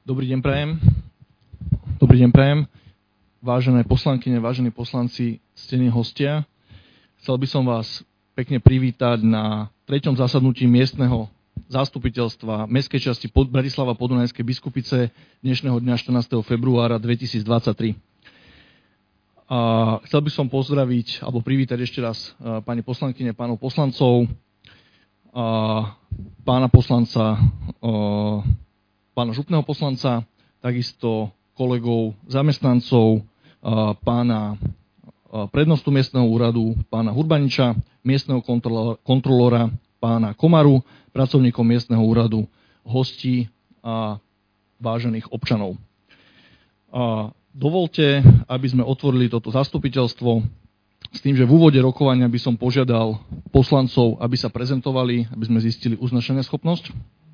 Dobrý deň prajem. Dobrý deň prajem. Vážené poslankyne, vážení poslanci, ctení hostia. Chcel by som vás pekne privítať na 3. zasadnutí miestneho zastupiteľstva Mestskej časti Bratislava Podunajskej Biskupice dnešného dňa 14. februára 2023. A chcel by som pozdraviť alebo privítať ešte raz pani poslankyne, pánov poslancov, pána poslanca, pána župného poslanca, takisto kolegov, zamestnancov, pána prednostu miestneho úradu, pána Hurbaniča, miestneho kontrolóra, pána Komaru, pracovníkov miestneho úradu, hostí a vážených občanov. Dovolte, aby sme otvorili toto zastupiteľstvo s tým, že v úvode rokovania by som požiadal poslancov, aby sa prezentovali, aby sme zistili uznášanieschopnosť.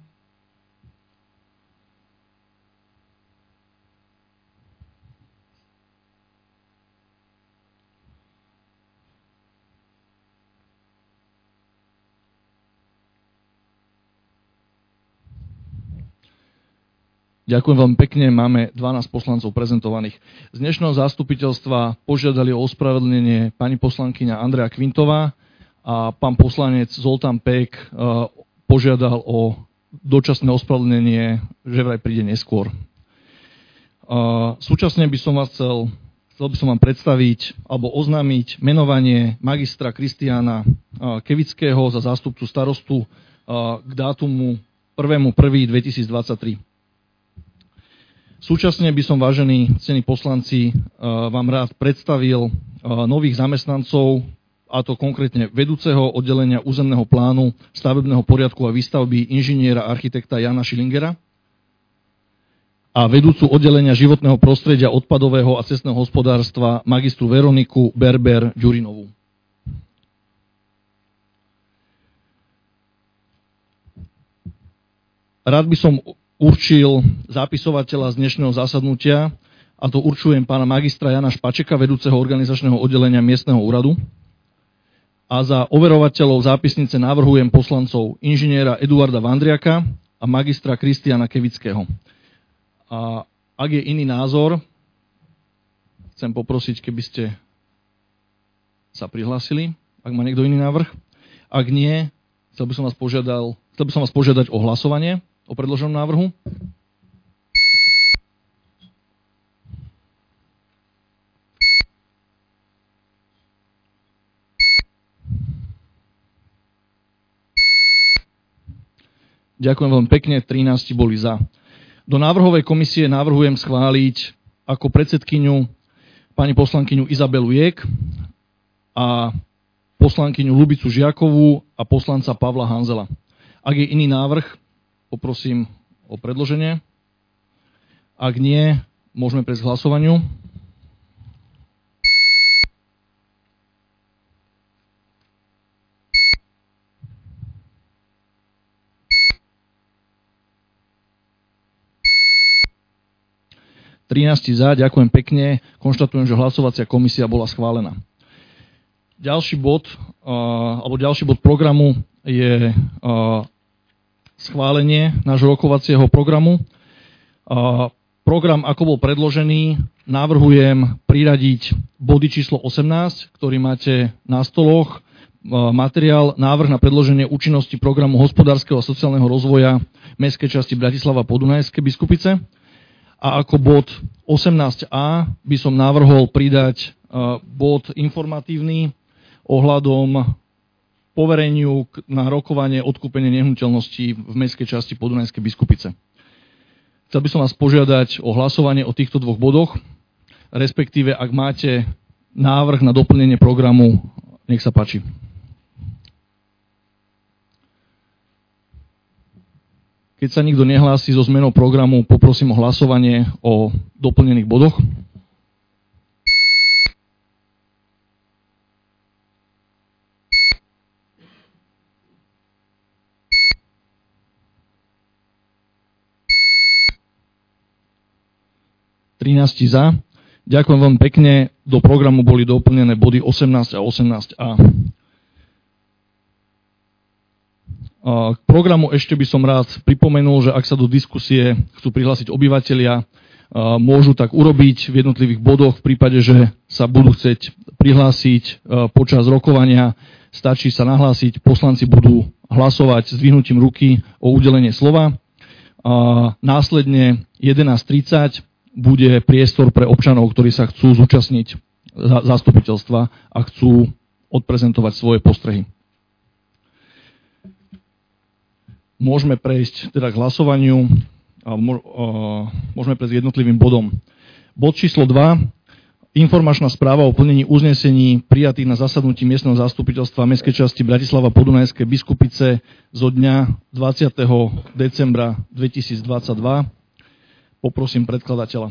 Ďakujem veľmi pekne, máme 12 poslancov prezentovaných. Z dnešného zastupiteľstva požiadali o ospravedlnenie pani poslankyňa Andrea Kvintová a pán poslanec Zoltán Pek požiadal o dočasné ospravedlnenie, že vraj príde neskôr. Súčasne by som vás chcel by som vám predstaviť alebo oznámiť menovanie magistra Kristiána Kevického za zástupcu starostu k dátumu 1.1.2023. Súčasne by som, vážení ctení poslanci, vám rád predstavil nových zamestnancov, a to konkrétne vedúceho oddelenia územného plánu, stavebného poriadku a výstavby inžiniera architekta Jana Schillingera a vedúcu oddelenia životného prostredia, odpadového a cestného hospodárstva magistru Veroniku Berber-Ďurinovú. Rád by som určil zapisovateľa z dnešného zasadnutia, a to určujem pána magistra Jana Špačeka, vedúceho organizačného oddelenia miestneho úradu. A za overovateľov zápisnice navrhujem poslancov inžiniera Eduarda Vandriaka a magistra Kristiána Kevického. A ak je iný názor, chcem poprosiť, keby ste sa prihlásili, ak má niekto iný návrh. Ak nie, chcel by som vás požiadať o hlasovanie o predloženom návrhu. Ďakujem veľmi pekne, 13 boli za. Do návrhovej komisie navrhujem schváliť ako predsedkyňu pani poslankyňu Izabelu Jek a poslankyňu Lubicu Žiakovú a poslanca Pavla Hanzela. Ak je iný návrh, poprosím o predloženie. Ak nie, môžeme prejsť k hlasovaniu. Za, ďakujem pekne. Konštatujem, že hlasovacia komisia bola schválená. Ďalší bod programu je schválenie nášho rokovacieho programu. Program, ako bol predložený, navrhujem priradiť body číslo 18, ktorý máte na stoloch, materiál návrh na predloženie účinnosti programu hospodárskeho a sociálneho rozvoja Mestskej časti Bratislava Podunajskej Biskupice. A ako bod 18a by som navrhol pridať bod informatívny ohľadom povereniu na rokovanie odkúpenie nehnuteľností v Mestskej časti Podunajskej Biskupice. Chcel by som vás požiadať o hlasovanie o týchto dvoch bodoch, respektíve ak máte návrh na doplnenie programu, nech sa páči. Keď sa nikto nehlási so zmenou programu, poprosím o hlasovanie o doplnených bodoch. Za. Ďakujem veľmi pekne. Do programu boli doplnené body 18 a 18a. K programu ešte by som rád pripomenul, že ak sa do diskusie chcú prihlásiť obyvatelia, môžu tak urobiť v jednotlivých bodoch. V prípade, že sa budú chcieť prihlásiť počas rokovania, stačí sa nahlásiť, poslanci budú hlasovať s dvihnutím ruky o udelenie slova. Následne 11:30 bude priestor pre občanov, ktorí sa chcú zúčastniť zastupiteľstva a chcú odprezentovať svoje postrehy. Môžeme prejsť teda k hlasovaniu a môžeme prejsť k jednotlivým bodom. Bod číslo 2. Informačná správa o plnení uznesení prijatých na zasadnutí miestneho zastupiteľstva Mestskej časti Bratislava Podunajské Biskupice zo dňa 20. decembra 2022. Poprosím predkladateľa.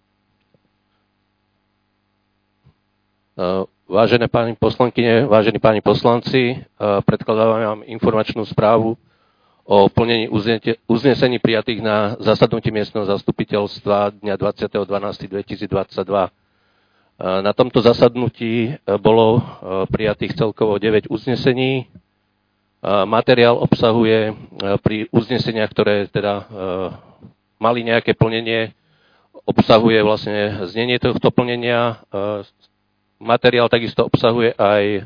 Vážené pani poslankyne, vážení páni poslanci, predkladám vám informačnú správu o plnení uznesení prijatých na zasadnutí miestneho zastupiteľstva dňa 20.12.2022. Na tomto zasadnutí bolo prijatých celkovo 9 uznesení. Materiál obsahuje pri uzneseniach, ktoré teda mali nejaké plnenie, obsahuje vlastne znenie tohto plnenia. Materiál takisto obsahuje aj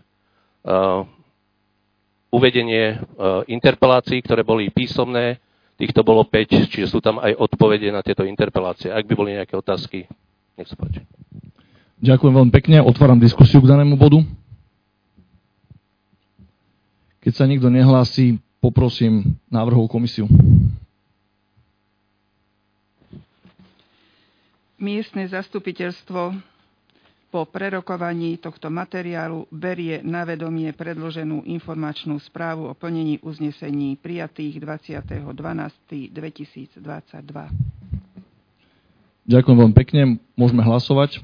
uvedenie interpelácií, ktoré boli písomné. Týchto bolo 5, čiže sú tam aj odpovede na tieto interpelácie. Ak by boli nejaké otázky, nech sa páči. Ďakujem veľmi pekne. Otváram diskusiu k danému bodu. Keď sa nikto nehlási, poprosím návrhovú komisiu. Miestne zastupiteľstvo po prerokovaní tohto materiálu berie na vedomie predloženú informačnú správu o plnení uznesení prijatých 20.12.2022. Ďakujem veľmi pekne. Môžeme hlasovať.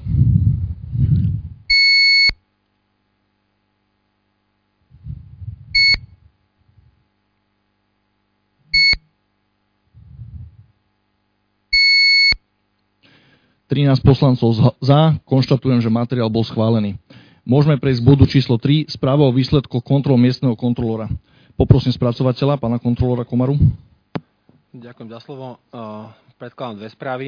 Poslancov za. Konštatujem, že materiál bol schválený. Môžeme prejsť k bodu číslo 3. Správa o výsledkoch kontrol miestneho kontrolóra. Poprosím spracovateľa, pána kontrolóra Komaru. Ďakujem za slovo. Predkladám 2 správy.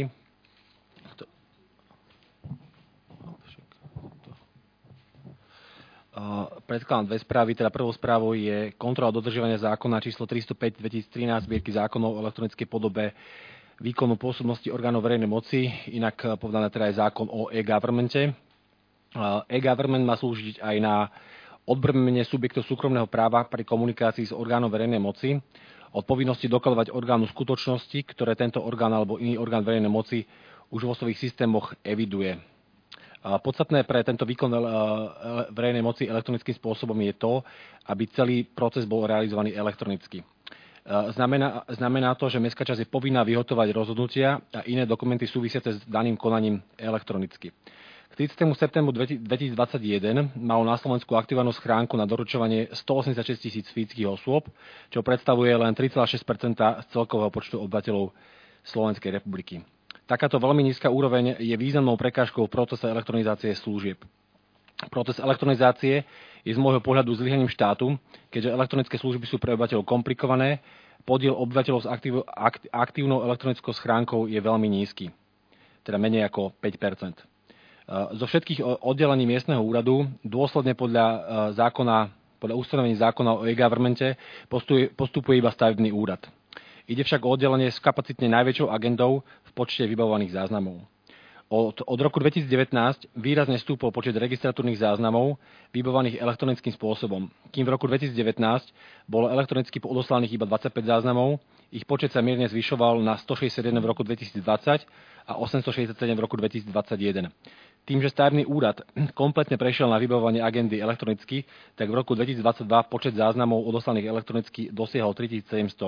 Teda prvou správou je kontrola dodržiavania zákona číslo 305/2013 zbierky zákonov o elektronickej podobe výkonu pôsobnosti orgánov verejnej moci, inak povedané teda aj zákon o e-governmente. E-government má slúžiť aj na odbremenie subjektov súkromného práva pri komunikácii s orgánom verejnej moci od povinnosti dokladovať orgánu skutočnosti, ktoré tento orgán alebo iný orgán verejnej moci už vo svojich systémoch eviduje. Podstatné pre tento výkon verejnej moci elektronickým spôsobom je to, aby celý proces bol realizovaný elektronicky. Znamená to, že mestská časť je povinná vyhotovať rozhodnutia a iné dokumenty súvisiace s daným konaním elektronicky. K 30. septembru 2021 malo na Slovensku aktivovanú schránku na doručovanie 186 000 fyzických osôb, čo predstavuje len 3,6% z celkového počtu obyvateľov Slovenskej republiky. Takáto veľmi nízka úroveň je významnou prekážkou v procese elektronizácie služieb. Proces elektronizácie je z môjho pohľadu zlyhaním štátu, keďže elektronické služby sú pre obyvateľov komplikované, podiel obyvateľov s aktívnou elektronickou schránkou je veľmi nízky, teda menej ako 5%. Zo všetkých oddelení miestneho úradu dôsledne podľa ustanovení zákona o e-governmente postupuje iba stavebný úrad. Ide však o oddelenie s kapacitne najväčšou agendou v počte vybavovaných záznamov. Od roku 2019 výrazne stúpol počet registratúrnych záznamov vybavovaných elektronickým spôsobom. Kým v roku 2019 bolo elektronicky odoslaných iba 25 záznamov, ich počet sa mierne zvyšoval na 161 v roku 2020 a 867 v roku 2021. Tým, že stavebný úrad kompletne prešiel na vybavovanie agendy elektronicky, tak v roku 2022 počet záznamov odoslaných elektronicky dosiahol 3725.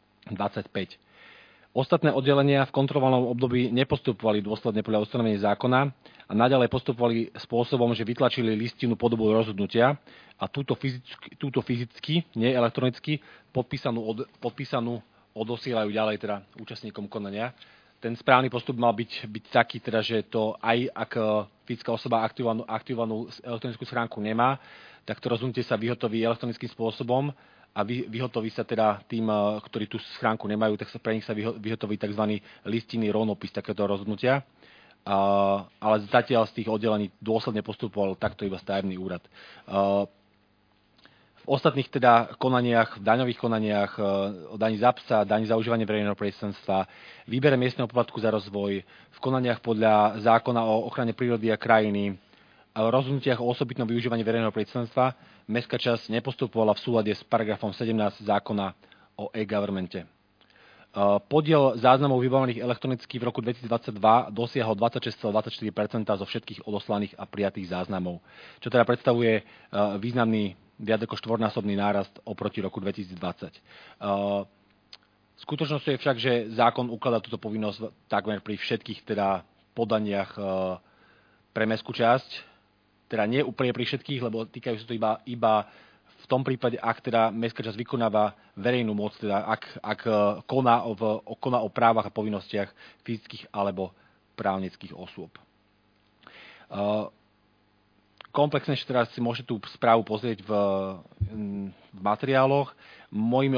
Ostatné oddelenia v kontrolovanom období nepostupovali dôsledne podľa ustanovení zákona a naďalej postupovali spôsobom, že vytlačili listinu podobu rozhodnutia a túto fyzicky, nie elektronicky, podpísanú odosielajú ďalej teda účastníkom konania. Ten správny postup mal byť taký, teda, že to aj ak fyzická osoba aktivovanú elektronickú schránku nemá, tak to rozhodnutie sa vyhotoví elektronickým spôsobom a vyhotoví sa teda tým, ktorí tú schránku nemajú, tak sa pre nich sa vyhotoví tzv. Listinný rovnopis takéto rozhodnutia. Ale zatiaľ z tých oddelení dôsledne postupoval takto iba stavebný úrad. V ostatných teda konaniach, v daňových konaniach, o daní za psa, daní za užívanie verejného priestranstva, výbere miestneho poplatku za rozvoj, v konaniach podľa zákona o ochrane prírody a krajiny, a v rozhodnutiach o osobitnom využívaní verejného priestranstva mestská časť nepostupovala v súlade s paragrafom 17 zákona o e-governmente. Podiel záznamov vybavených elektronicky v roku 2022 dosiahol 26,24% zo všetkých odoslaných a prijatých záznamov, čo teda predstavuje významný viac ako štvornásobný nárast oproti roku 2020. Skutočnosťou je však, že zákon ukladá túto povinnosť takmer pri všetkých teda podaniach pre mestskú časť, teda nie úplne pri všetkých, lebo týkajú sa to iba v tom prípade, ak teda mestská časť vykonáva verejnú moc, teda ak koná o právach a povinnostiach fyzických alebo právnických osôb. Komplexnejšie teraz si môžete tú správu pozrieť v materiáloch. Moje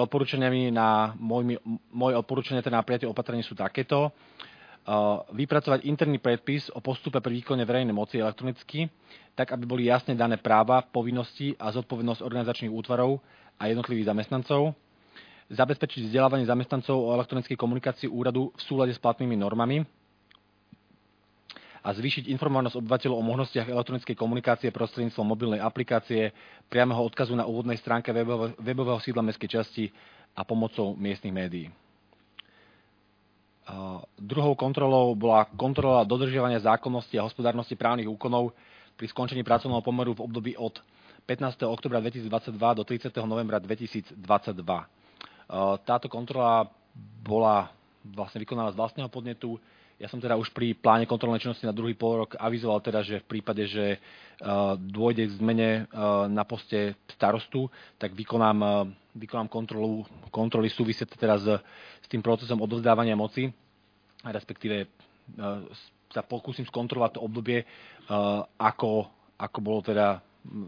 odporúčania teda na prijatie opatrení sú takéto. Vypracovať interný predpis o postupe pri výkone verejnej moci elektronicky, tak aby boli jasne dané práva, povinnosti a zodpovednosť organizačných útvarov a jednotlivých zamestnancov. Zabezpečiť vzdelávanie zamestnancov o elektronickej komunikácii úradu v súlade s platnými normami a zvýšiť informovanosť obyvateľov o možnostiach elektronickej komunikácie prostredníctvom mobilnej aplikácie, priameho odkazu na úvodnej stránke webového sídla mestskej časti a pomocou miestnych médií. Druhou kontrolou bola kontrola dodržiavania zákonnosti a hospodárnosti právnych úkonov pri skončení pracovného pomeru v období od 15. októbra 2022 do 30. novembra 2022. Táto kontrola bola vlastne vykonaná z vlastného podnetu. Ja som teda už pri pláne kontrolnej činnosti na druhý polrok avizoval teda, že v prípade, že dôjde k zmene na poste starostu, tak vykonám kontroly súvisiace teraz s tým procesom odovzdávania moci, respektíve sa pokúsim skontrolovať to obdobie, ako bolo teda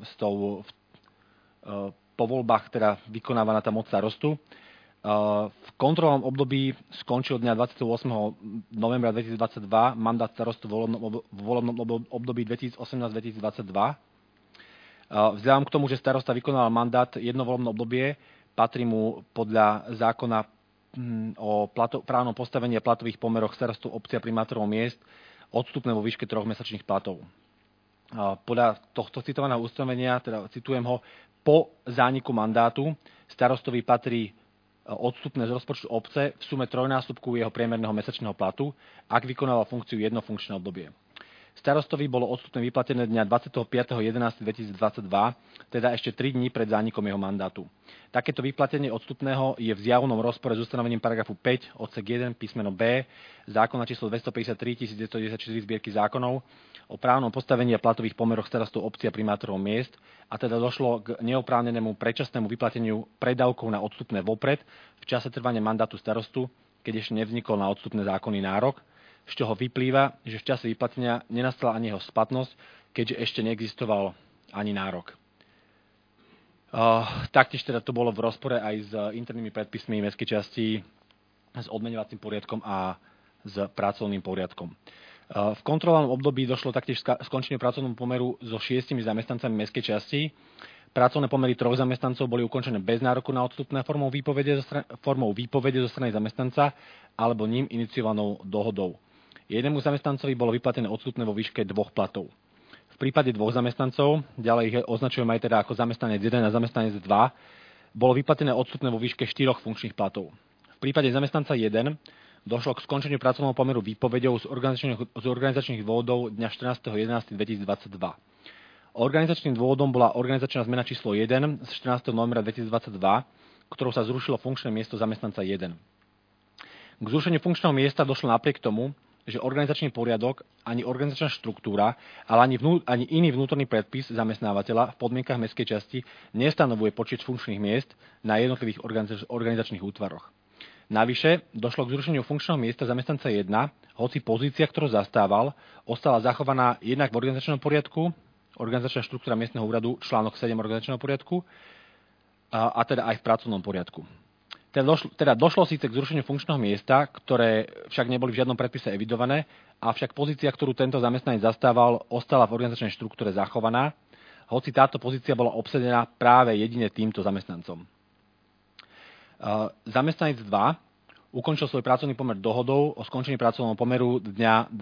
po voľbách teda vykonávaná tá moc starostu. V kontrolnom období skončil dňa 28. novembra 2022 mandát starostu v volebnom období 2018-2022. Vzhľadom k tomu, že starosta vykonal mandát jedno volebné obdobie, patrí mu podľa zákona o právnom postavení a platových pomeroch starostu obcí a primátorov miest odstupné vo výške 3 mesačných platov. Podľa tohto citovaného ustanovenia, teda citujem ho, po zániku mandátu starostovi patrí odstupné z rozpočtu obce v sume trojnásobku jeho priemerného mesačného platu, ak vykonával funkciu jedno funkčné obdobie. Starostovi bolo odstupné vyplatené dňa 25.11.2022, teda ešte 3 dní pred zánikom jeho mandátu. Takéto vyplatenie odstupného je v zjavnom rozpore s ustanovením paragrafu 5 odsek 1 písmeno B zákona číslo 253/1914 zbierky zákonov o právnom postavení a platových pomeroch starostov obcí a primátorov miest, a teda došlo k neoprávnenému predčasnému vyplateniu predávkov na odstupné vopred v čase trvania mandátu starostu, keď ešte nevznikol na odstupné zákonný nárok, z čoho vyplýva, že v čase vyplatenia nenastala ani jeho splatnosť, keďže ešte neexistoval ani nárok. Taktiež teda to bolo v rozpore aj s internými predpismi mestskej časti, s odmeňovacím poriadkom a s pracovným poriadkom. V kontrolovanom období došlo taktiež skončeniu pracovnému pomeru so 6 zamestnancami mestskej časti. Pracovné pomery 3 zamestnancov boli ukončené bez nároku na odstupné formou výpovede zo strany zamestnanca alebo ním iniciovanou dohodou. Jednému zamestnancovi bolo vyplatené odstupné vo výške 2 platov. V prípade 2 zamestnancov, ďalej ich označujem aj teda ako zamestnanec 1 a zamestnanec 2, bolo vyplatené odstupné vo výške 4 funkčných platov. V prípade zamestnanca 1 došlo k skončeniu pracovného pomeru výpovedou z organizačných dôvodov dňa 14.11.2022. Organizačným dôvodom bola organizačná zmena číslo 1 z 14. novembra 2022, ktorou sa zrušilo funkčné miesto zamestnanca 1. K zrušeniu funkčného miesta došlo napriek tomu, že organizačný poriadok, ani organizačná štruktúra, ale ani iný vnútorný predpis zamestnávateľa v podmienkach mestskej časti nestanovuje počet funkčných miest na jednotlivých organizačných útvaroch. Navyše došlo k zrušeniu funkčného miesta zamestnanca 1, hoci pozícia, ktorú zastával, ostala zachovaná jednak v organizačnom poriadku, organizačná štruktúra miestneho úradu, článok 7 organizačného poriadku, a teda aj v pracovnom poriadku. Teda došlo síce k zrušeniu funkčného miesta, ktoré však neboli v žiadnom predpise evidované, avšak pozícia, ktorú tento zamestnanec zastával, ostala v organizačnej štruktúre zachovaná, hoci táto pozícia bola obsadená práve jedine týmto zamestnancom. Zamestnanec 2 ukončil svoj pracovný pomer dohodou o skončení pracovného pomeru dňa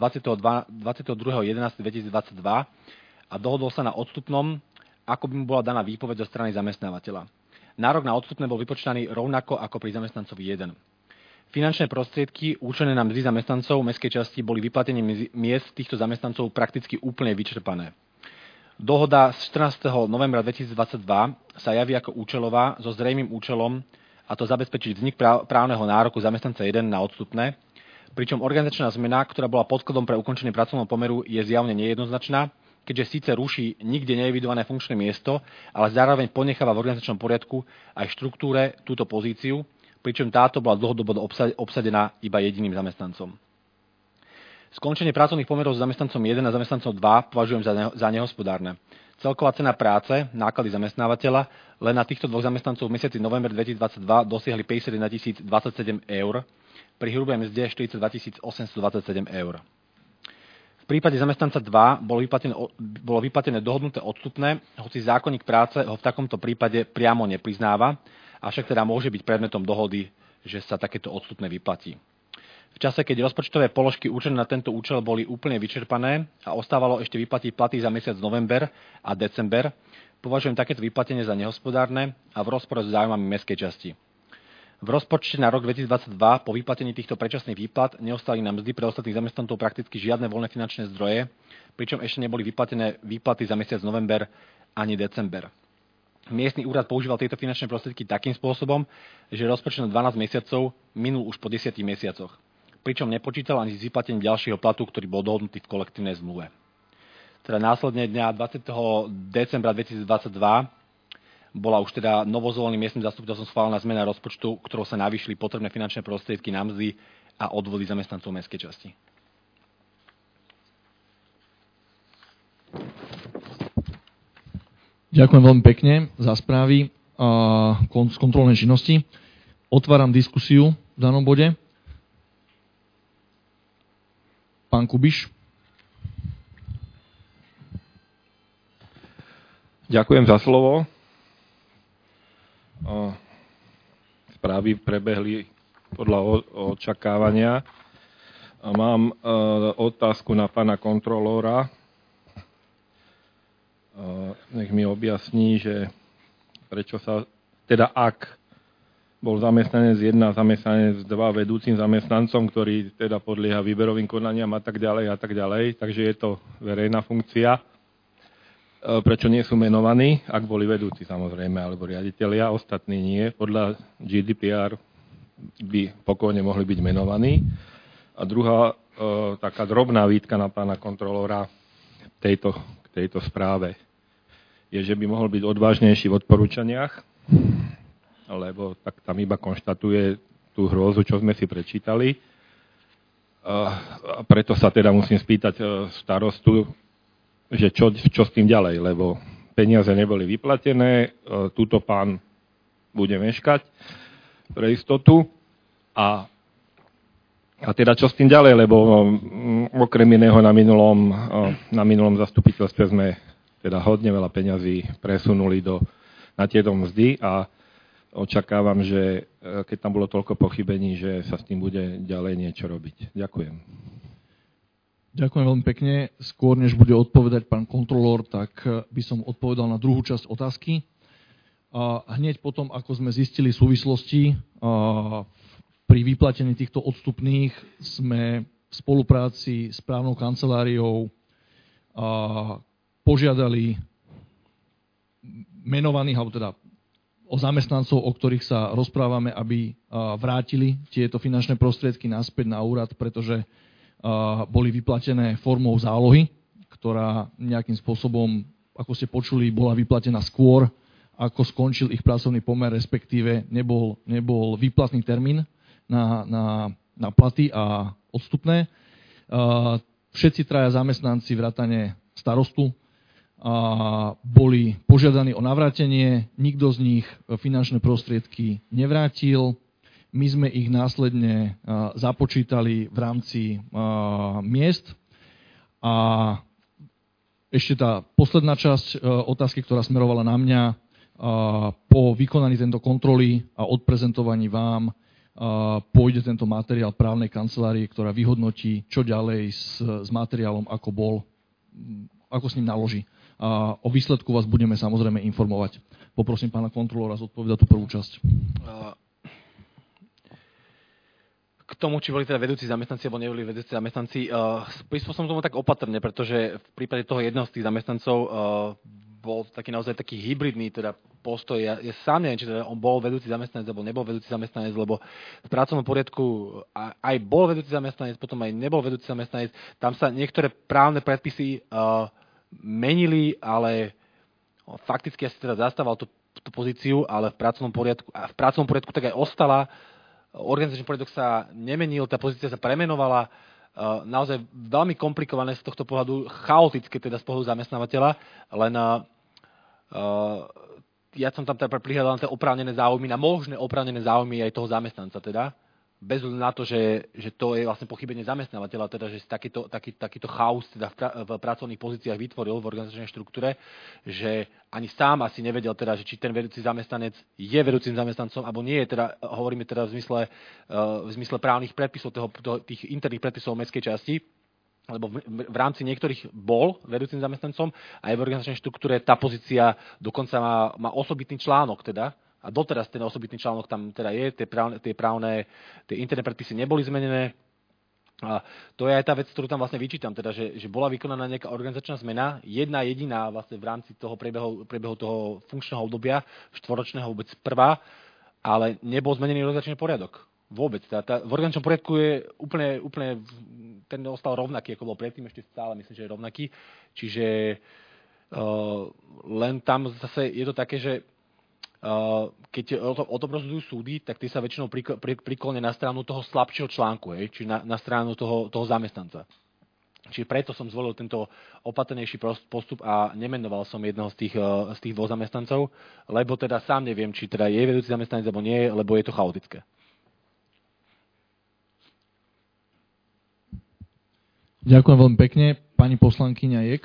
22.11.2022 a dohodol sa na odstupnom, ako by mu bola daná výpoveď zo strany zamestnávateľa. Nárok na odstupné bol vypočítaný rovnako ako pri zamestnancovi 1. Finančné prostriedky určené na mzdy zamestnancov mestskej časti boli vyplatením miest týchto zamestnancov prakticky úplne vyčerpané. Dohoda z 14. novembra 2022 sa javí ako účelová so zrejmým účelom, a to zabezpečiť vznik právneho nároku zamestnanca 1 na odstupné, pričom organizačná zmena, ktorá bola podkladom pre ukončenie pracovného pomeru, je zjavne nejednoznačná, keďže síce ruší nikde neevidované funkčné miesto, ale zároveň ponecháva v organizačnom poriadku aj v štruktúre túto pozíciu, pričom táto bola dlhodobo obsadená iba jediným zamestnancom. Skončenie pracovných pomerov s zamestnancom 1 a zamestnancom 2 považujem za nehospodárne. Celková cena práce, náklady zamestnávateľa, len na týchto dvoch zamestnancov v mesiaci november 2022 dosiahli 51 027 eur, pri hrubej mzde 42 827 eur. V prípade zamestnanca 2 bolo vyplatené dohodnuté odstupné, hoci zákonník práce ho v takomto prípade priamo nepriznáva, avšak teda môže byť predmetom dohody, že sa takéto odstupné vyplatí. V čase, keď rozpočtové položky určené na tento účel boli úplne vyčerpané a ostávalo ešte vyplatiť platy za mesiac november a december, považujem takéto vyplatenie za nehospodárne a v rozpore s záujmami mestskej časti. V rozpočte na rok 2022 po vyplatení týchto predčasných výplat neostali na mzdy pre ostatných zamestnancov prakticky žiadne voľné finančné zdroje, pričom ešte neboli vyplatené výplaty za mesiac november ani december. Miestny úrad používal tieto finančné prostriedky takým spôsobom, že rozpočet na 12 mesiacov minul už po 10 mesiacoch, pričom nepočítal ani s vyplatením ďalšieho platu, ktorý bol dohodnutý v kolektívnej zmluve. Teda následne dňa 20. decembra 2022 bola už teda novozvoleným miestnym zastupiteľom schválená zmena rozpočtu, ktorou sa navýšili potrebné finančné prostriedky na mzdy a odvody zamestnancov mestskej časti. Ďakujem veľmi pekne za správy z kontrolnej činnosti. Otváram diskusiu v danom bode. Pán Kubiš. Ďakujem za slovo. Správy prebehli podľa očakávania. Mám otázku na pána kontrolóra. Nech mi objasní, že prečo sa, teda ak bol zamestnanec 1 a zamestnanec 2 vedúcim zamestnancom, ktorý teda podlieha výberovým konaniam a tak ďalej, takže je to verejná funkcia. Prečo nie sú menovaní, ak boli vedúci samozrejme, alebo riaditelia, ostatní nie. Podľa GDPR by pokojne mohli byť menovaní. A druhá taká drobná výtka na pána kontrolóra k tejto správe je, že by mohol byť odvážnejší v odporúčaniach, lebo tak tam iba konštatuje tú hrôzu, čo sme si prečítali. A preto sa teda musím spýtať starostu, že čo s tým ďalej, lebo peniaze neboli vyplatené, túto pán bude meškať pre istotu a teda čo s tým ďalej, lebo okrem iného na minulom zastupiteľstve sme teda hodne veľa peňazí presunuli na tieto mzdy a očakávam, že keď tam bolo toľko pochybení, že sa s tým bude ďalej niečo robiť. Ďakujem. Ďakujem veľmi pekne. Skôr, než bude odpovedať pán kontrolór, tak by som odpovedal na druhú časť otázky. Hneď potom, ako sme zistili súvislosti, pri vyplatení týchto odstupných sme v spolupráci s právnou kanceláriou požiadali menovaných, alebo teda o zamestnancov, o ktorých sa rozprávame, aby vrátili tieto finančné prostriedky naspäť na úrad, pretože boli vyplatené formou zálohy, ktorá nejakým spôsobom, ako ste počuli, bola vyplatená skôr, ako skončil ich pracovný pomer, respektíve nebol výplatný termín na platy a odstupné. Všetci traja zamestnanci vrátane starostu boli požiadaní o navrátenie, nikto z nich finančné prostriedky nevrátil. My sme ich následne započítali v rámci miest. A ešte tá posledná časť otázky, ktorá smerovala na mňa, po vykonaní tejto kontroly a odprezentovaní vám pôjde tento materiál právnej kancelárie, ktorá vyhodnotí, čo ďalej s materiálom, ako s ním naloží. O výsledku vás budeme samozrejme informovať. Poprosím pána kontrolóra zodpovedať tú prvú časť. K tomu, či boli teda vedúci zamestnanci alebo neboli vedúci zamestnanci, prispôsobom som tomu tak opatrne, pretože v prípade toho jedného z tých zamestnancov bol naozaj taký hybridný teda postoj. Ja sám neviem, či teda on bol vedúci zamestnanec alebo nebol vedúci zamestnanec, lebo v pracovnom poriadku aj bol vedúci zamestnanec, potom aj nebol vedúci zamestnanec. Tam sa niektoré právne predpisy menili, ale fakticky ja si teda zastával tú pozíciu, ale v pracovnom poriadku tak aj ostala. Organizačný poriadok sa nemenil, tá pozícia sa premenovala. Naozaj veľmi komplikované z tohto pohľadu, chaotické teda z pohľadu zamestnávateľa, len ja som tam teda prihľadal na tie oprávnené záujmy, na možné oprávnené záujmy aj toho zamestnanca teda. Bez hľadu na to, že to je vlastne pochybenie zamestnávateľa, teda, že si takýto chaos teda v pracovných pozíciách vytvoril v organizačnej štruktúre, že ani sám asi nevedel, teda, že či ten vedúci zamestnanec je vedúcim zamestnancom, alebo nie je, teda, hovoríme teda v zmysle právnych predpisov, tých interných predpisov mestskej časti, lebo v rámci niektorých bol vedúcim zamestnancom a aj v organizačnej štruktúre tá pozícia dokonca má osobitný článok, teda, a doteraz ten osobitný článok tam teda je, tie interné predpisy neboli zmenené. A to je aj tá vec, ktorú tam vlastne vyčítam, teda, že bola vykonaná nejaká organizačná zmena, jedna jediná vlastne v rámci toho priebehu toho funkčného obdobia, štvoročného vôbec prvá, ale nebol zmenený organizačný poriadok. Vôbec. V organizačnom poriadku je úplne ten ostal rovnaký, ako bol predtým, ešte stále myslím, že je rovnaký. Čiže len tam zase je to také, že keď o tom rozhodujú súdy, tak tí sa väčšinou priklonia na stranu toho slabšieho článku, či na stranu toho zamestnanca. Čiže preto som zvolil tento opatrnejší postup a nemenoval som jedného z tých dvoch zamestnancov, lebo teda sám neviem, či teda je vedúci zamestnanec alebo nie, lebo je to chaotické. Ďakujem veľmi pekne. Pani poslankyňa Jek.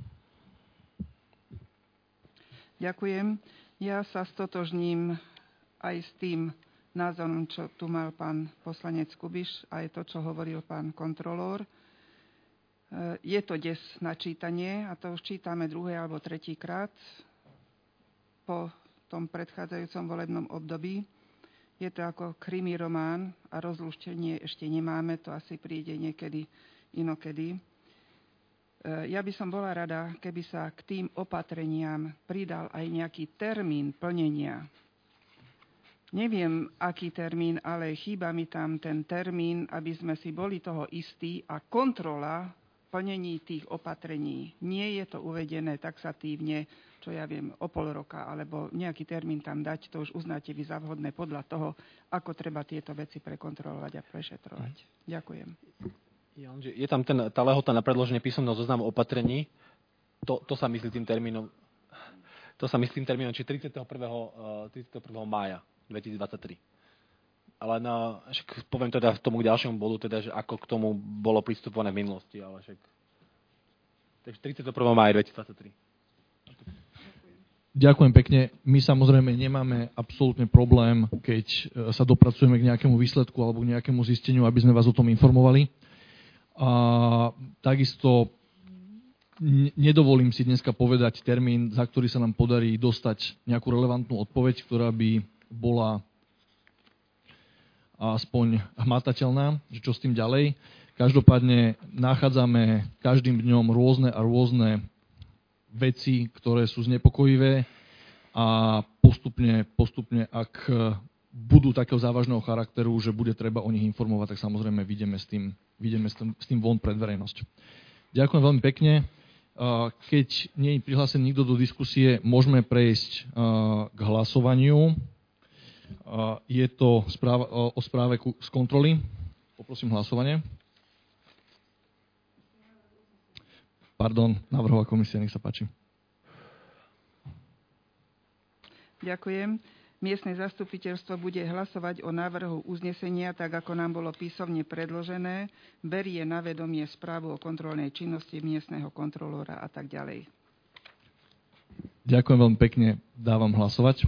Ďakujem. Ja sa stotožním aj s tým názorom, čo tu mal pán poslanec Kubiš, aj to, čo hovoril pán kontrolór. Je to des na čítanie a to už čítame druhý alebo tretí krát po tom predchádzajúcom volebnom období. Je to ako krimi román a rozlúštenie ešte nemáme, to asi príde niekedy inokedy. Ja by som bola rada, keby sa k tým opatreniam pridal aj nejaký termín plnenia. Neviem, aký termín, ale chýba mi tam ten termín, aby sme si boli toho istí a kontrola plnení tých opatrení. Nie je to uvedené taxatívne, čo ja viem, o pol roka, alebo nejaký termín tam dať, to už uznáte vy za vhodné podľa toho, ako treba tieto veci prekontrolovať a prešetrovať. Ďakujem. Je tam tá lehota na predloženie písomného zoznamu opatrení. To sa myslí tým termínom. Či 31. mája 2023. Ale poviem teda tomu k ďalšiemu bodu, teda, že ako k tomu bolo pristupované v minulosti, ale však. Takže 31. mája 2023. Ďakujem pekne. My samozrejme nemáme absolútne problém, keď sa dopracujeme k nejakému výsledku alebo k nejakému zisteniu, aby sme vás o tom informovali. A takisto nedovolím si dneska povedať termín, za ktorý sa nám podarí dostať nejakú relevantnú odpoveď, ktorá by bola aspoň hmatateľná, že čo s tým ďalej. Každopádne nachádzame každým dňom rôzne a rôzne veci, ktoré sú znepokojivé a postupne, ak budú takého závažného charakteru, že bude treba o nich informovať, tak samozrejme vyjdeme s tým von pred verejnosť. Ďakujem veľmi pekne. Keď nie je prihlásený nikto do diskusie, môžeme prejsť k hlasovaniu. Je to o správe z kontroly. Poprosím hlasovanie. Pardon, návrhová komisia, nech sa páči. Ďakujem. Miestne zastupiteľstvo bude hlasovať o návrhu uznesenia, tak ako nám bolo písomne predložené. Berie na vedomie správu o kontrolnej činnosti miestneho kontrolóra a tak ďalej. Ďakujem veľmi pekne. Dávam hlasovať.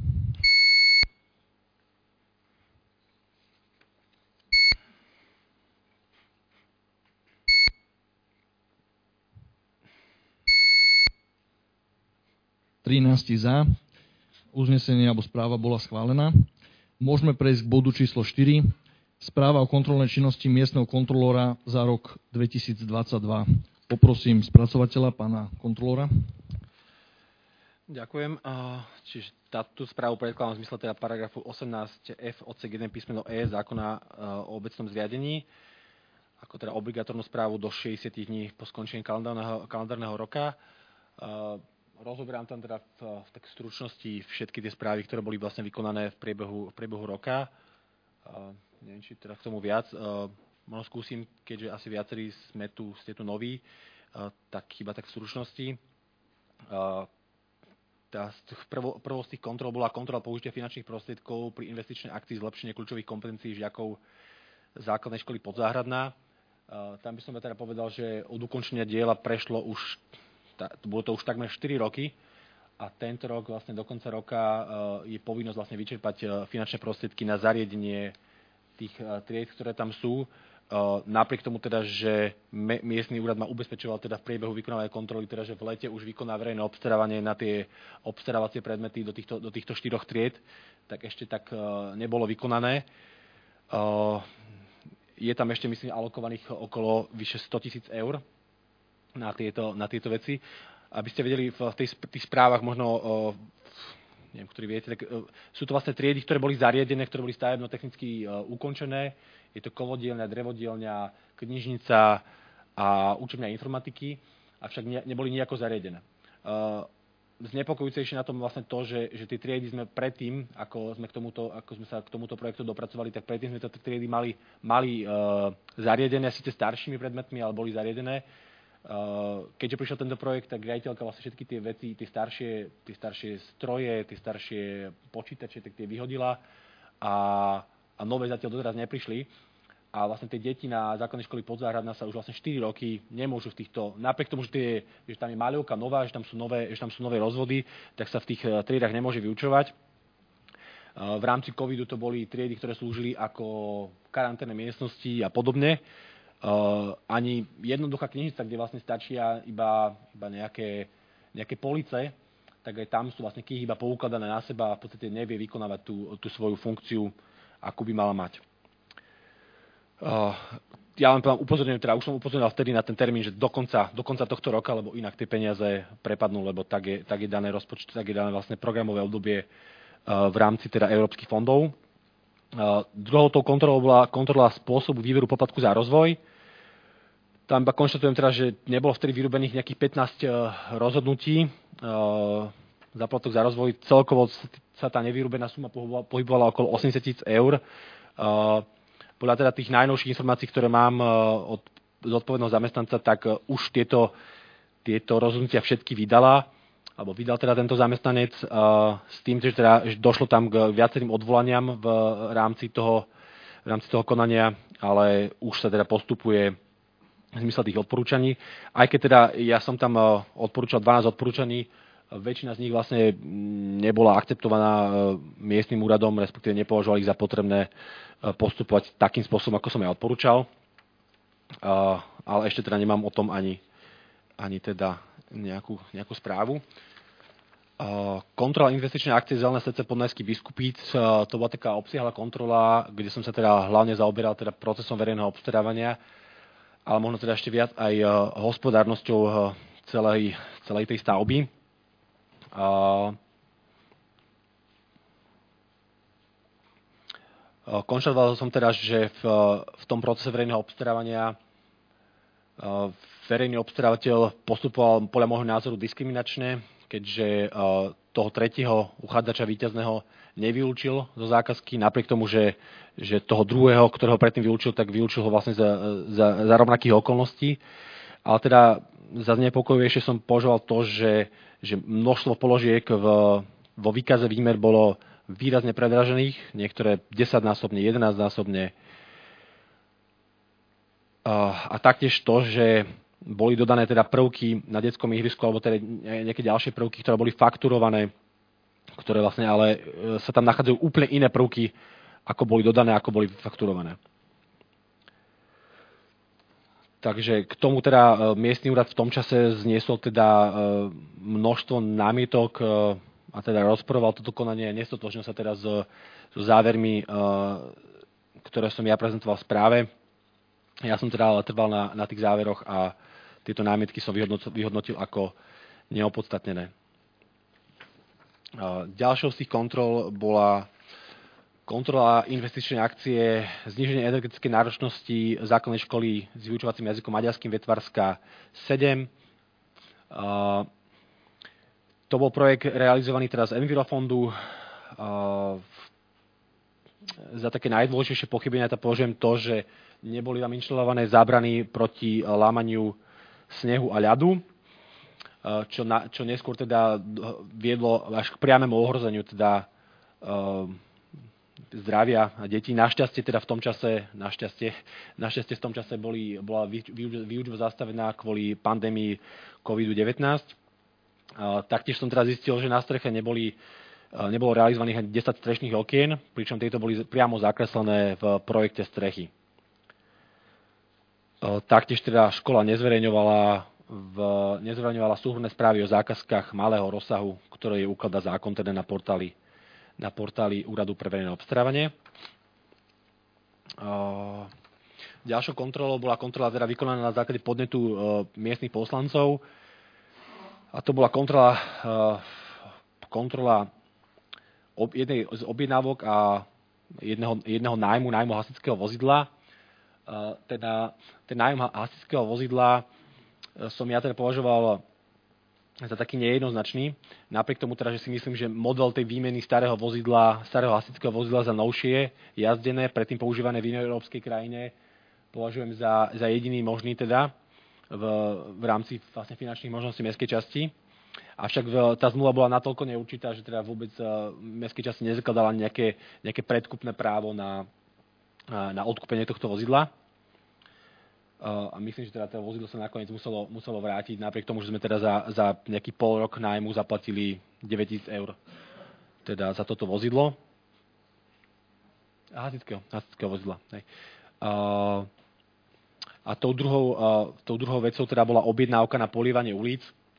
Za. Uznesenie alebo správa bola schválená. Môžeme prejsť k bodu číslo 4. Správa o kontrolnej činnosti miestneho kontrolóra za rok 2022. Poprosím spracovateľa, pána kontrolóra. Ďakujem. Čiže tú správu predkladám v zmysle teda paragrafu 18f odsek 1 písmeno E zákona o obecnom zriadení, ako teda obligatórnu správu do 60 dní po skončení kalendárneho roka. Rozoberám tam teda v tak stručnosti všetky tie správy, ktoré boli vlastne vykonané v priebehu roka. Neviem, či teda k tomu viac. Možno skúsim, keďže asi viacerí ste tu noví, tak iba tak v stručnosti. Prvou z tých kontrol bola kontrola použitia finančných prostriedkov pri investičnej akcii zlepšenie kľúčových kompetencií žiakov základnej školy Podzáhradná. Tam by som teda povedal, že od ukončenia diela prešlo už bolo to už takmer 4 roky a tento rok vlastne do konca roka je povinnosť vlastne vyčerpať finančné prostriedky na zariadenie tých tried, ktoré tam sú. Napriek tomu teda, že miestny úrad ma ubezpečoval teda v priebehu vykonávania kontroly, teda, že v lete už vykoná verejné obstarávanie na tie obstarávacie predmety do týchto 4 tried, tak ešte tak nebolo vykonané. Je tam ešte, myslím, alokovaných okolo vyše 100 000 eur na tieto veci. Aby ste vedeli, v tých správach možno, neviem, ktorí viete, tak sú to vlastne triedy, ktoré boli zariadené, ktoré boli stavebno-technicky ukončené. Je to kovodielňa, drevodielňa, knižnica a učebňa informatiky, avšak neboli nejako zariadené. Znepokojúcejšie na tom vlastne to, že tie triedy sme predtým, ako sme sa k tomuto projektu dopracovali, tak predtým sme tie triedy mali zariadené, síce staršími predmetmi, ale boli zariadené. Keďže prišiel tento projekt, tak riaditeľka vlastne všetky tie veci, tie staršie stroje, tie staršie počítače, tak tie vyhodila a nové zatiaľ doteraz neprišli. A vlastne tie deti na základnej školy Podzáhradná sa už vlastne 4 roky nemôžu v týchto, napriek tomu, že tam je maľovka nová, že tam sú nové rozvody, tak sa v tých triedách nemôže vyučovať. V rámci covidu to boli triedy, ktoré slúžili ako karanténne miestnosti a podobne. Ani jednoduchá knižnica, kde vlastne stačia iba nejaké police, tak aj tam sú vlastne knihy iba poukladané na seba a v podstate nevie vykonávať tú svoju funkciu, akú by mala mať. Ja len upozorňujem, teda už som upozornil vtedy na ten termín, že do konca tohto roka, lebo inak tie peniaze prepadnú, lebo tak je dané rozpočet, tak je dané vlastne programové obdobie v rámci teda európskych fondov. Druhou tou kontrolou bola kontrola spôsobu výberu poplatku za rozvoj. Tam iba konštatujem teda, že nebolo vtedy vyrobených nejakých 15 rozhodnutí za poplatok za rozvoj. Celkovo sa tá nevyrobená suma pohybovala okolo 80 000 eur. Podľa teda tých najnovších informácií, ktoré mám od zodpovedného zamestnanca, tak už tieto rozhodnutia všetky vydal teda tento zamestnanec s tým, že teda že došlo tam k viacerým odvolaniam v rámci toho konania, ale už sa teda postupuje v zmysle tých odporúčaní. Aj keď teda ja som tam odporúčal 12 odporúčaní, väčšina z nich vlastne nebola akceptovaná miestnym úradom, respektíve nepovažovali ich za potrebné postupovať takým spôsobom, ako som ja odporúčal. Ale ešte teda nemám o tom ani teda nejakú správu. Kontrola investičnej akcie Zelené srdce Podnajský Biskupíc, to bola taká obsiahla kontrola, kde som sa teda hlavne zaoberal teda procesom verejného obstarávania, ale možno teda ešte viac aj hospodárnosťou celej tej stavby. Konštatoval som teda, že v tom procese verejného obstarávania verejný obstarávateľ postupoval podľa môjho názoru diskriminačne, keďže toho tretieho uchádzača víťazného nevylúčil zo zákazky, napriek tomu, že toho druhého, ktorého predtým vylúčil, tak vylúčil ho vlastne za rovnakých okolností. Ale teda za znepokojivejšie som považoval to, že množstvo položiek v vo výkaze výmer bolo výrazne predražených, niektoré 10-násobne, 11-násobne. A taktiež to, že boli dodané teda prvky na detskom ihrisku alebo teda nejaké ďalšie prvky, ktoré boli fakturované, ktoré vlastne ale sa tam nachádzajú úplne iné prvky, ako boli dodané, ako boli fakturované. Takže k tomu teda miestny úrad v tom čase zniesol teda množstvo námietok a teda rozporoval toto konanie, nestotožnil sa teda so závermi, ktoré som ja prezentoval v správe. Ja som teda ale trval na tých záveroch a tieto námietky som vyhodnotil ako neopodstatnené. Ďalšou z tých kontrol bola kontrola investičnej akcie, zníženie energetickej náročnosti základnej školy s vyučovacím jazykom maďarským Vetvarská 7. To bol projekt realizovaný teraz z Envirofondu. Za také najdôležitejšie pochybenia to považujem to, že neboli tam inštalované zábrany proti lámaniu snehu a ľadu, čo neskôr teda viedlo až k priamému ohrozeniu teda zdravia a detí. Našťastie teda v tom čase, v tom čase bola výučba zastavená kvôli pandémii COVID-19. Taktiež som teda zistil, že na streche nebolo realizovaných ani 10 strešných okien, pričom tieto boli priamo zakreslené v projekte strechy. Taktiež teda škola nezverejňovala súhrnné správy o zákazkách malého rozsahu, ktoré je ukladá zákon teda na portáli Úradu pre verejné obstarávanie. Ďalšou kontrolou bola kontrola teda vykonaná na základe podnetu miestnych poslancov. A to bola kontrola jednej z objednávok a jedného nájmu hasičského vozidla. Teda ten nájom hasičského vozidla som ja teda považoval za taký nejednoznačný. Napriek tomu teda, že si myslím, že model tej výmeny starého hasičského vozidla za novšie jazdené, predtým používané v inej európskej krajine, považujem za jediný možný teda v rámci vlastne finančných možností mestskej časti. Avšak tá zmluva bola natoľko neurčitá, že teda vôbec mestskej časti nezakladala nejaké predkupné právo na odkúpenie tohto vozidla. A myslím, že teda to vozidlo sa nakoniec muselo vrátiť, napriek tomu, že sme teda za nejaký pol rok nájmu zaplatili 9 000 eur teda za toto vozidlo. Hasičského vozidla. A tou druhou vecou teda bola objednávka na polievanie ulic.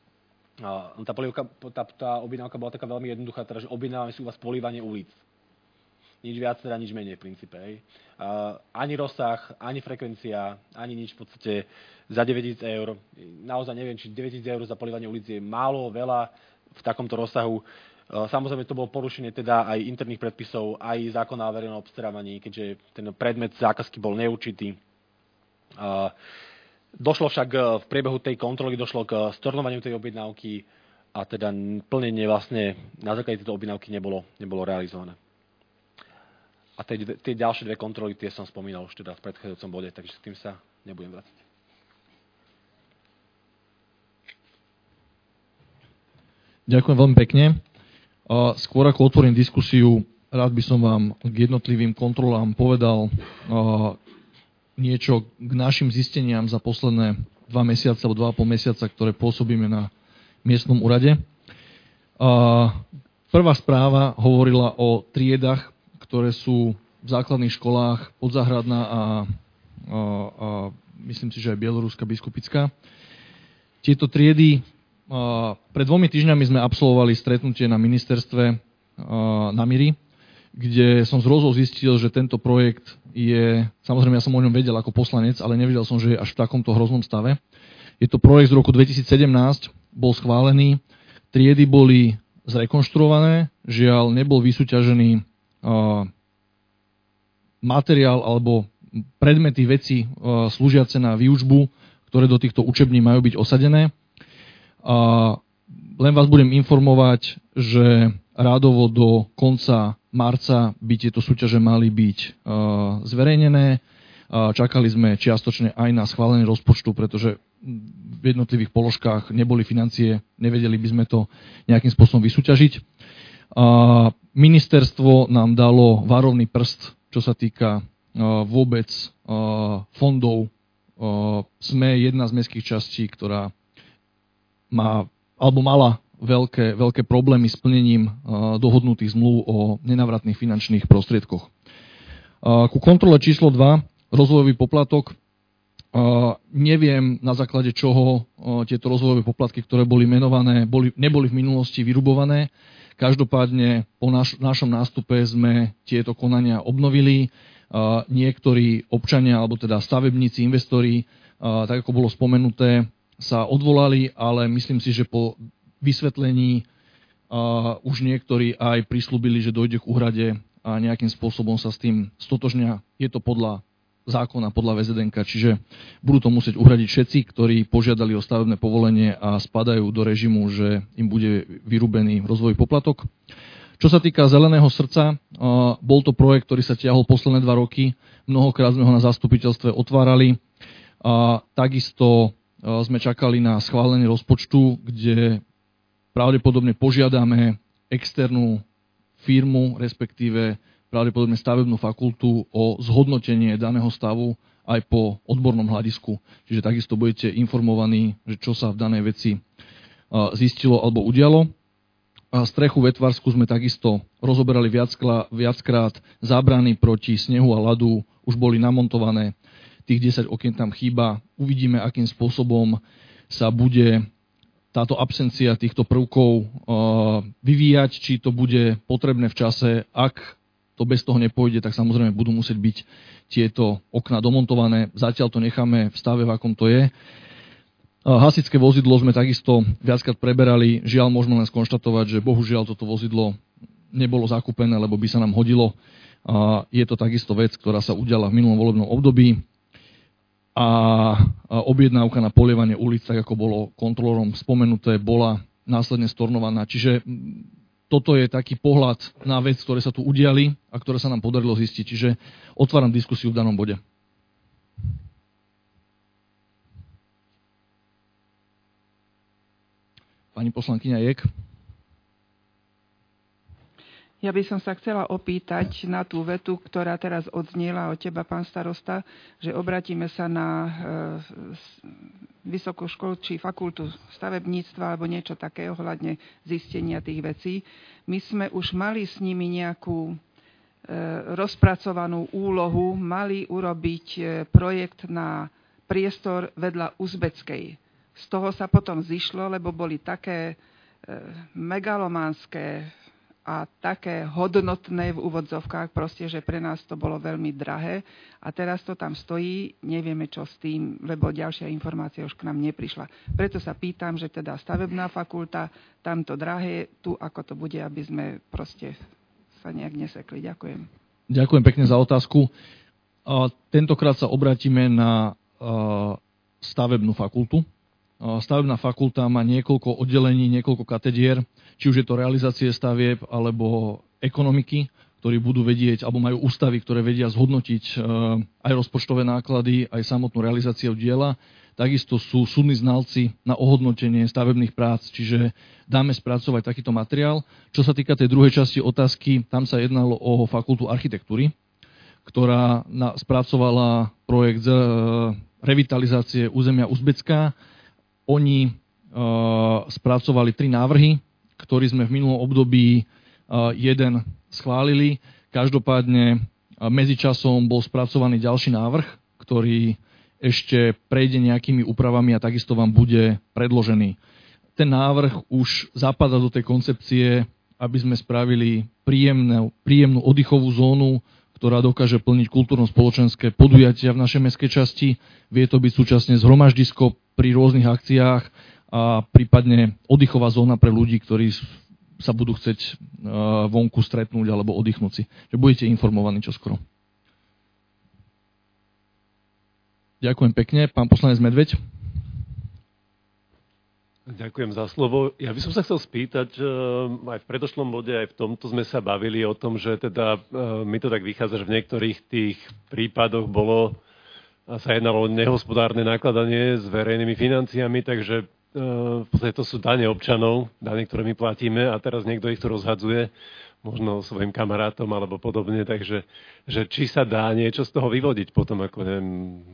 Tá objednávka bola taká veľmi jednoduchá, teda, že objednávame si u vás polievanie ulic. Nič viac, teda nič menej v princípe. Ani rozsah, ani frekvencia, ani nič v podstate za 9 000 eur. Naozaj neviem, či 9 000 eur za polievanie ulic je málo, veľa v takomto rozsahu. Samozrejme to bolo porušenie teda aj interných predpisov, aj zákona o verejnom obstarávaní, keďže ten predmet zákazky bol neurčitý. Došlo však v priebehu tej kontroly k stornovaniu tej objednávky a teda plnenie vlastne na základe tejto objednávky nebolo realizované. A tie ďalšie dve kontroly, tie som spomínal už teda v predchádzajúcom bode, takže s tým sa nebudem vrátiť. Ďakujem veľmi pekne. Skôr ako otvorím diskusiu, rád by som vám k jednotlivým kontrolám povedal niečo k našim zisteniam za posledné 2 mesiace alebo 2,5 mesiaca, ktoré pôsobíme na miestnom úrade. Prvá správa hovorila o triedach, ktoré sú v základných školách Podzáhradná a myslím si, že aj Bieloruská biskupická. Tieto triedy, pred 2 týždňami sme absolvovali stretnutie na ministerstve na Miri, kde som z rozhovorov zistil, že tento projekt je, samozrejme ja som o ňom vedel ako poslanec, ale nevedel som, že je až v takomto hroznom stave. Je to projekt z roku 2017, bol schválený, triedy boli zrekonštruované, žiaľ nebol vysúťažený materiál alebo predmety, veci slúžiace na výučbu, ktoré do týchto učební majú byť osadené. Len vás budem informovať, že rádovo do konca marca by tieto súťaže mali byť zverejnené. Čakali sme čiastočne aj na schválenie rozpočtu, pretože v jednotlivých položkách neboli financie, nevedeli by sme to nejakým spôsobom vysúťažiť. Ministerstvo nám dalo varovný prst, čo sa týka vôbec fondov. Sme jedna z mestských častí, ktorá mala veľké problémy s plnením dohodnutých zmluv o nenávratných finančných prostriedkoch. Ku kontrole číslo 2, rozvojový poplatok. Neviem, na základe čoho tieto rozvojové poplatky, ktoré boli menované, neboli v minulosti vyrubované. Každopádne po našom nástupe sme tieto konania obnovili. Niektorí občania, alebo teda stavebníci, investori, tak ako bolo spomenuté, sa odvolali, ale myslím si, že po vysvetlení už niektorí aj prislúbili, že dojde k úhrade a nejakým spôsobom sa s tým stotožnia. Je to podľa zákona, podľa VZDNK, čiže budú to musieť uhradiť všetci, ktorí požiadali o stavebné povolenie a spadajú do režimu, že im bude vyrúbený rozvojový poplatok. Čo sa týka Zeleného srdca, bol to projekt, ktorý sa tiahol posledné 2 roky. Mnohokrát sme ho na zastupiteľstve otvárali. Takisto sme čakali na schválenie rozpočtu, kde pravdepodobne požiadame externú firmu, respektíve pravdepodobne stavebnú fakultu o zhodnotenie daného stavu aj po odbornom hľadisku. Čiže takisto budete informovaní, že čo sa v danej veci zistilo alebo udialo. Strechu vetvarsku sme takisto rozoberali viackrát. Zábrany proti snehu a ľadu už boli namontované. Tých 10 okien tam chýba. Uvidíme, akým spôsobom sa bude táto absencia týchto prvkov vyvíjať, či to bude potrebné v čase. Ak to bez toho nepôjde, tak samozrejme budú musieť byť tieto okná domontované. Zatiaľ to necháme v stave, v akom to je. Hasičské vozidlo sme takisto viackrát preberali. Žiaľ, môžeme len skonštatovať, že bohužiaľ toto vozidlo nebolo zakúpené, lebo by sa nám hodilo. Je to takisto vec, ktorá sa udiala v minulom volebnom období. A objednávka na polievanie ulic, tak ako bolo kontrolorom spomenuté, bola následne stornovaná. Čiže toto je taký pohľad na vec, ktoré sa tu udiali a ktoré sa nám podarilo zistiť. Čiže otváram diskusiu v danom bode. Pani poslankyňa Jek. Ja by som sa chcela opýtať na tú vetu, ktorá teraz odznela od teba, pán starosta, že obratíme sa na vysokú školu či fakultu stavebníctva alebo niečo také ohľadne zistenia tých vecí. My sme už mali s nimi nejakú rozpracovanú úlohu, mali urobiť projekt na priestor vedľa Uzbeckej. Z toho sa potom zišlo, lebo boli také megalománske a také hodnotné v úvodzovkách, proste, že pre nás to bolo veľmi drahé. A teraz to tam stojí, nevieme čo s tým, lebo ďalšia informácia už k nám neprišla. Preto sa pýtam, že teda stavebná fakulta, tamto drahé, tu ako to bude, aby sme proste sa nejak nesekli. Ďakujem. Ďakujem pekne za otázku. Tentokrát sa obratíme na stavebnú fakultu. Stavebná fakulta má niekoľko oddelení, niekoľko katedier, či už je to realizácie stavieb alebo ekonomiky, ktorí budú vedieť, alebo majú ústavy, ktoré vedia zhodnotiť aj rozpočtové náklady, aj samotnú realizáciu diela. Takisto sú súdni znalci na ohodnotenie stavebných prác, čiže dáme spracovať takýto materiál. Čo sa týka tej druhej časti otázky, tam sa jednalo o fakultu architektúry, ktorá spracovala projekt revitalizácie územia Uzbecka. Oni spracovali 3 návrhy, ktorý sme v minulom období jeden schválili. Každopádne medzičasom bol spracovaný ďalší návrh, ktorý ešte prejde nejakými úpravami a takisto vám bude predložený. Ten návrh už zapadá do tej koncepcie, aby sme spravili príjemnú oddychovú zónu, ktorá dokáže plniť kultúrno-spoločenské podujatia v našej mestskej časti. Vie to byť súčasne zhromaždisko pri rôznych akciách a prípadne oddychová zóna pre ľudí, ktorí sa budú chcieť vonku stretnúť alebo oddychnúť si. Že budete informovaní čoskoro. Ďakujem pekne. Pán poslanec Medveď. Ďakujem za slovo. Ja by som sa chcel spýtať, aj v predošlom bode, aj v tomto sme sa bavili o tom, že teda mi to tak vychádza, že v niektorých tých prípadoch sa jednalo o nehospodárne nakladanie s verejnými financiami, takže v podstate to sú dane občanov, dane, ktoré my platíme a teraz niekto ich tu rozhadzuje, možno svojim kamarátom alebo podobne, takže že či sa dá niečo z toho vyvodiť potom, ako neviem,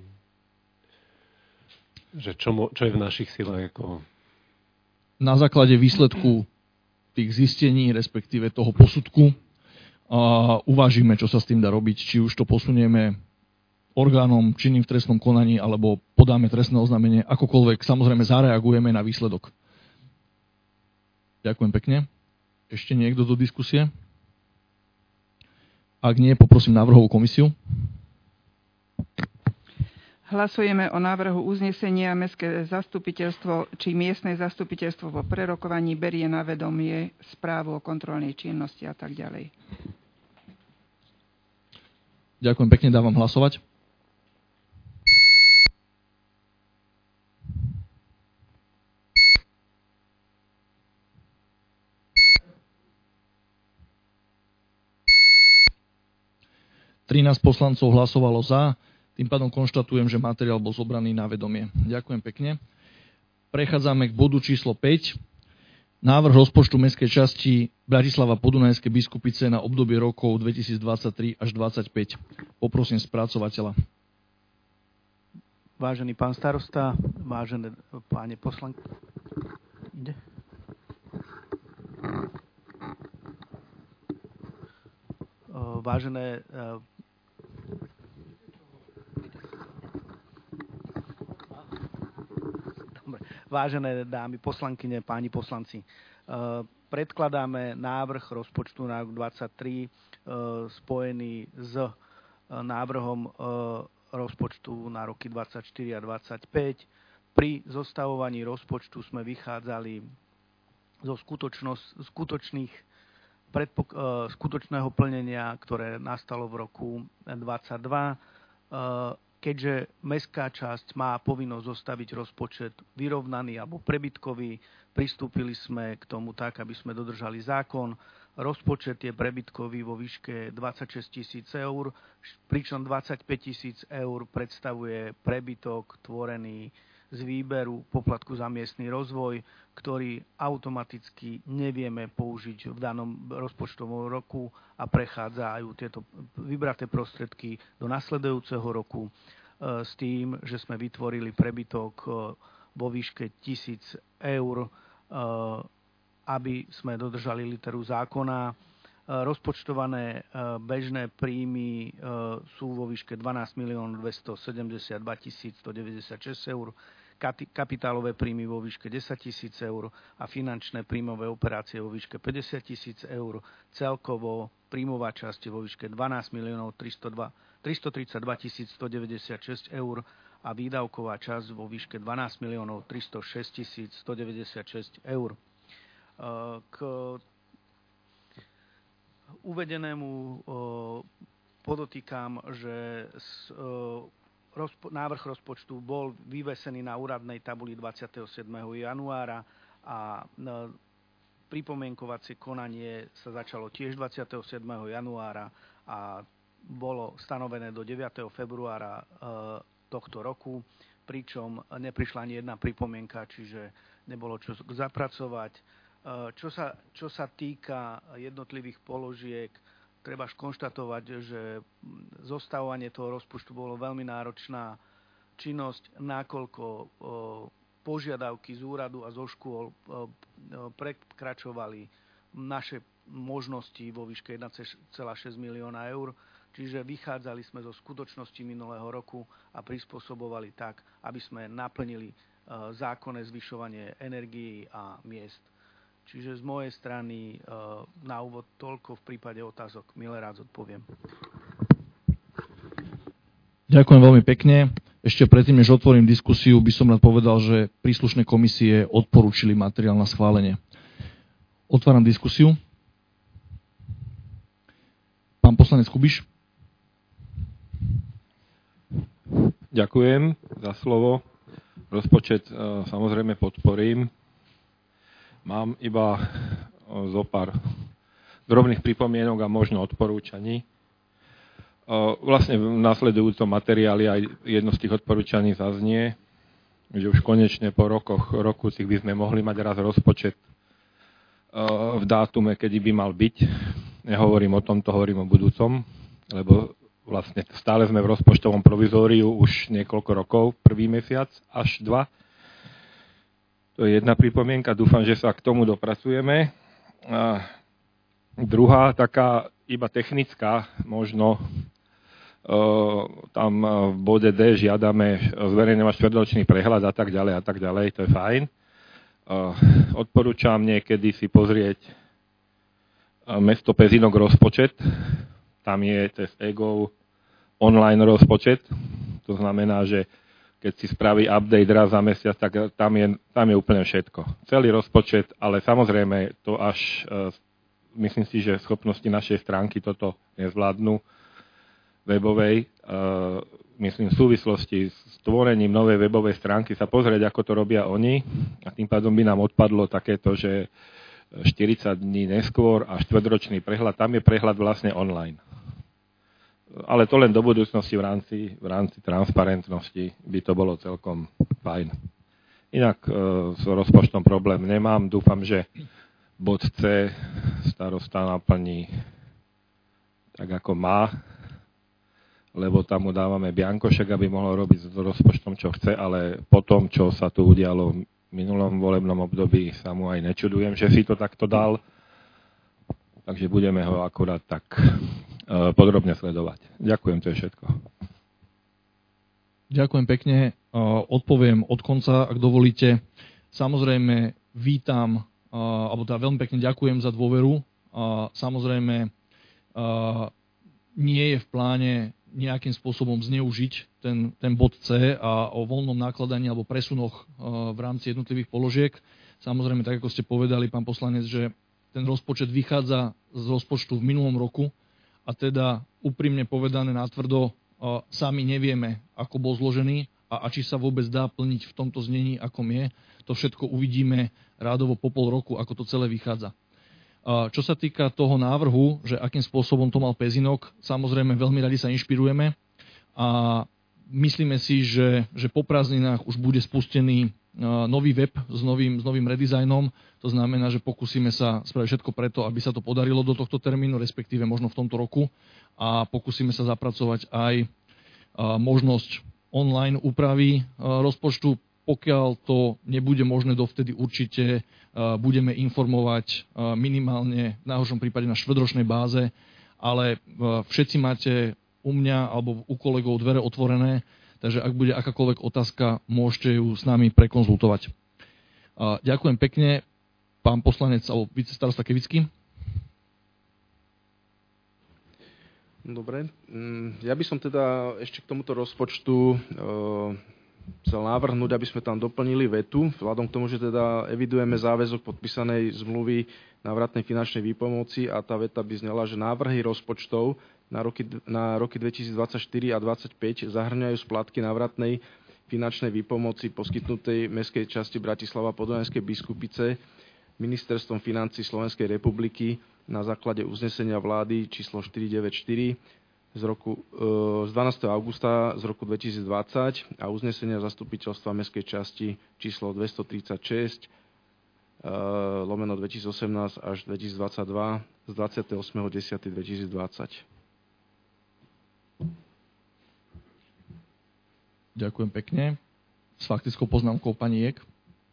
že čo je v našich silách. Ako... Na základe výsledku tých zistení, respektíve toho posudku, uvážime, čo sa s tým dá robiť, či už to posunieme orgánom činným v trestnom konaní, alebo podáme trestné oznámenie, akokoľvek, samozrejme zareagujeme na výsledok. Ďakujem pekne. Ešte niekto do diskusie? Ak nie, poprosím návrhovú komisiu. Hlasujeme o návrhu uznesenia. Mestské zastupiteľstvo či miestne zastupiteľstvo po prerokovaní berie na vedomie správu o kontrolnej činnosti a tak ďalej. Ďakujem pekne, dávam hlasovať. Poslancov hlasovalo za, tým pádom konštatujem, že materiál bol zobraný na vedomie. Ďakujem pekne. Prechádzame k bodu číslo 5. Návrh rozpočtu mestskej časti Bratislava Podunajské Biskupice na obdobie rokov 2023 až 2025. Poprosím spracovateľa. Vážený pán starosta, vážené páne poslanky. Ide? Vážené Vážené dámy poslankyne, páni poslanci, predkladáme návrh rozpočtu na rok 2023 spojený s návrhom rozpočtu na roky 2024 a 2025. Pri zostavovaní rozpočtu sme vychádzali zo skutočného plnenia, ktoré nastalo v roku 2022. Keďže mestská časť má povinnosť zostaviť rozpočet vyrovnaný alebo prebytkový, pristúpili sme k tomu tak, aby sme dodržali zákon. Rozpočet je prebytkový vo výške 26 000 eur, pričom 25 000 eur predstavuje prebytok tvorený z výberu poplatku za miestny rozvoj, ktorý automaticky nevieme použiť v danom rozpočtovom roku a prechádzajú tieto vybraté prostriedky do nasledujúceho roku s tým, že sme vytvorili prebytok vo výške 1000 eur, aby sme dodržali literu zákona. Rozpočtované bežné príjmy sú vo výške 12 272 196 eur, kapitálové príjmy vo výške 10 000 eur a finančné príjmové operácie vo výške 50 000 eur. Celkovo príjmová časť vo výške 12 332 196 eur a výdavková časť vo výške 12 306 196 eur. K uvedenému podotýkam, že návrh rozpočtu bol vyvesený na úradnej tabuli 27. januára a pripomienkovacie konanie sa začalo tiež 27. januára a bolo stanovené do 9. februára tohto roku, pričom neprišla ani jedna pripomienka, čiže nebolo čo zapracovať. Čo sa týka jednotlivých položiek, treba konštatovať, že zostavovanie toho rozpočtu bolo veľmi náročná činnosť, nakoľko požiadavky z úradu a zo škôl prekračovali naše možnosti vo výške 1,6 milióna eur, čiže vychádzali sme zo skutočnosti minulého roku a prispôsobovali tak, aby sme naplnili zákonné zvyšovanie energií a miest. Čiže z mojej strany na úvod toľko, v prípade otázok milé rád zodpoviem. Ďakujem veľmi pekne. Ešte predtým, než otvorím diskusiu, by som rád povedal, že príslušné komisie odporúčili materiál na schválenie. Otváram diskusiu. Pán poslanec Kubiš. Ďakujem za slovo. Rozpočet samozrejme podporím. Mám iba zo pár drobných pripomienok a možno odporúčaní. Vlastne v nasledujúcom materiáli aj jedno z tých odporúčaní zaznie. že už konečne po roku by sme mohli mať raz rozpočet v dátume, kedy by mal byť. Nehovorím o tomto, hovorím o budúcom, lebo vlastne stále sme v rozpočtovom provizóriu už niekoľko rokov, prvý mesiac až 2. To je jedna pripomienka, dúfam, že sa k tomu dopracujeme. A druhá, taká iba technická, možno tam v bode D žiadame zverejňovať štvrťročný prehľad a tak ďalej, to je fajn. Odporúčam niekedy si pozrieť mesto Pezinok rozpočet, tam je cez EGO online rozpočet, to znamená, že keď si spraví update raz za mesiac, tak tam je úplne všetko. Celý rozpočet, ale samozrejme to až, myslím si, že schopnosti našej stránky toto nezvládnu, webovej, myslím v súvislosti s tvorením novej webovej stránky sa pozrieť, ako to robia oni a tým pádom by nám odpadlo takéto, že 40 dní neskôr a štvrťročný prehľad, tam je prehľad vlastne online. Ale to len do budúcnosti v rámci transparentnosti by to bolo celkom fajn. Inak s rozpočtom problém nemám, dúfam, že bod C starosta naplní tak, ako má, lebo tam mu dávame biankošek, aby mohol robiť s rozpočtom, čo chce, ale po tom, čo sa tu udialo v minulom volebnom období, sa mu aj nečudujem, že si to takto dal. Takže budeme ho akurát tak podrobne sledovať. Ďakujem, to je všetko. Ďakujem pekne. Odpoviem od konca, ak dovolíte. Samozrejme, vítam, alebo teda veľmi pekne ďakujem za dôveru. Samozrejme, nie je v pláne nejakým spôsobom zneužiť ten bod C a o voľnom nakladaní alebo presunoch v rámci jednotlivých položiek. Samozrejme, tak ako ste povedali, pán poslanec, že ten rozpočet vychádza z rozpočtu v minulom roku a teda úprimne povedané natvrdo sami nevieme, ako bol zložený a či sa vôbec dá plniť v tomto znení, akom je. To všetko uvidíme rádovo po pol roku, ako to celé vychádza. Čo sa týka toho návrhu, že akým spôsobom to mal Pezinok, samozrejme veľmi radi sa inšpirujeme a myslíme si, že po prázdninách už bude spustený nový web s novým redizajnom. To znamená, že pokúsime sa spraviť všetko preto, aby sa to podarilo do tohto termínu, respektíve možno v tomto roku a pokúsime sa zapracovať aj možnosť online úpravy rozpočtu. Pokiaľ to nebude možné dovtedy, určite budeme informovať minimálne v najhoršom prípade na štvrťročnej báze, ale všetci máte u mňa alebo u kolegov dvere otvorené, takže ak bude akákoľvek otázka, môžete ju s nami prekonzultovať. Ďakujem pekne, pán poslanec alebo vicestarosta Kevický. Dobre, ja by som teda ešte k tomuto rozpočtu chcel navrhnúť, aby sme tam doplnili vetu, vzhľadom k tomu, že teda evidujeme záväzok podpísanej zmluvy návratnej finančnej výpomoci a tá veta by znela, že návrhy rozpočtov na roky 2024 a 2025 zahŕňajú splátky návratnej finančnej výpomoci poskytnutej mestskej časti Bratislava Podunajskej Biskupice Ministerstvom financií Slovenskej republiky na základe uznesenia vlády číslo 494 z 12. augusta z roku 2020 a uznesenia zastupiteľstva mestskej časti číslo 236 lomeno 2018 až 2022 z 28.10.2020. Ďakujem pekne. S faktickou poznámkou pani Jek.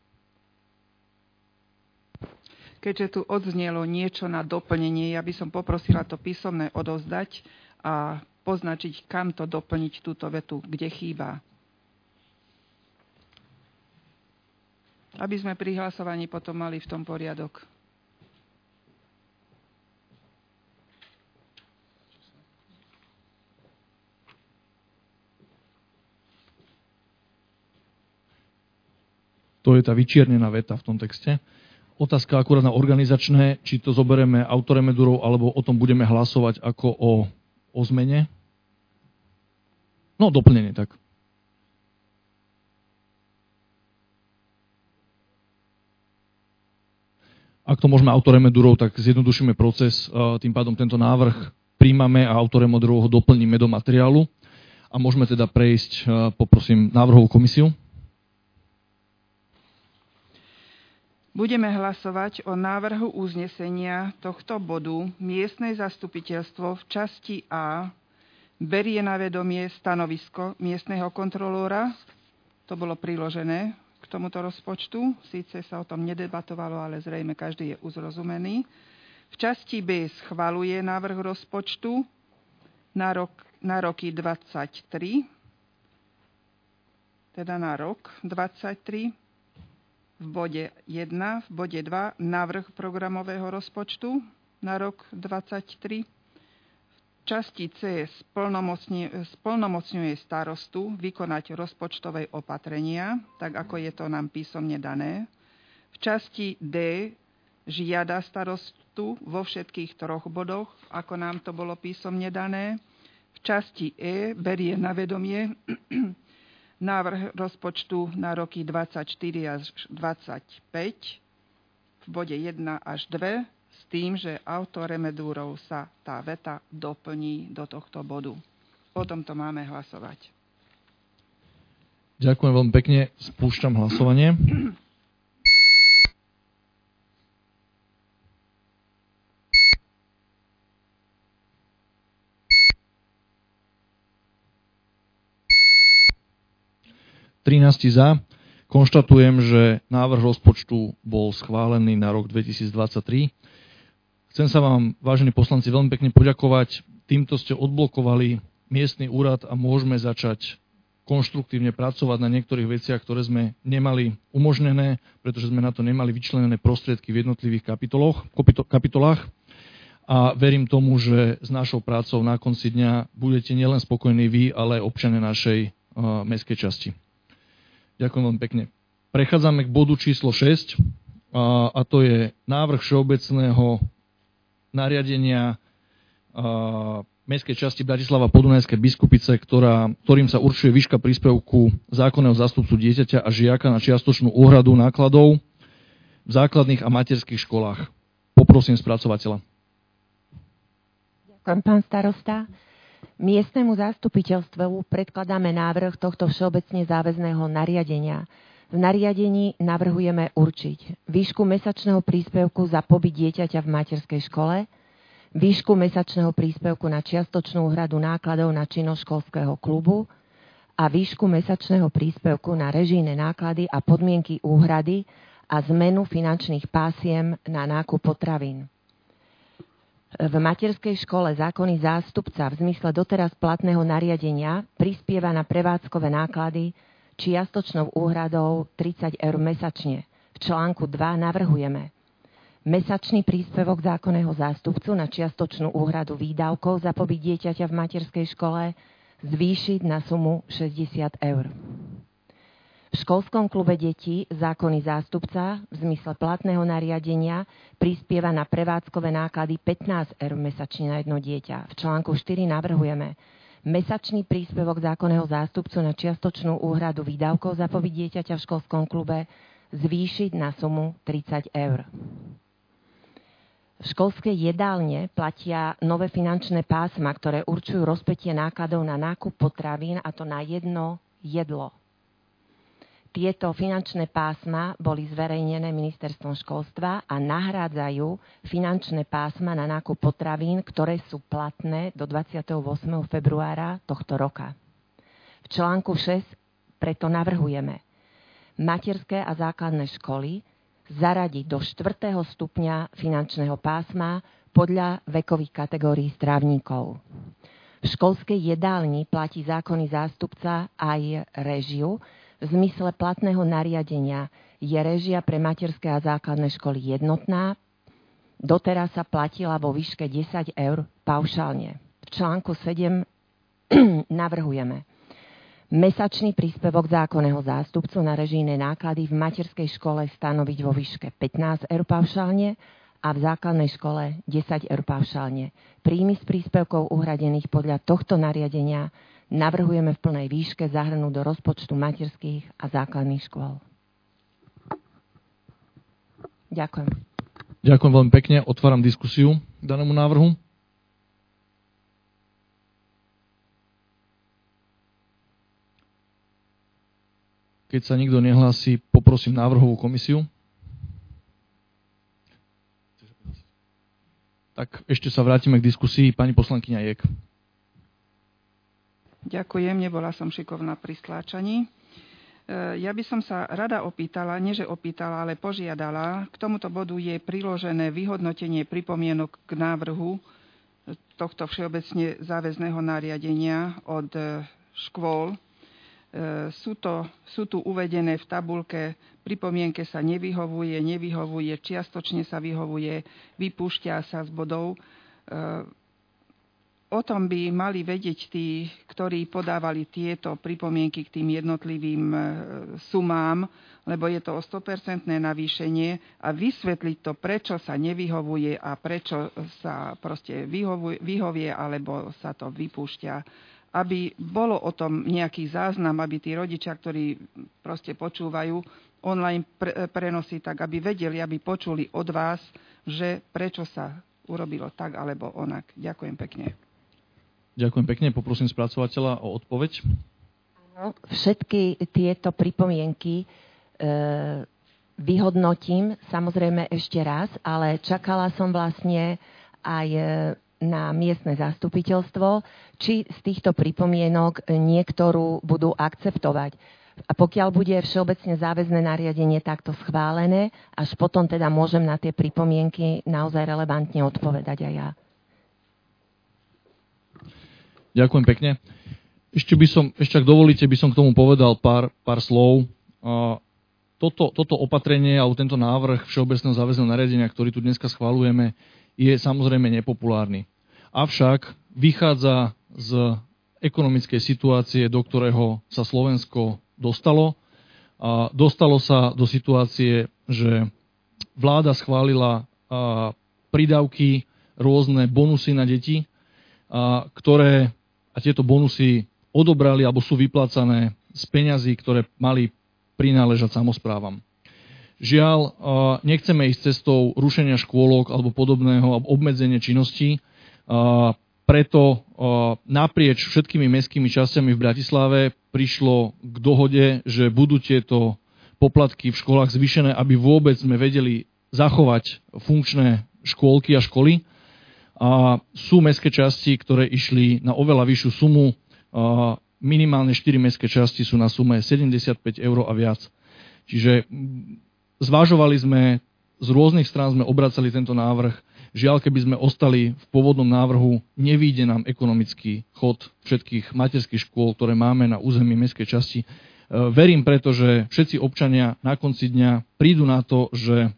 Keďže tu odznelo niečo na doplnenie, ja by som poprosila to písomné odovzdať a poznačiť, kam to doplniť túto vetu, kde chýba. Aby sme pri hlasovaní potom mali v tom poriadok. To je tá vyčiernená veta v tom texte. Otázka akurát na organizačné, či to zoberieme autoremedurou, alebo o tom budeme hlasovať ako o zmene. No, doplnenie, tak. Ak to môžeme autoremedurou, tak zjednodušíme proces, tým pádom tento návrh príjmame a autoremedurou ho doplníme do materiálu a môžeme teda prejsť, poprosím, návrhovú komisiu. Budeme hlasovať o návrhu uznesenia tohto bodu. Miestne zastupiteľstvo v časti A berie na vedomie stanovisko miestneho kontrolóra. To bolo priložené k tomuto rozpočtu. Síce sa o tom nedebatovalo, ale zrejme každý je uzrozumený. V časti B schvaľuje návrh rozpočtu na roky 23, teda na rok 23. V bode 1, v bode 2 návrh programového rozpočtu na rok 23. V časti C splnomocňuje starostu vykonať rozpočtové opatrenia, tak ako je to nám písomne dané. V časti D žiada starostu vo všetkých 3 bodoch, ako nám to bolo písomne dané. V časti E berie na vedomie návrh rozpočtu na roky 24 až 25 v bode 1 až 2 s tým, že autoremedúrou sa tá veta doplní do tohto bodu. O tomto máme hlasovať. Ďakujem veľmi pekne. Spúšťam hlasovanie. Za. Konštatujem, že návrh rozpočtu bol schválený na rok 2023. Chcem sa vám, vážení poslanci, veľmi pekne poďakovať. Týmto ste odblokovali miestny úrad a môžeme začať konštruktívne pracovať na niektorých veciach, ktoré sme nemali umožnené, pretože sme na to nemali vyčlenené prostriedky v jednotlivých kapitolách. A verím tomu, že s našou prácou na konci dňa budete nielen spokojní vy, ale aj občania našej mestskej časti. Ďakujem veľmi pekne. Prechádzame k bodu číslo 6 a to je návrh všeobecného nariadenia mestskej časti Bratislava Podunajské Biskupice, ktorým sa určuje výška príspevku zákonného zástupcu dieťaťa a žiaka na čiastočnú úhradu nákladov v základných a materských školách. Poprosím spracovateľa. Ďakujem, pán starosta. Miestnemu zastupiteľstvu predkladáme návrh tohto všeobecne záväzného nariadenia. V nariadení navrhujeme určiť výšku mesačného príspevku za pobyt dieťaťa v materskej škole, výšku mesačného príspevku na čiastočnú úhradu nákladov na činnosť školského klubu a výšku mesačného príspevku na režijné náklady a podmienky úhrady a zmenu finančných pásiem na nákup potravín. V materskej škole zákonný zástupca v zmysle doteraz platného nariadenia prispieva na prevádzkové náklady čiastočnou úhradou 30 eur mesačne. V článku 2 navrhujeme mesačný príspevok zákonného zástupcu na čiastočnú úhradu výdavkov za pobyt dieťaťa v materskej škole zvýšiť na sumu 60 eur. V školskom klube detí zákonný zástupca v zmysle platného nariadenia prispieva na prevádzkové náklady 15 eur mesačne na jedno dieťa. V článku 4 navrhujeme mesačný príspevok zákonného zástupcu na čiastočnú úhradu výdavkov za pobyt dieťaťa v školskom klube zvýšiť na sumu 30 eur. V školskej jedálne platia nové finančné pásma, ktoré určujú rozpätie nákladov na nákup potravín, a to na jedno jedlo. Tieto finančné pásma boli zverejnené ministerstvom školstva a nahrádzajú finančné pásma na nákup potravín, ktoré sú platné do 28. februára tohto roka. V článku 6 preto navrhujeme materské a základné školy zaradiť do 4. stupňa finančného pásma podľa vekových kategórií strávníkov. V školskej jedálni platí zákonný zástupca aj réžiu. V zmysle platného nariadenia je réžia pre materské a základné školy jednotná. Doteraz sa platila vo výške 10 eur paušálne. V článku 7 navrhujeme mesačný príspevok zákonného zástupcu na režijné náklady v materskej škole stanoviť vo výške 15 eur paušálne a v základnej škole 10 eur paušálne. Príjmy z príspevkov uhradených podľa tohto nariadenia navrhujeme v plnej výške zahrnúť do rozpočtu materských a základných škôl. Ďakujem. Ďakujem veľmi pekne. Otváram diskusiu k danému návrhu. Keď sa nikto nehlási, poprosím návrhovú komisiu. tak ešte sa vrátime k diskusii. Pani poslankyňa Jek. Ďakujem, nebola som šikovná pri stláčaní. Ja by som sa rada opýtala, nie že opýtala, ale požiadala. K tomuto bodu je priložené vyhodnotenie pripomienok k návrhu tohto všeobecne záväzného nariadenia od škôl. Sú tu uvedené v tabuľke, pripomienke sa nevyhovuje, čiastočne sa vyhovuje, vypúšťa sa z bodov. O tom by mali vedieť tí, ktorí podávali tieto pripomienky k tým jednotlivým sumám, lebo je to o 100% navýšenie a vysvetliť to, prečo sa nevyhovuje a prečo sa proste vyhovie alebo sa to vypúšťa. Aby bolo o tom nejaký záznam, aby tí rodičia, ktorí proste počúvajú online prenosy, tak aby vedeli, aby počuli od vás, že prečo sa urobilo tak alebo onak. Ďakujem pekne. Ďakujem pekne. Poprosím spracovateľa o odpoveď. Áno, všetky tieto pripomienky vyhodnotím samozrejme ešte raz, ale čakala som vlastne aj na miestne zastupiteľstvo, či z týchto pripomienok niektorú budú akceptovať. A pokiaľ bude všeobecne záväzné nariadenie takto schválené, až potom teda môžem na tie pripomienky naozaj relevantne odpovedať aj ja. Ďakujem pekne. Ešte ak dovolíte, by som k tomu povedal pár slov. Toto opatrenie alebo tento návrh všeobecného záväzného nariadenia, ktorý tu dneska schvaľujeme, je samozrejme nepopulárny. Avšak vychádza z ekonomickej situácie, do ktorého sa Slovensko dostalo. Dostalo sa do situácie, že vláda schválila prídavky, rôzne bonusy na deti, ktoré a tieto bonusy odobrali alebo sú vyplácané z peňazí, ktoré mali prináležať samosprávam. Žiaľ, nechceme ísť cestou rušenia škôlok alebo podobného alebo obmedzenie činností, preto naprieč všetkými mestskými časťami v Bratislave prišlo k dohode, že budú tieto poplatky v školách zvýšené, aby vôbec sme vedeli zachovať funkčné škôlky a školy. A sú mestské časti, ktoré išli na oveľa vyššiu sumu. Minimálne 4 mestské časti sú na sume 75 eur a viac. Čiže zvažovali sme, z rôznych strán sme obracali tento návrh. Žiaľ, keby sme ostali v pôvodnom návrhu, nevyjde nám ekonomický chod všetkých materských škôl, ktoré máme na území mestskej časti. Verím preto, že všetci občania na konci dňa prídu na to, že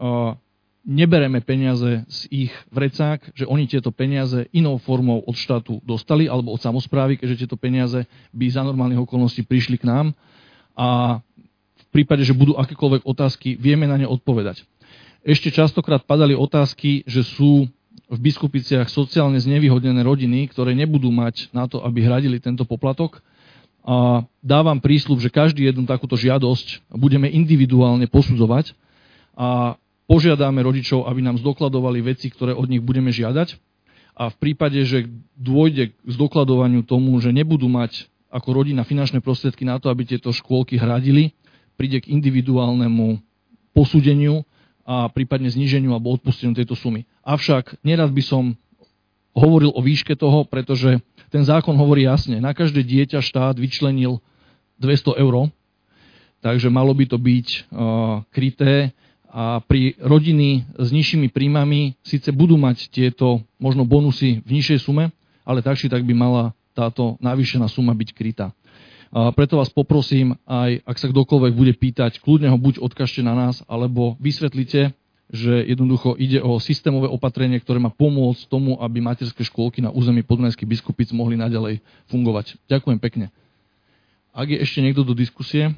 nebereme peniaze z ich vrecák, že oni tieto peniaze inou formou od štátu dostali alebo od samosprávy, keďže tieto peniaze by za normálnych okolností prišli k nám a v prípade, že budú akékoľvek otázky, vieme na ne odpovedať. Ešte častokrát padali otázky, že sú v Biskupiciach sociálne znevýhodnené rodiny, ktoré nebudú mať na to, aby hradili tento poplatok. A dávam prísľub, že každý jednu takúto žiadosť budeme individuálne posudzovať a požiadame rodičov, aby nám zdokladovali veci, ktoré od nich budeme žiadať. A v prípade, že dôjde k zdokladovaniu tomu, že nebudú mať ako rodina finančné prostriedky na to, aby tieto škôlky hradili, príde k individuálnemu posúdeniu a prípadne zníženiu alebo odpusteniu tejto sumy. Avšak nerad by som hovoril o výške toho, pretože ten zákon hovorí jasne, na každé dieťa štát vyčlenil 200 eur, takže malo by to byť kryté. A pri rodiny s nižšími príjmami síce budú mať tieto možno bonusy v nižšej sume, ale tak či tak by mala táto navýšená suma byť krytá. A preto vás poprosím, aj ak sa kdokoľvek bude pýtať, kľudne ho buď odkažte na nás, alebo vysvetlite, že jednoducho ide o systémové opatrenie, ktoré má pomôcť tomu, aby materské škôlky na území Podunajských Biskupic mohli naďalej fungovať. Ďakujem pekne. Ak je ešte niekto do diskusie?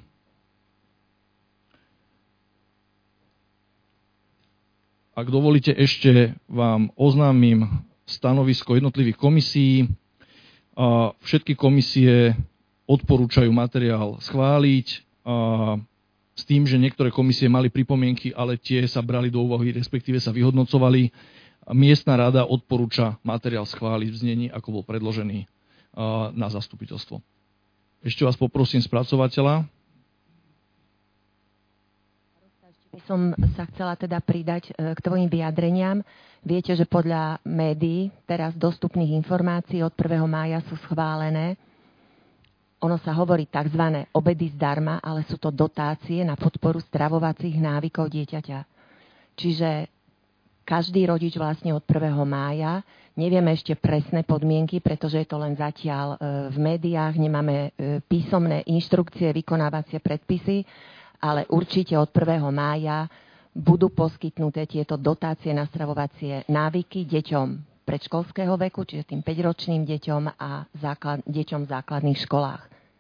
Ak dovolíte, ešte vám oznámim stanovisko jednotlivých komisií. Všetky komisie odporúčajú materiál schváliť s tým, že niektoré komisie mali pripomienky, ale tie sa brali do úvahy, respektíve sa vyhodnocovali. Miestna rada odporúča materiál schváliť v znení, ako bol predložený na zastupiteľstvo. Ešte vás poprosím spracovateľa. By som sa chcela teda pridať k tvojim vyjadreniam. Viete, že podľa médií teraz dostupných informácií od 1. mája sú schválené. Ono sa hovorí tzv. Obedy zdarma, ale sú to dotácie na podporu stravovacích návykov dieťaťa. Čiže každý rodič vlastne od 1. mája, nevieme ešte presné podmienky, pretože je to len zatiaľ v médiách, nemáme písomné inštrukcie, vykonávacie predpisy, ale určite od 1. mája budú poskytnuté tieto dotácie na stravovacie návyky deťom predškolského veku, čiže tým 5-ročným deťom a deťom v základných školách.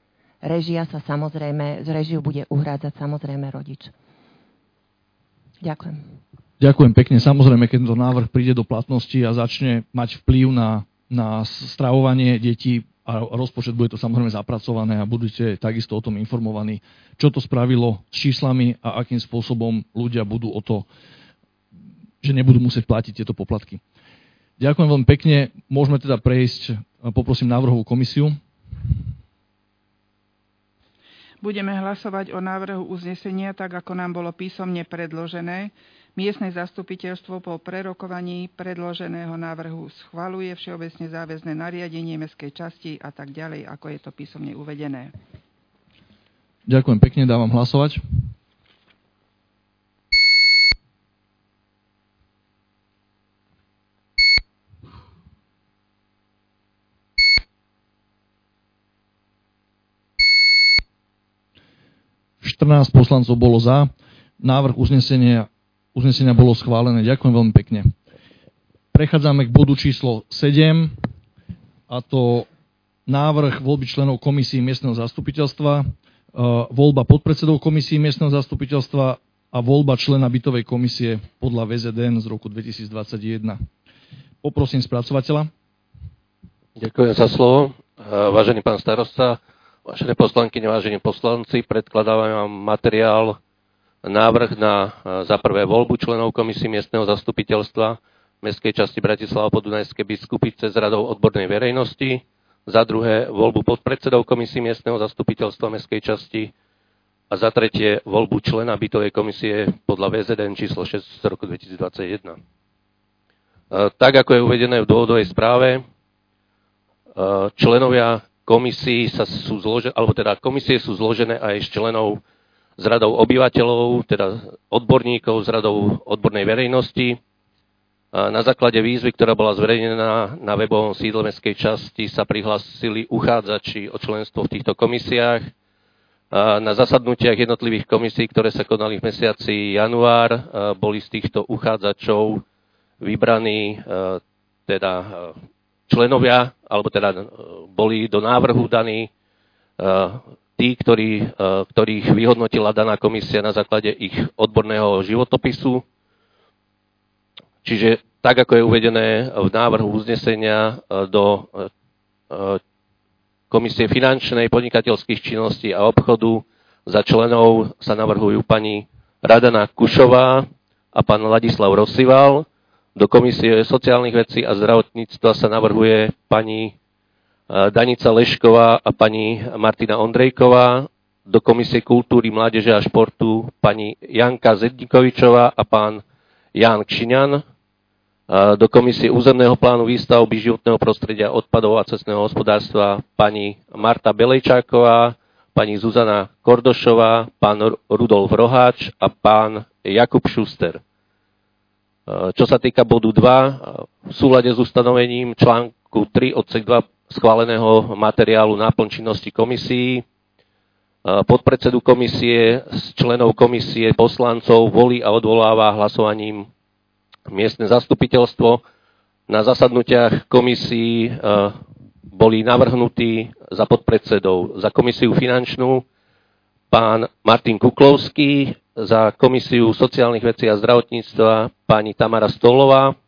Z režiu bude uhrádzať samozrejme rodič. Ďakujem. Ďakujem pekne. Samozrejme, keď tento návrh príde do platnosti a začne mať vplyv na stravovanie detí, a rozpočet bude to samozrejme zapracované a budete takisto o tom informovaní, čo to spravilo s číslami a akým spôsobom ľudia budú o to, že nebudú musieť platiť tieto poplatky. Ďakujem veľmi pekne. Môžeme teda prejsť, poprosím návrhovú komisiu. Budeme hlasovať o návrhu uznesenia, tak ako nám bolo písomne predložené. Miestne zastupiteľstvo po prerokovaní predloženého návrhu schvaľuje všeobecne záväzné nariadenie mestskej časti a tak ďalej, ako je to písomne uvedené. Ďakujem pekne, dávam hlasovať. Štrnásť poslancov bolo za. Návrh uznesenia bolo schválené. Ďakujem veľmi pekne. Prechádzame k bodu číslo 7, a to návrh voľby členov komisí miestneho zastupiteľstva, voľba podpredsedov komisí miestneho zastupiteľstva a voľba člena bytovej komisie podľa VZN z roku 2021. Poprosím spracovateľa. Ďakujem za slovo. Vážený pán starosta, vážené poslankyne, vážení poslanci, predkladávam vám materiál návrh za prvé voľbu členov komisí miestneho zastupiteľstva mestskej časti Bratislava Podunajské Biskupice s radou odbornej verejnosti, za druhé voľbu podpredsedov komisí miestneho zastupiteľstva mestskej časti a za tretie voľbu člena bytovej komisie podľa VZN číslo 6 z roku 2021. Tak ako je uvedené v dôvodovej správe, členovia komisí komisie sú zložené aj z členov s radou obyvateľov, teda odborníkov, s radou odbornej verejnosti. Na základe výzvy, ktorá bola zverejnená na webovom sídle mestskej časti, sa prihlásili uchádzači o členstvo v týchto komisiách. Na zasadnutiach jednotlivých komisí, ktoré sa konali v mesiaci január, boli z týchto uchádzačov vybraní členovia, alebo teda boli do návrhu daní tí, ktorých vyhodnotila daná komisia na základe ich odborného životopisu. Čiže tak, ako je uvedené v návrhu uznesenia do Komisie finančnej, podnikateľských činností a obchodu, za členov sa navrhujú pani Radana Kušová a pán Ladislav Rosival. Do Komisie sociálnych vecí a zdravotníctva sa navrhuje pani Danica Lešková a pani Martina Ondrejková, do Komisie kultúry, mládeže a športu pani Janka Zednikovičová a pán Ján Kšiňan, do Komisie územného plánu výstavby, životného prostredia, odpadov a cestného hospodárstva pani Marta Belejčáková, pani Zuzana Kordošová, pán Rudolf Roháč a pán Jakub Šuster. Čo sa týka bodu 2, v súlade s ustanovením článku 3 odsek 2 schváleného materiálu náplň činnosti komisií, podpredsedu komisie z členov komisie poslancov volí a odvoláva hlasovaním miestne zastupiteľstvo. Na zasadnutiach komisií boli navrhnutí za podpredsedov za komisiu finančnú pán Martin Kuklovský, za komisiu sociálnych vecí a zdravotníctva pani Tamara Stolová,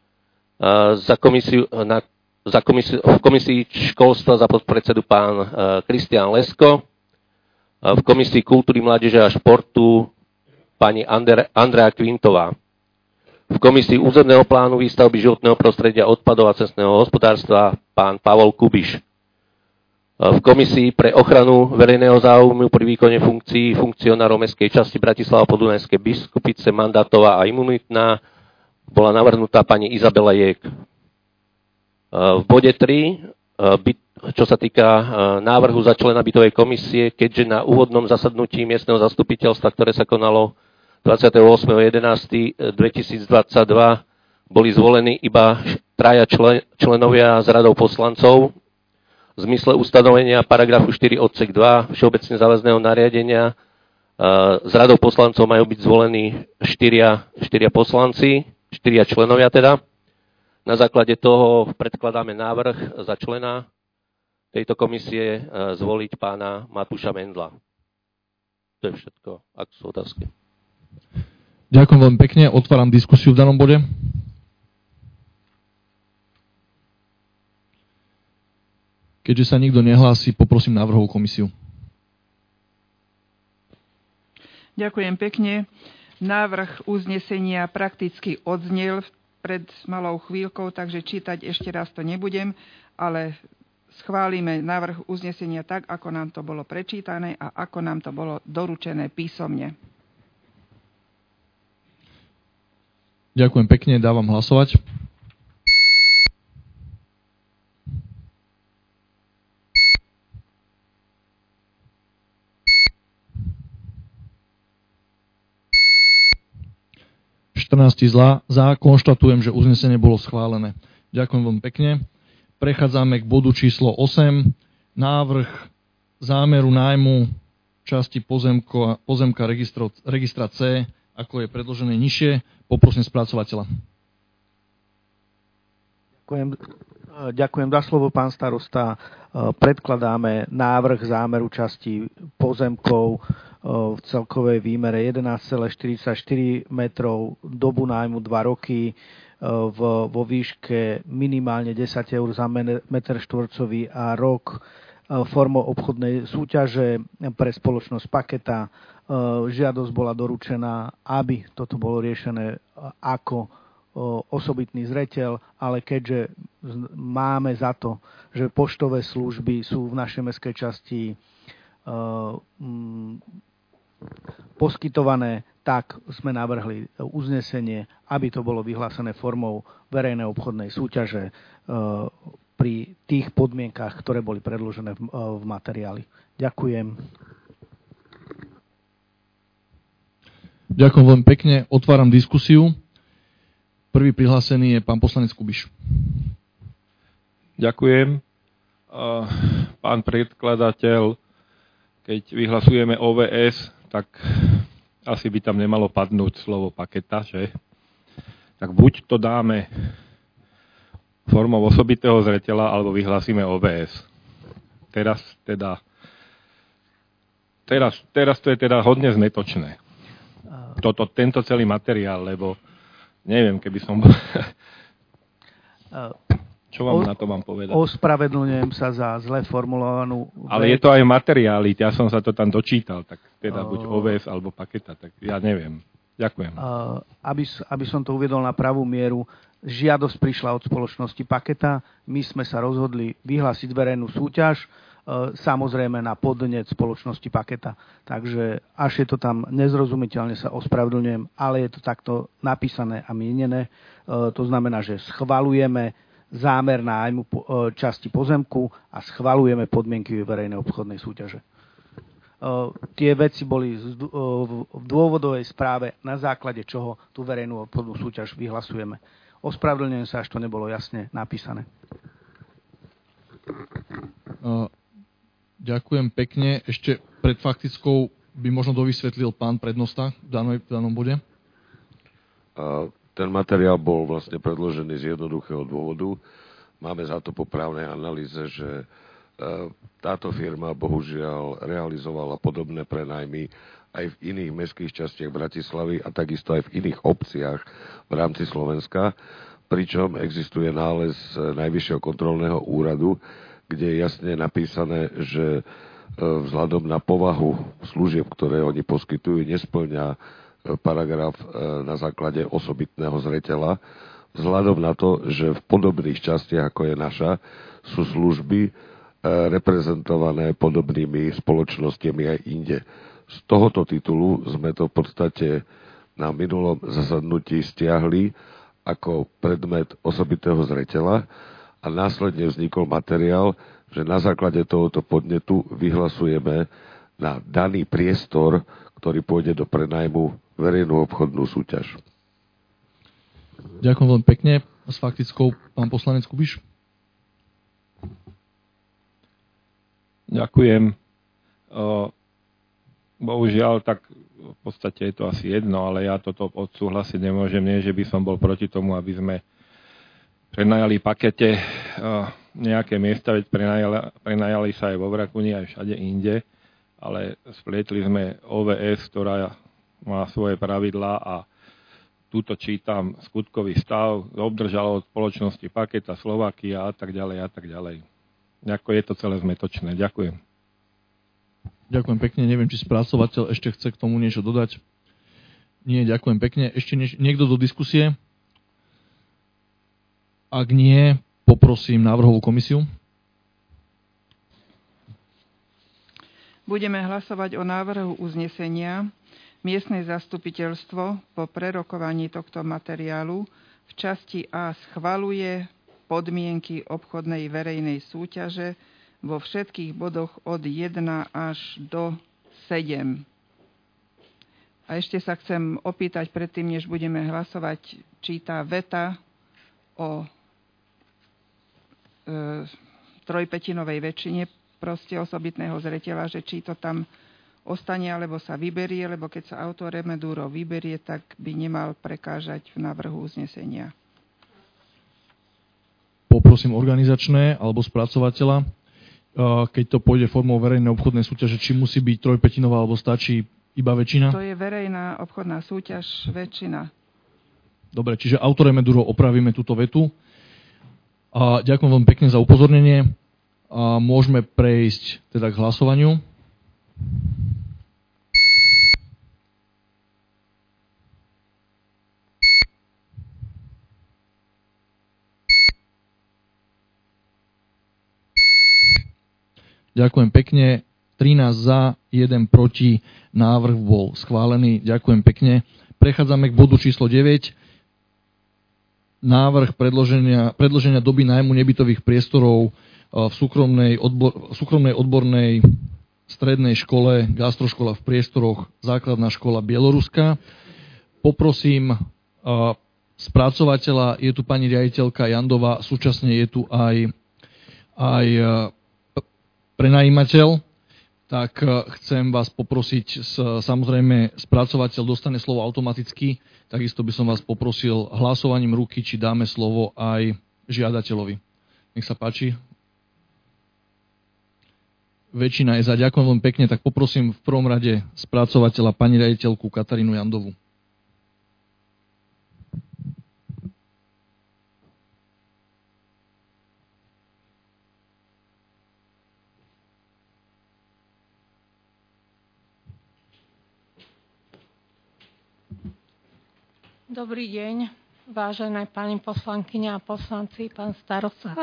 v komisii školstva za podpredsedu pán Kristián Lesko, v komisii kultúry, mládeže a športu pani Andrea Kvintová, v komisii územného plánu výstavby životného prostredia, odpadov a cestného hospodárstva pán Pavol Kubiš, v komisii pre ochranu verejného záujmu pri výkone funkcií funkcionárov mestskej časti Bratislava Podunajské Biskupice mandátová a imunitná bola navrhnutá pani Izabela Jék. V bode 3, čo sa týka návrhu za člena bytovej komisie, keďže na úvodnom zasadnutí miestneho zastupiteľstva, ktoré sa konalo 28.11.2022, boli zvolení iba 3 členovia z radou poslancov. V zmysle ustanovenia paragrafu 4 odsek 2 všeobecne záväzného nariadenia z radou poslancov majú byť zvolení 4 poslanci, 4 členovia teda. Na základe toho predkladáme návrh za člena tejto komisie zvoliť pána Matúša Mendla. To je všetko, ak sú otázky. Ďakujem veľmi pekne. Otváram diskusiu v danom bode. Keďže sa nikto nehlási, poprosím návrhovú komisiu. Ďakujem pekne. Návrh uznesenia prakticky odznel pred malou chvíľkou, takže čítať ešte raz to nebudem, ale schválime návrh uznesenia tak, ako nám to bolo prečítané a ako nám to bolo doručené písomne. Ďakujem pekne, dávam hlasovať. Za. Konštatujem, že uznesenie bolo schválené. Ďakujem veľmi pekne. Prechádzame k bodu číslo 8. Návrh zámeru nájmu časti pozemka registra C, ako je predložené nižšie. Poprosím spracovateľa. Ďakujem za slovo, pán starosta. Predkladáme návrh zámeru časti pozemkov v celkovej výmere 11,44 metrov, dobu nájmu 2 roky, vo výške minimálne 10 eur za meter štvorcový a rok, formou obchodnej súťaže pre spoločnosť Paketa. Žiadosť bola doručená, aby toto bolo riešené ako osobitný zreteľ, ale keďže máme za to, že poštové služby sú v našej mestskej časti poskytované, tak sme navrhli uznesenie, aby to bolo vyhlásené formou verejnej obchodnej súťaže pri tých podmienkach, ktoré boli predložené v materiáli. Ďakujem. Ďakujem veľmi pekne. Otváram diskusiu. Prvý prihlásený je pán poslanec Kubiš. Ďakujem. Pán predkladateľ, keď vyhlasujeme OVS, tak asi by tam nemalo padnúť slovo Paketa, že? Tak buď to dáme formou osobitého zreteľa, alebo vyhlásime OVS. Teraz to je teda hodne zmetočné. Tento celý materiál, lebo neviem, keby som... Čo vám na to mám povedať? Ospravedlňujem sa za zle formulovanú vec. Ale je to aj materiály, ja som sa to tam dočítal, tak teda buď OVS alebo Paketa, tak ja neviem. Ďakujem. Aby som to uviedol na pravú mieru, žiadosť prišla od spoločnosti Paketa, my sme sa rozhodli vyhlásiť verejnú súťaž, samozrejme na podnet spoločnosti Paketa. Takže až je to tam nezrozumiteľne, sa ospravedlňujem, ale je to takto napísané a mienené. To znamená, že schvaľujeme zámer nájmu časti pozemku a schvaľujeme podmienky verejnej obchodnej súťaže. Tie veci boli v dôvodovej správe, na základe čoho tú verejnú obchodnú súťaž vyhlasujeme. Ospravedlňujem sa, až to nebolo jasne napísané. Ďakujem pekne. Ešte pred faktickou by možno dovysvetlil pán prednosta v danom bode. Ten materiál bol vlastne predložený z jednoduchého dôvodu. Máme za to po právnej analýze, že táto firma bohužiaľ realizovala podobné prenajmy aj v iných mestských častiach Bratislavy a takisto aj v iných obciach v rámci Slovenska, pričom existuje nález Najvyššieho kontrolného úradu, kde je jasne napísané, že vzhľadom na povahu služieb, ktoré oni poskytujú, nespĺňa paragraf na základe osobitného zreteľa, vzhľadom na to, že v podobných častiach, ako je naša, sú služby reprezentované podobnými spoločnostiami aj inde. Z tohoto titulu sme to v podstate na minulom zasadnutí stiahli ako predmet osobitého zreteľa a následne vznikol materiál, že na základe tohoto podnetu vyhlasujeme na daný priestor, ktorý pôjde do prenajmu, verejnú obchodnú súťaž. Ďakujem veľmi pekne. S faktickou pán poslanec Kubiš. Ďakujem. Bohužiaľ, tak v podstate je to asi jedno, ale ja toto odsúhlasiť nemôžem. Nie, že by som bol proti tomu, aby sme prenajali pakete nejaké miesta, veď prenajali sa aj vo Vrakuni, aj všade inde, ale splietli sme OVS, ktorá má svoje pravidlá a túto čítam skutkový stav, obdržalo od spoločnosti Paketa Slovakia a tak ďalej a tak ďalej. Ako je to celé zmetočné. Ďakujem. Ďakujem pekne. Neviem, či spracovateľ ešte chce k tomu niečo dodať. Nie, ďakujem pekne. Ešte niekto do diskusie? Ak nie, poprosím návrhovú komisiu. Budeme hlasovať o návrhu uznesenia. Miestne zastupiteľstvo po prerokovaní tohto materiálu v časti A schvaľuje podmienky obchodnej verejnej súťaže vo všetkých bodoch od 1 až do 7. A ešte sa chcem opýtať predtým, než budeme hlasovať, či tá veta o trojpätinovej väčšine proste osobitného zreteľa, že či to tam ostane, alebo sa vyberie, lebo keď sa autoremedúro vyberie, tak by nemal prekážať v návrhu uznesenia. Poprosím organizačné alebo spracovateľa, keď to pôjde formou verejnej obchodnej súťaže, či musí byť trojpätinová, alebo stačí iba väčšina? To je verejná obchodná súťaž, väčšina. Dobre, čiže autoremedúro opravíme túto vetu. A ďakujem veľmi pekne za upozornenie. A môžeme prejsť teda k hlasovaniu. Ďakujem pekne. 13 za, 1 proti. Návrh bol schválený. Ďakujem pekne. Prechádzame k bodu číslo 9. Návrh predĺženia doby nájmu nebytových priestorov v súkromnej odbornej strednej škole, gastroškola v priestoroch, základná škola Bieloruska. Poprosím spracovateľa, je tu pani riaditeľka Jandová, súčasne je tu aj prenajímateľ, tak chcem vás poprosiť, samozrejme spracovateľ dostane slovo automaticky, takisto by som vás poprosil hlasovaním ruky, či dáme slovo aj žiadateľovi. Nech sa páči. Väčšina je za. Ďakujem veľmi pekne, tak poprosím v prvom rade spracovateľa pani riaditeľku Katarínu Jandovu. Dobrý deň, vážené pani poslankyne a poslanci, pán starosta.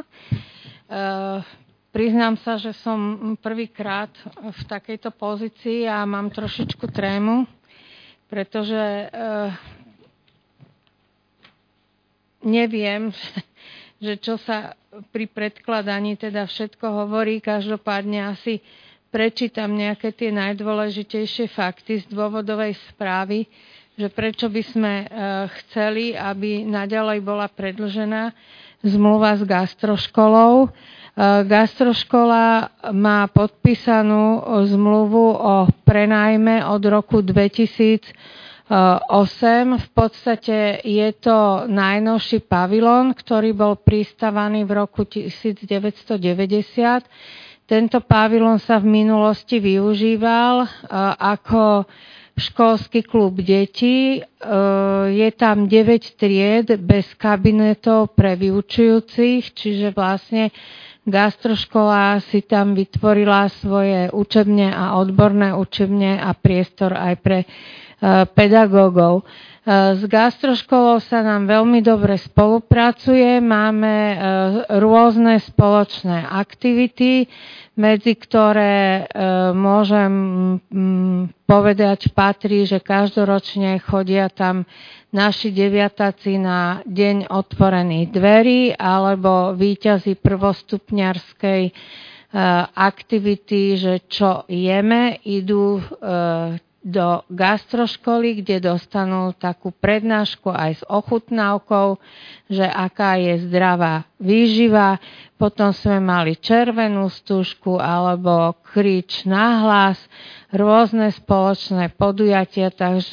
Priznám sa, že som prvýkrát v takejto pozícii a mám trošičku trému, pretože neviem, že čo sa pri predkladaní teda všetko hovorí. Každopádne asi prečítam nejaké tie najdôležitejšie fakty z dôvodovej správy, že prečo by sme chceli, aby naďalej bola predĺžená zmluva s gastroškolou. Gastroškola má podpísanú zmluvu o prenajme od roku 2008. V podstate je to najnovší pavilón, ktorý bol pristavaný v roku 1990. Tento pavilón sa v minulosti využíval ako školský klub detí. Je tam 9 tried bez kabinetov pre vyučujúcich, čiže vlastne gastroškola si tam vytvorila svoje učebne a odborné učebne a priestor aj pre pedagógov. S gastroškolou sa nám veľmi dobre spolupracuje, máme rôzne spoločné aktivity, medzi ktoré môžem povedať patrí, že každoročne chodia tam naši deviatáci na deň otvorených dverí alebo víťazi prvostupňarskej aktivity, že čo jeme, idú do gastroškoly, kde dostanú takú prednášku aj s ochutnávkou, že aká je zdravá výživa. Potom sme mali červenú stužku alebo krič na hlas, rôzne spoločné podujatia,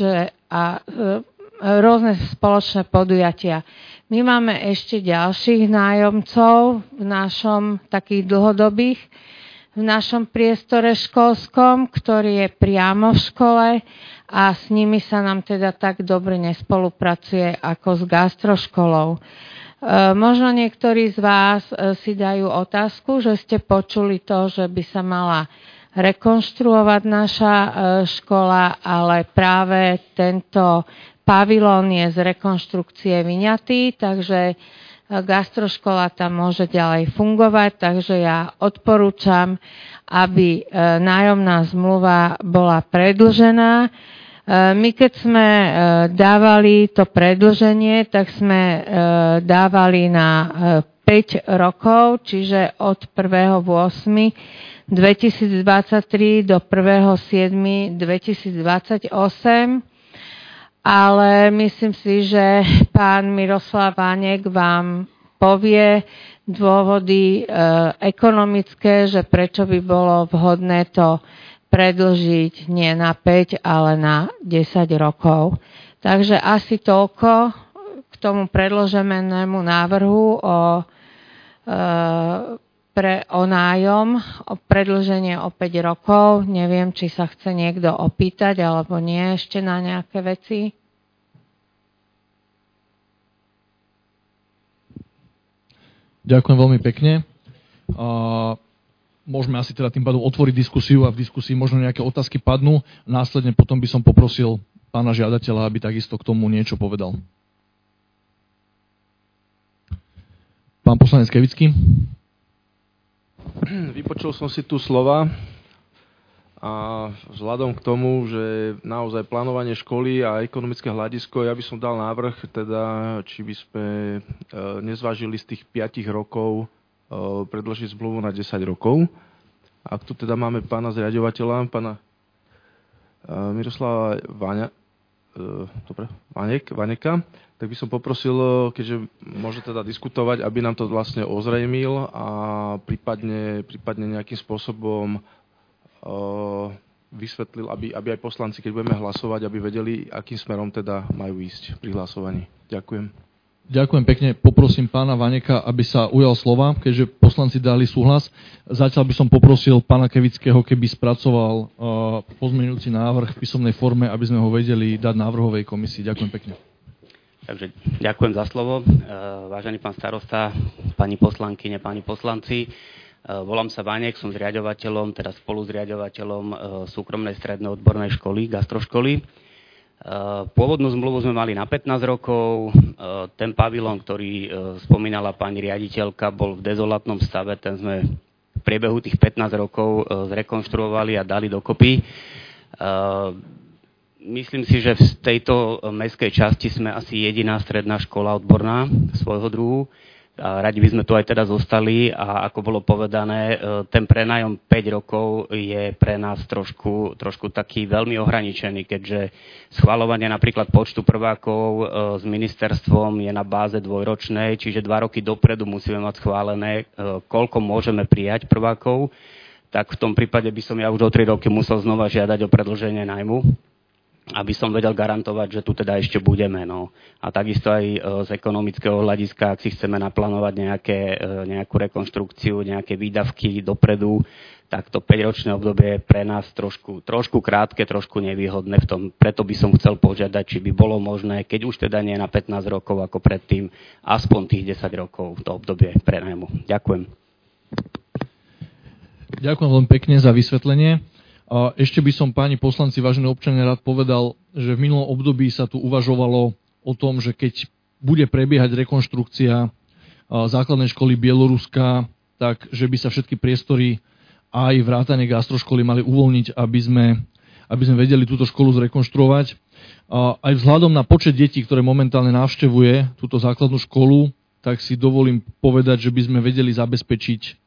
rôzne spoločné podujatia. My máme ešte ďalších nájomcov v našom takých dlhodobých v našom priestore školskom, ktorý je priamo v škole a s nimi sa nám teda tak dobre nespolupracuje ako s gastroškolou. Možno niektorí z vás si dajú otázku, že ste počuli to, že by sa mala rekonštruovať naša škola, ale práve tento pavilón je z rekonštrukcie vyňatý, takže gastroškola tam môže ďalej fungovať, takže ja odporúčam, aby nájomná zmluva bola predĺžená. My keď sme dávali to predĺženie, tak sme dávali na 5 rokov, čiže od 1.8.2023 do 1.7.2028. Ale myslím si, že pán Miroslav Vanek vám povie dôvody ekonomické, že prečo by bolo vhodné to predĺžiť nie na 5, ale na 10 rokov. Takže asi toľko k tomu predĺženému návrhu o nájom, o predĺženie o 5 rokov. Neviem, či sa chce niekto opýtať, alebo nie ešte na nejaké veci. Ďakujem veľmi pekne. Môžeme asi teda tým pádom otvoriť diskusiu a v diskusii možno nejaké otázky padnú. Následne potom by som poprosil pána žiadateľa, aby takisto k tomu niečo povedal. Pán poslanec Kevický. Vypočul som si tu slova a vzhľadom k tomu, že naozaj plánovanie školy a ekonomické hľadisko, ja by som dal návrh, teda, či by sme nezvážili z tých 5 rokov predĺžiť zmluvu na 10 rokov. Ak tu teda máme pána zriaďovateľa, pána Miroslava Vaneka, tak by som poprosil, keďže môže teda diskutovať, aby nám to vlastne ozrejmil a prípadne nejakým spôsobom vysvetlil, aby aj poslanci, keď budeme hlasovať, aby vedeli, akým smerom teda majú ísť pri hlasovaní. Ďakujem. Ďakujem pekne. Poprosím pána Vaneka, aby sa ujal slova, keďže poslanci dali súhlas. Zatiaľ by som poprosil pána Kevického, keby spracoval pozmeňujúci návrh v písomnej forme, aby sme ho vedeli dať návrhovej komisii. Ďakujem pekne. Takže ďakujem za slovo. Vážený pán starosta, pani poslankyne, páni poslanci, volám sa Vanek, som zriaďovateľom, teda spoluzriaďovateľom súkromnej strednej odbornej školy, gastroškoly. Pôvodnú zmluvu sme mali na 15 rokov. Ten pavilón, ktorý spomínala pani riaditeľka, bol v dezolátnom stave. Ten sme v priebehu tých 15 rokov zrekonštruovali a dali dokopy. Myslím si, že v tejto mestskej časti sme asi jediná stredná škola odborná svojho druhu. A radi by sme tu aj teda zostali a ako bolo povedané, ten prenájom 5 rokov je pre nás trošku taký veľmi ohraničený, keďže schvaľovanie napríklad počtu prvákov s ministerstvom je na báze dvojročnej, čiže 2 roky dopredu musíme mať schválené, koľko môžeme prijať prvákov, tak v tom prípade by som ja už o 3 roky musel znova žiadať o predĺženie nájmu, aby som vedel garantovať, že tu teda ešte budeme. No. A takisto aj z ekonomického hľadiska, ak si chceme naplánovať nejakú rekonštrukciu, nejaké výdavky dopredu, tak to 5-ročné obdobie je pre nás trošku krátke, trošku nevýhodné v tom. Preto by som chcel požiadať, či by bolo možné, keď už teda nie na 15 rokov ako predtým, aspoň tých 10 rokov to obdobie prenajmu. Ďakujem. Ďakujem veľmi pekne za vysvetlenie. A ešte by som, páni poslanci, vážení občania, rád povedal, že v minulom období sa tu uvažovalo o tom, že keď bude prebiehať rekonštrukcia základnej školy Bieloruska, tak že by sa všetky priestory aj vrátane gastroškoly mali uvoľniť, aby sme vedeli túto školu zrekonštruovať. Aj vzhľadom na počet detí, ktoré momentálne navštevuje túto základnú školu, tak si dovolím povedať, že by sme vedeli zabezpečiť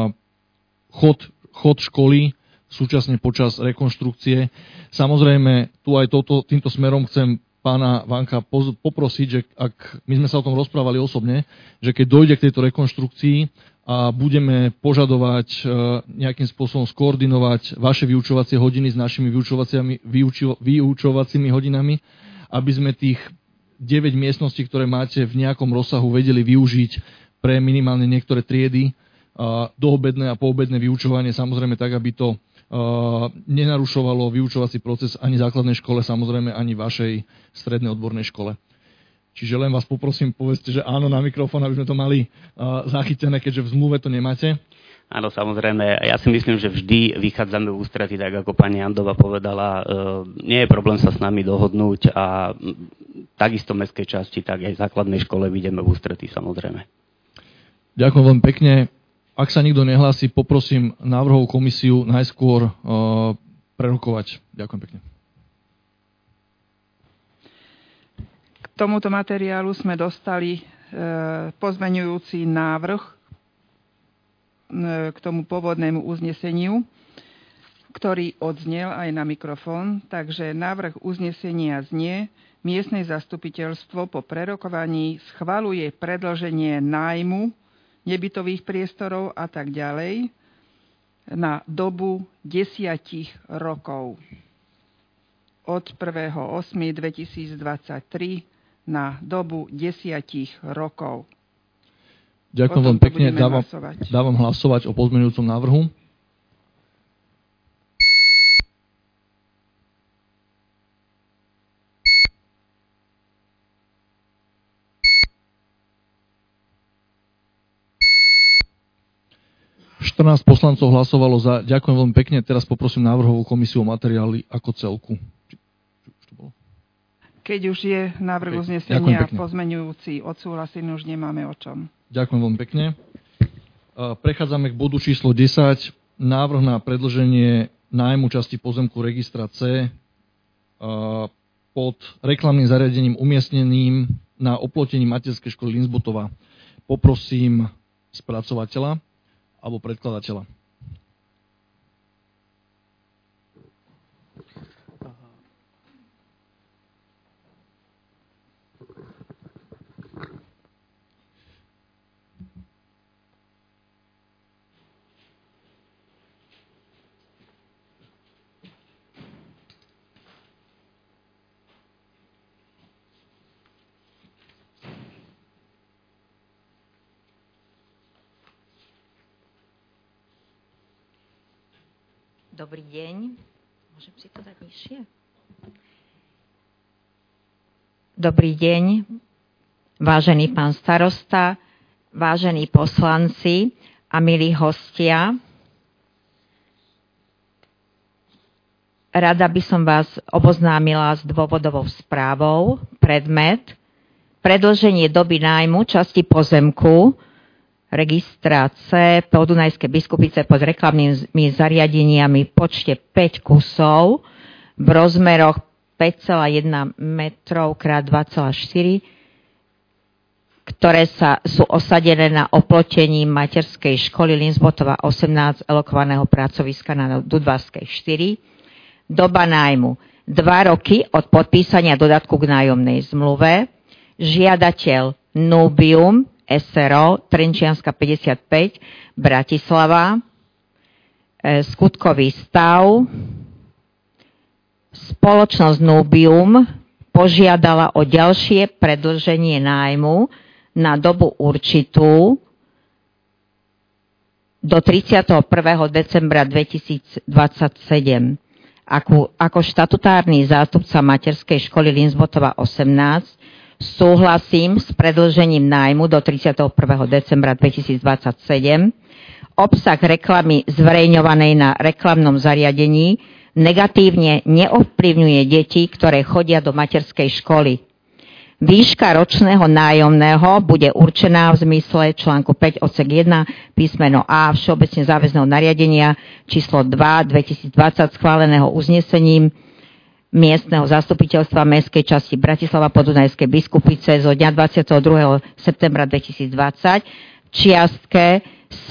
chod školy súčasne počas rekonštrukcie. Samozrejme, tu aj týmto smerom chcem pána Vanka poprosiť, že ak my sme sa o tom rozprávali osobne, že keď dojde k tejto rekonštrukcii a budeme požadovať nejakým spôsobom skoordinovať vaše vyučovacie hodiny s našimi vyučovacími hodinami, aby sme tých 9 miestností, ktoré máte v nejakom rozsahu, vedeli využiť pre minimálne niektoré triedy, doobedné a poobedné vyučovanie, samozrejme tak, aby to nenarušovalo vyučovací proces ani základnej škole, samozrejme ani vašej strednej odbornej škole. Čiže len vás poprosím, povedzte, že áno na mikrofón, aby sme to mali zachytené, keďže v zmluve to nemáte. Áno, samozrejme. Ja si myslím, že vždy vychádzame v ústrety, tak ako pani Andová povedala. Nie je problém sa s nami dohodnúť a takisto mestskej časti, tak aj základnej škole vidíme v ústrety, samozrejme. Ďakujem veľmi pekne. Ak sa nikto nehlási, poprosím návrhovú komisiu najskôr prerokovať. Ďakujem pekne. K tomuto materiálu sme dostali pozmeňujúci návrh k tomu pôvodnému uzneseniu, ktorý odznel aj na mikrofón. Takže návrh uznesenia znie: miestne zastupiteľstvo po prerokovaní schvaľuje predĺženie nájmu nebytových priestorov a tak ďalej na dobu 10 rokov. Od 1.8.2023 na dobu 10 rokov. Ďakujem veľmi pekne. Dávam hlasovať o pozmeňujúcom návrhu. Poslancov hlasovalo za. Ďakujem veľmi pekne. Teraz poprosím návrhovú komisiu o materiály ako celku. Keď už je návrh uznesenia pozmeňujúci odsúhlasený, už nemáme o čom. Ďakujem veľmi pekne. Prechádzame k bodu číslo 10. Návrh na predĺženie nájmu časti pozemku registra C pod reklamným zariadením umiestneným na oplotení materskej školy Linsbotova. Poprosím spracovateľa alebo predkladateľa. Dobrý deň. Môžem si to dať nižšie? Dobrý deň, vážený pán starosta, vážení poslanci a milí hostia. Rada by som vás oboznámila s dôvodovou správou. Predmet: predĺženie doby nájmu časti pozemku registra C Podunajskej Biskupice pod reklamnými zariadeniami v počte 5 kusov v rozmeroch 5,1 metrov x 2,4, ktoré sú osadené na oplotení materskej školy Linsbotova 18 elokovaného pracoviska na Dudvarskej 4. Doba nájmu 2 roky od podpísania dodatku k nájomnej zmluve. Žiadateľ Nubium SRO, Trenčianska 55, Bratislava. Skutkový stav: spoločnosť Nubium požiadala o ďalšie predĺženie nájmu na dobu určitú do 31. decembra 2027. Ako štatutárny zástupca materskej školy Linsbotova 18 súhlasím s predĺžením nájmu do 31. decembra 2027. obsah reklamy zverejňovanej na reklamnom zariadení negatívne neovplyvňuje deti, ktoré chodia do materskej školy. Výška ročného nájomného bude určená v zmysle článku 5 odsek 1 písmeno A Všeobecne záväzného nariadenia číslo 2/2020 schváleného uznesením miestneho zastupiteľstva Mestskej časti Bratislava Podunajskej Biskupice zo dňa 22. septembra 2020 v čiastke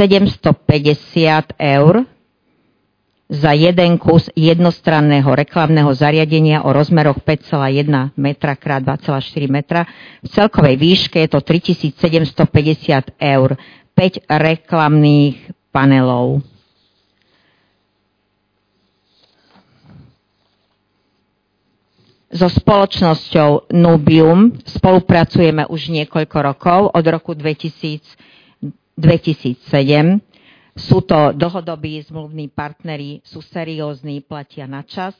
750 eur za jeden kus jednostranného reklamného zariadenia o rozmeroch 5,1 metra x 2,4 metra. V celkovej výške je to 3750 eur. 5 reklamných panelov. So spoločnosťou Nubium spolupracujeme už niekoľko rokov, od roku 2007. Sú to dlhodobí zmluvní partneri, sú seriózni, platia na čas.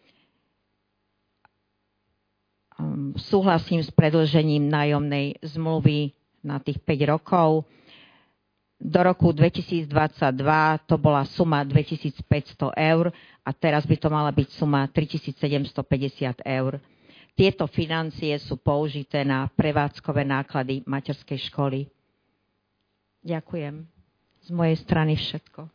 Súhlasím s predĺžením nájomnej zmluvy na tých 5 rokov. Do roku 2022 to bola suma 2500 eur a teraz by to mala byť suma 3750 eur. Tieto financie sú použité na prevádzkové náklady materskej školy. Ďakujem. Z mojej strany všetko.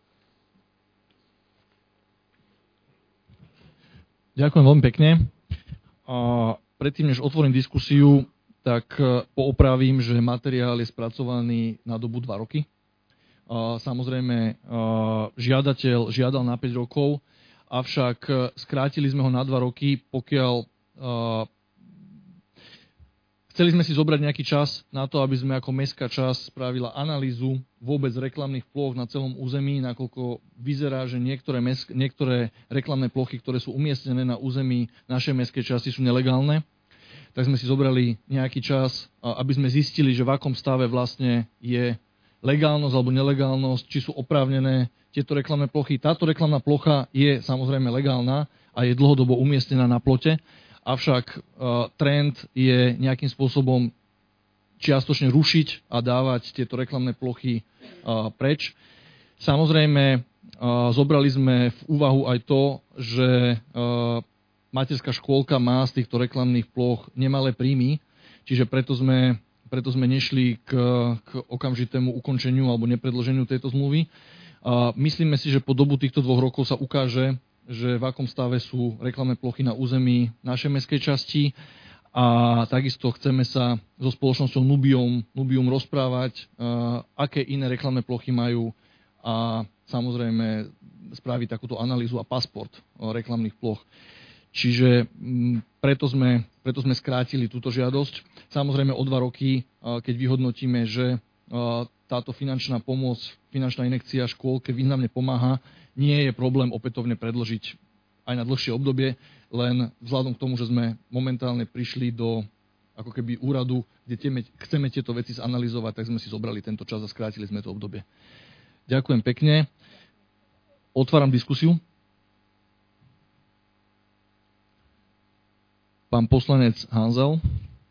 Ďakujem veľmi pekne. Predtým, než otvorím diskusiu, tak poopravím, že materiál je spracovaný na dobu 2 roky. Samozrejme, žiadateľ žiadal na 5 rokov, avšak skrátili sme ho na 2 roky, pokiaľ chceli sme si zobrať nejaký čas na to, aby sme ako mestská časť spravila analýzu vôbec reklamných ploch na celom území, nakoľko vyzerá, že niektoré reklamné plochy, ktoré sú umiestnené na území našej mestskej časti, sú nelegálne. Tak sme si zobrali nejaký čas, aby sme zistili, že v akom stave vlastne je legálnosť alebo nelegálnosť, či sú oprávnené tieto reklamné plochy. Táto reklamná plocha je samozrejme legálna a je dlhodobo umiestnená na plote, avšak trend je nejakým spôsobom čiastočne rušiť a dávať tieto reklamné plochy preč. Samozrejme, zobrali sme v úvahu aj to, že materská škôlka má z týchto reklamných ploch nemalé príjmy, čiže preto sme nešli k okamžitému ukončeniu alebo nepredĺženiu tejto zmluvy. Myslíme si, že po dobu týchto 2 rokov sa ukáže, že v akom stave sú reklamné plochy na území našej mestskej časti a takisto chceme sa so spoločnosťou Nubium rozprávať, aké iné reklamné plochy majú a samozrejme spraviť takúto analýzu a pasport reklamných ploch. Čiže preto sme skrátili túto žiadosť. Samozrejme o 2 roky, keď vyhodnotíme, že táto finančná pomoc, finančná injekcia škôlke významne pomáha, nie je problém opätovne predĺžiť aj na dlhšie obdobie, len vzhľadom k tomu, že sme momentálne prišli do ako keby úradu, kde chceme tieto veci zanalyzovať, tak sme si zobrali tento čas a skrátili sme to obdobie. Ďakujem pekne. Otváram diskusiu. Pán poslanec Hanzel.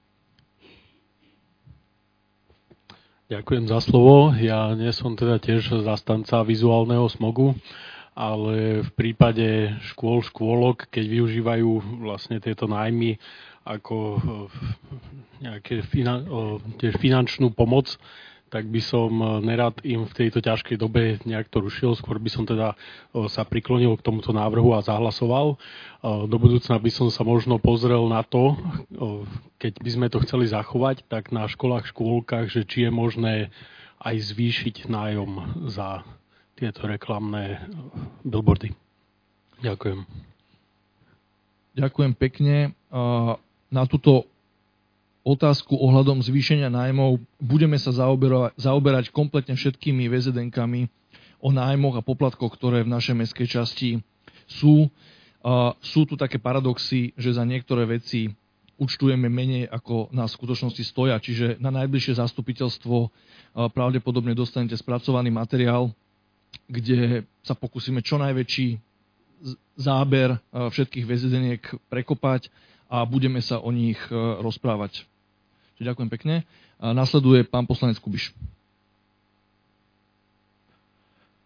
Ďakujem za slovo. Ja nie som teda tiež zastanca vizuálneho smogu, ale v prípade škôlok, keď využívajú vlastne tieto nájmy ako nejaké tiež finančnú pomoc, tak by som nerad im v tejto ťažkej dobe nejak to rušil. Skôr by som teda sa priklonil k tomuto návrhu a zahlasoval. Do budúcna by som sa možno pozrel na to, keď by sme to chceli zachovať, tak na školách, škôlkach, že či je možné aj zvýšiť nájom za tieto reklamné billboardy. Ďakujem. Ďakujem pekne. Na túto otázku ohľadom zvýšenia nájmov budeme sa zaoberať kompletne všetkými VZN-kami o nájmoch a poplatkoch, ktoré v našej mestskej časti sú. Sú tu také paradoxy, že za niektoré veci účtujeme menej, ako nás v skutočnosti stoja. Čiže na najbližšie zastupiteľstvo pravdepodobne dostanete spracovaný materiál, kde sa pokúsime čo najväčší záber všetkých VZN-iek prekopať a budeme sa o nich rozprávať. Ďakujem pekne. Nasleduje pán poslanec Kubiš.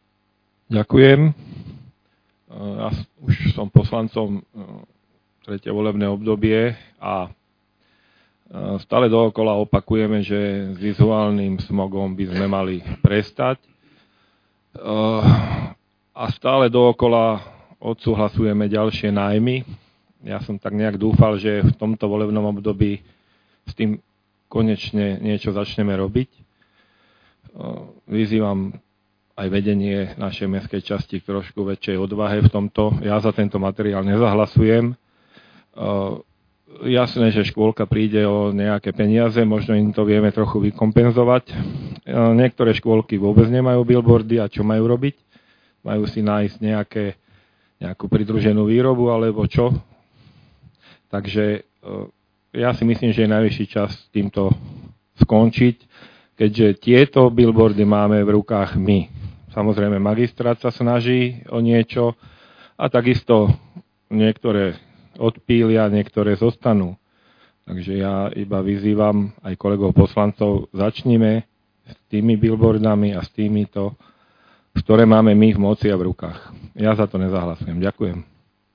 Ďakujem. Ja už som poslancom 3. volebné obdobie a stále dookola opakujeme, že s vizuálnym smogom by sme mali prestať. A stále dookola odsúhlasujeme ďalšie nájmy. Ja som tak nejak dúfal, že v tomto volebnom období s tým konečne niečo začneme robiť. Vyzývam aj vedenie našej mestskej časti k trošku väčšej odvahe v tomto. Ja za tento materiál nezahlasujem. Jasné, že škôlka príde o nejaké peniaze, možno im to vieme trochu vykompenzovať. Niektoré škôlky vôbec nemajú billboardy a čo majú robiť? Majú si nájsť nejakú pridruženú výrobu alebo čo? Takže ja si myslím, že je najvyšší čas s týmto skončiť, keďže tieto billboardy máme v rukách my. Samozrejme, magistrát sa snaží o niečo a takisto niektoré odpília, niektoré zostanú. Takže ja iba vyzývam aj kolegov poslancov, začnime s tými billboardami a s týmito, ktoré máme my v moci a v rukách. Ja za to nezahlasujem. Ďakujem.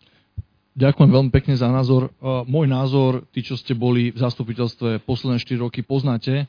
Ďakujem veľmi pekne za názor. Môj názor, tí, čo ste boli v zastupiteľstve posledné 4 roky, poznáte.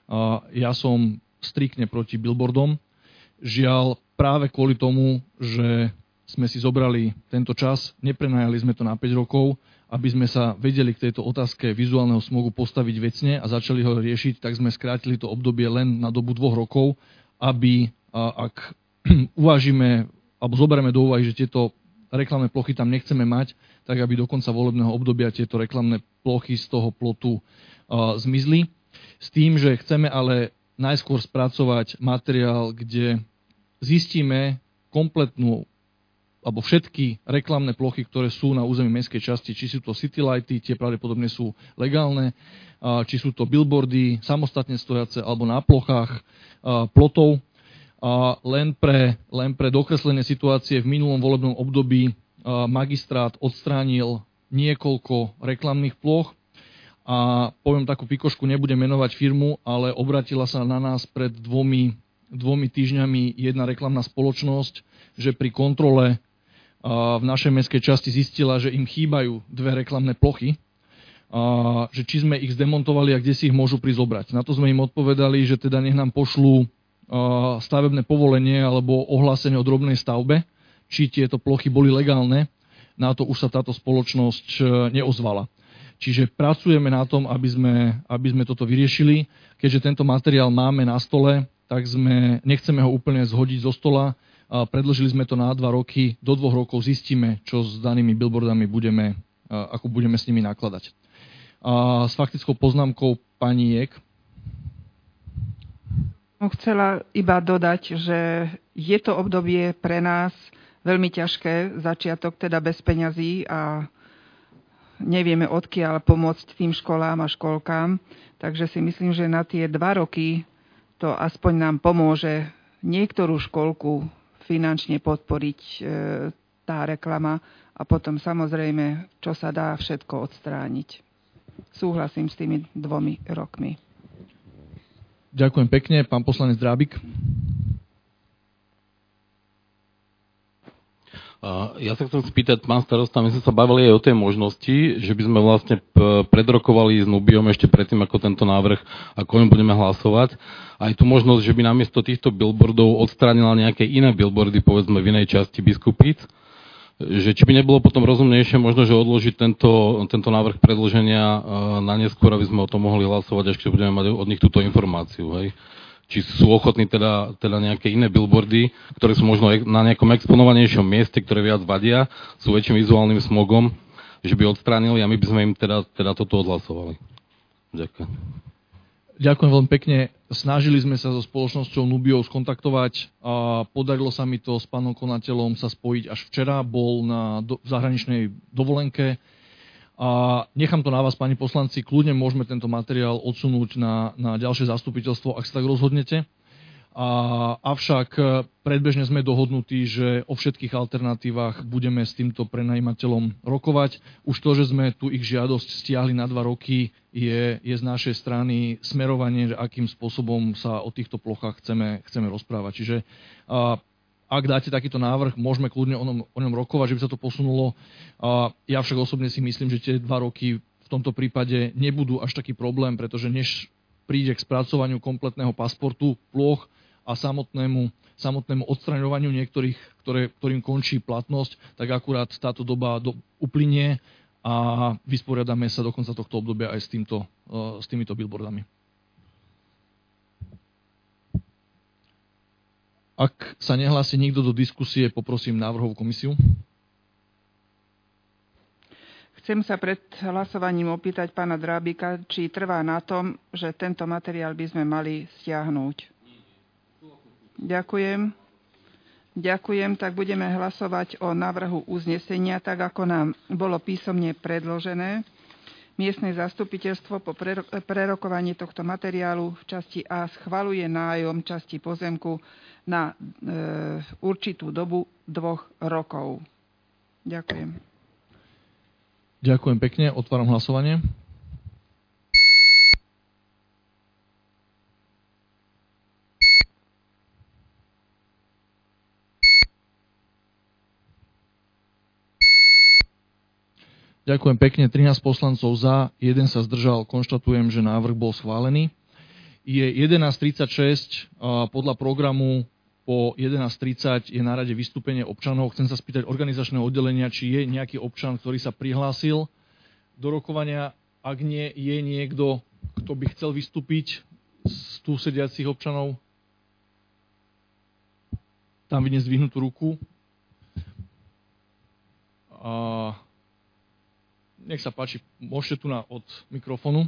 Ja som striktne proti billboardom. Žiaľ, práve kvôli tomu, že sme si zobrali tento čas, neprenajali sme to na 5 rokov, aby sme sa vedeli k tejto otázke vizuálneho smogu postaviť vecne a začali ho riešiť, tak sme skrátili to obdobie len na dobu 2 rokov, aby ak uvážime, alebo zoberieme do úvahy, že tieto reklamné plochy tam nechceme mať, tak aby do konca volebného obdobia tieto reklamné plochy z toho plotu zmizli. S tým, že chceme ale najskôr spracovať materiál, kde zistíme kompletnú alebo všetky reklamné plochy, ktoré sú na území mestskej časti, či sú to citylighty, tie pravdepodobne sú legálne, či sú to billboardy samostatne stojace alebo na plochách plotov. Len pre dokreslenie situácie v minulom volebnom období magistrát odstránil niekoľko reklamných ploch a poviem takú pikošku, nebudem menovať firmu, ale obratila sa na nás pred dvomi týždňami jedna reklamná spoločnosť, že pri kontrole v našej mestskej časti zistila, že im chýbajú 2 reklamné plochy, že či sme ich zdemontovali a kde si ich môžu prizobrať. Na to sme im odpovedali, že teda nech nám pošlú stavebné povolenie alebo ohlásenie o drobnej stavbe, či tieto plochy boli legálne. Na to už sa táto spoločnosť neozvala. Čiže pracujeme na tom, aby sme toto vyriešili. Keďže tento materiál máme na stole, tak nechceme ho úplne zhodiť zo stola. Predložili sme to na 2 roky. Do 2 rokov zistíme, čo s danými billboardami ako budeme s nimi nakladať. S faktickou poznámkou pani Jek. Chcela iba dodať, že je to obdobie pre nás veľmi ťažké, začiatok teda bez peňazí a nevieme odkiaľ pomôcť tým školám a školkám. Takže si myslím, že na tie 2 roky to aspoň nám pomôže niektorú školku finančne podporiť tá reklama a potom samozrejme, čo sa dá všetko odstrániť. Súhlasím s tými 2 rokmi. Ďakujem pekne. Pán poslanec Drábik. Ja sa chcem spýtať, pán starosta, my sme sa bavili aj o tej možnosti, že by sme vlastne predrokovali s Nubiom ešte predtým, ako tento návrh, ako my budeme hlasovať. Aj tu možnosť, že by namiesto týchto billboardov odstránila nejaké iné billboardy, povedzme v inej časti Biskupíc. Že či by nebolo potom rozumnejšie možno, že odložiť tento návrh predĺženia na neskôr, aby sme o tom mohli hlasovať, až keď budeme mať od nich túto informáciu, hej? Či sú ochotní teda nejaké iné billboardy, ktoré sú možno na nejakom exponovanejšom mieste, ktoré viac vadia, sú väčším vizuálnym smogom, že by odstránili a my by sme im teda toto odhlasovali. Ďakujem. Ďakujem veľmi pekne. Snažili sme sa so spoločnosťou Nubio skontaktovať a podarilo sa mi to s pánom konateľom sa spojiť až včera. Bol v zahraničnej dovolenke. A nechám to na vás, pani poslanci, kľudne môžeme tento materiál odsunúť na ďalšie zastupiteľstvo, ak sa tak rozhodnete. Avšak predbežne sme dohodnutí, že o všetkých alternatívach budeme s týmto prenajímateľom rokovať. Už to, že sme tu ich žiadosť stiahli na 2 roky, je z našej strany smerovanie, že akým spôsobom sa o týchto plochách chceme rozprávať. Čiže ak dáte takýto návrh, môžeme kľudne o ňom rokovať, že by sa to posunulo. Ja však osobne si myslím, že tie 2 roky v tomto prípade nebudú až taký problém, pretože než príde k spracovaniu kompletného pasportu plôch a samotnému odstraňovaniu niektorých, ktorým končí platnosť, tak akurát táto doba uplynie a vysporiadame sa do konca tohto obdobia aj s týmito billboardami. Ak sa nehlási nikto do diskusie, poprosím návrhovú komisiu. Chcem sa pred hlasovaním opýtať pána Drábika, či trvá na tom, že tento materiál by sme mali stiahnuť. Ďakujem, tak budeme hlasovať o návrhu uznesenia, tak ako nám bolo písomne predložené. Miestne zastupiteľstvo po prerokovaní tohto materiálu v časti A schvaľuje nájom časti pozemku na určitú dobu 2 rokov. Ďakujem. Ďakujem pekne, otváram hlasovanie. Ďakujem pekne, 13 poslancov za, 1 sa zdržal, konštatujem, že návrh bol schválený. Je 11:36, podľa programu po 11:30 je na rade vystúpenie občanov. Chcem sa spýtať organizačného oddelenia, či je nejaký občan, ktorý sa prihlásil do rokovania. Ak nie, je niekto, kto by chcel vystúpiť z tu sediacich občanov? Tam vidím zdvihnutú ruku. Nech sa páči, môžete tu od mikrofónu.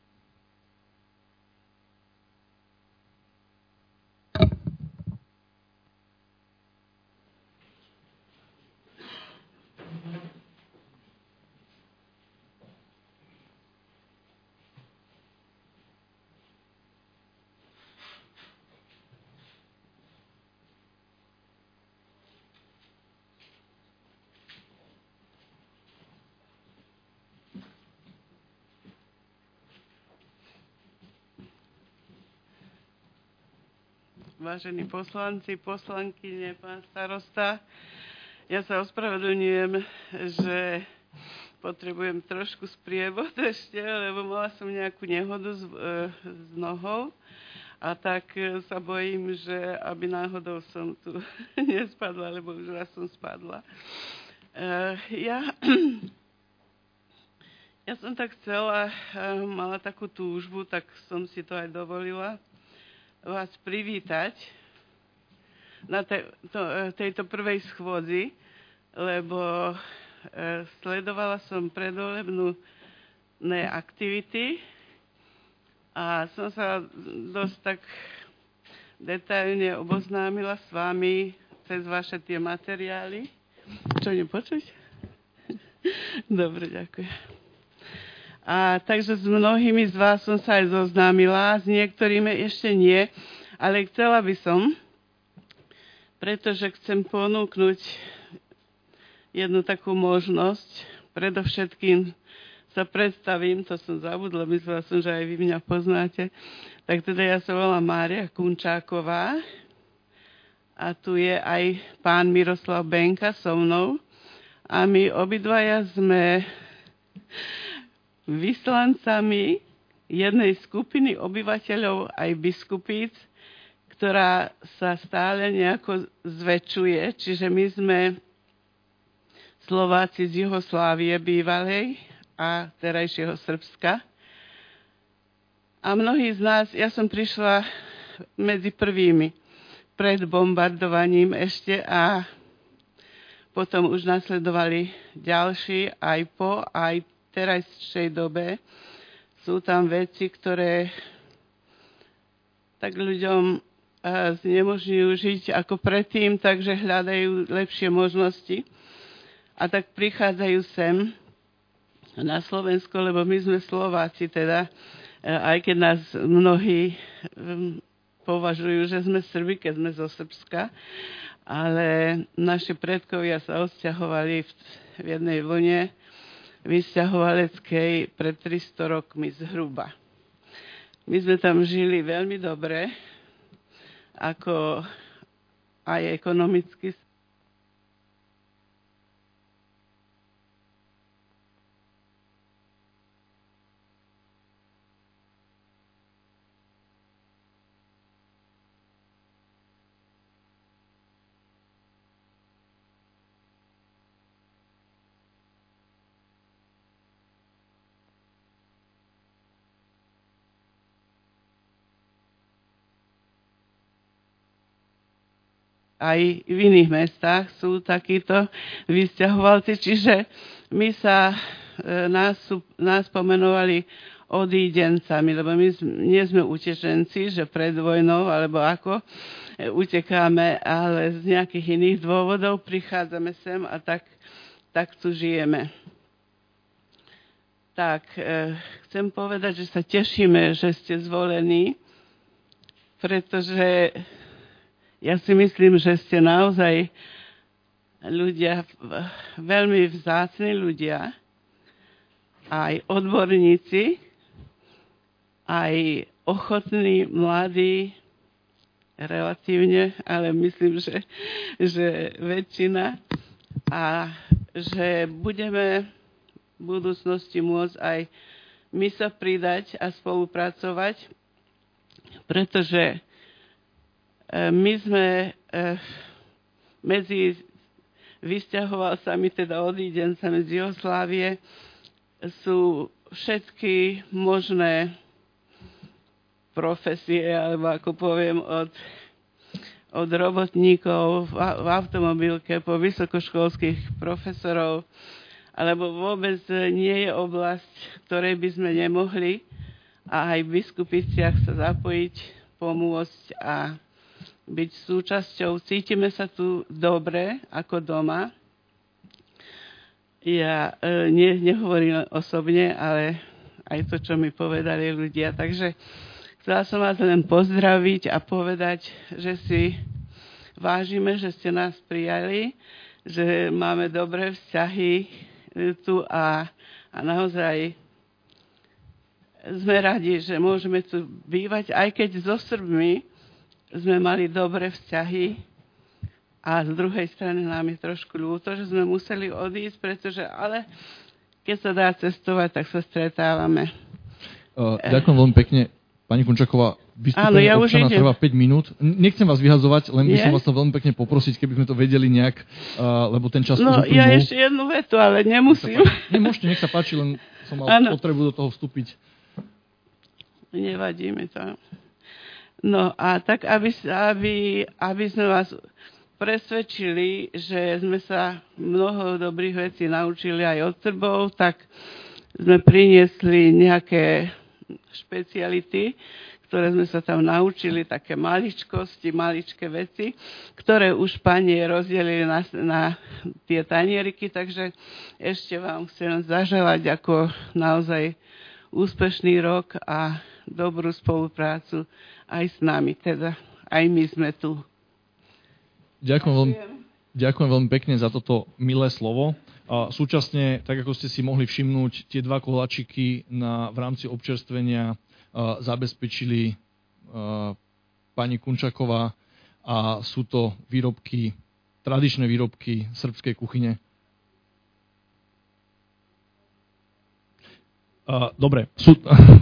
Vážení poslanci, poslankyne, pán starosta, ja sa ospravedlňujem, že potrebujem trošku sprievod ešte, lebo mala som nejakú nehodu s nohou a tak sa bojím, že aby náhodou som tu nespadla, lebo už raz som spadla. Ja som tak chcela, mala takú túžbu, tak som si to aj dovolila vás privítať na tejto prvej schôdzi, lebo sledovala som predvolebné aktivity a som sa dosť tak detailne oboznámila s vami cez vaše tie materiály. Čo, nepočuť? Dobre, ďakujem. A takže s mnohými z vás som sa aj zoznámila, s niektorými ešte nie, ale chcela by som, pretože chcem ponúknuť jednu takú možnosť, predovšetkým sa predstavím, to som zabudla, myslela som, že aj vy mňa poznáte, tak teda ja sa volám Mária Kunčáková a tu je aj pán Miroslav Benka so mnou a my obidvaja sme vyslancami jednej skupiny obyvateľov aj biskupíc, ktorá sa stále nejako zväčšuje. Čiže my sme Slováci z Juhoslávie bývalej a terajšieho Srbska. A mnohí z nás, ja som prišla medzi prvými pred bombardovaním ešte a potom už nasledovali ďalší aj po, aj terajšej dobe. Sú tam veci, ktoré tak ľuďom znemožňujú žiť ako predtým, takže hľadajú lepšie možnosti. A tak prichádzajú sem na Slovensko, lebo my sme Slováci teda, aj keď nás mnohí považujú, že sme Srbi, keď sme zo Srbska, ale naši predkovia sa odsťahovali v jednej vlne vysťahovaleckej pred 300 rokmi zhruba. My sme tam žili veľmi dobre, ako aj ekonomicky. Aj v iných mestách sú takíto vysťahovalci, čiže my sa, nás pomenovali odídencami, lebo my nie sme utečenci, že pred vojnou, alebo ako, utekáme, ale z nejakých iných dôvodov prichádzame sem a tak tu žijeme. Tak, chcem povedať, že sa tešíme, že ste zvolení, pretože ja si myslím, že ste naozaj ľudia, veľmi vzácni ľudia, aj odborníci, aj ochotní, mladí, relatívne, ale myslím, že väčšina. A že budeme v budúcnosti môcť aj my sa pridať a spolupracovať, pretože my sme medzi vysťahovalcami, teda odídencami z Juhoslávie, sú všetky možné profesie, alebo ako poviem, od robotníkov v automobilke po vysokoškolských profesorov, alebo vôbec nie je oblasť, ktorej by sme nemohli a aj v Biskupiciach sa zapojiť, pomôcť a byť súčasťou. Cítime sa tu dobre, ako doma. Ja nehovorím osobne, ale aj to, čo mi povedali ľudia. Takže chcela som vás len pozdraviť a povedať, že si vážime, že ste nás prijali, že máme dobré vzťahy tu a naozaj sme radi, že môžeme tu bývať, aj keď so Srbmi sme mali dobré vzťahy a z druhej strany nám je trošku ľúto, že sme museli odísť, pretože ale keď sa dá cestovať, tak sa stretávame. Ďakujem veľmi pekne. Pani Kunčaková, vystúpenie občana trvá 5 minút. Nechcem vás vyhadzovať, len by som vás to veľmi pekne poprosiť, keby sme to vedeli nejak, lebo ten čas už uplynul. Ja ešte jednu vetu, ale nemusím. Nemôžete, nech sa páči, len som mal potrebu do toho vstúpiť. Nevadí mi to. No a tak, aby sme vás presvedčili, že sme sa mnoho dobrých vecí naučili aj od Srbov, tak sme priniesli nejaké špeciality, ktoré sme sa tam naučili, také maličkosti, maličké veci, ktoré už pani rozdelili na tie tanieriky, takže ešte vám chcem zaželať ako naozaj úspešný rok a dobrú spoluprácu aj s nami, teda aj my sme tu. Ďakujem veľmi pekne za toto milé slovo. A súčasne, tak ako ste si mohli všimnúť, tie 2 koláčiky v rámci občerstvenia zabezpečili pani Kunčaková a sú to výrobky, tradičné výrobky srbskej kuchyne. Dobre, sú...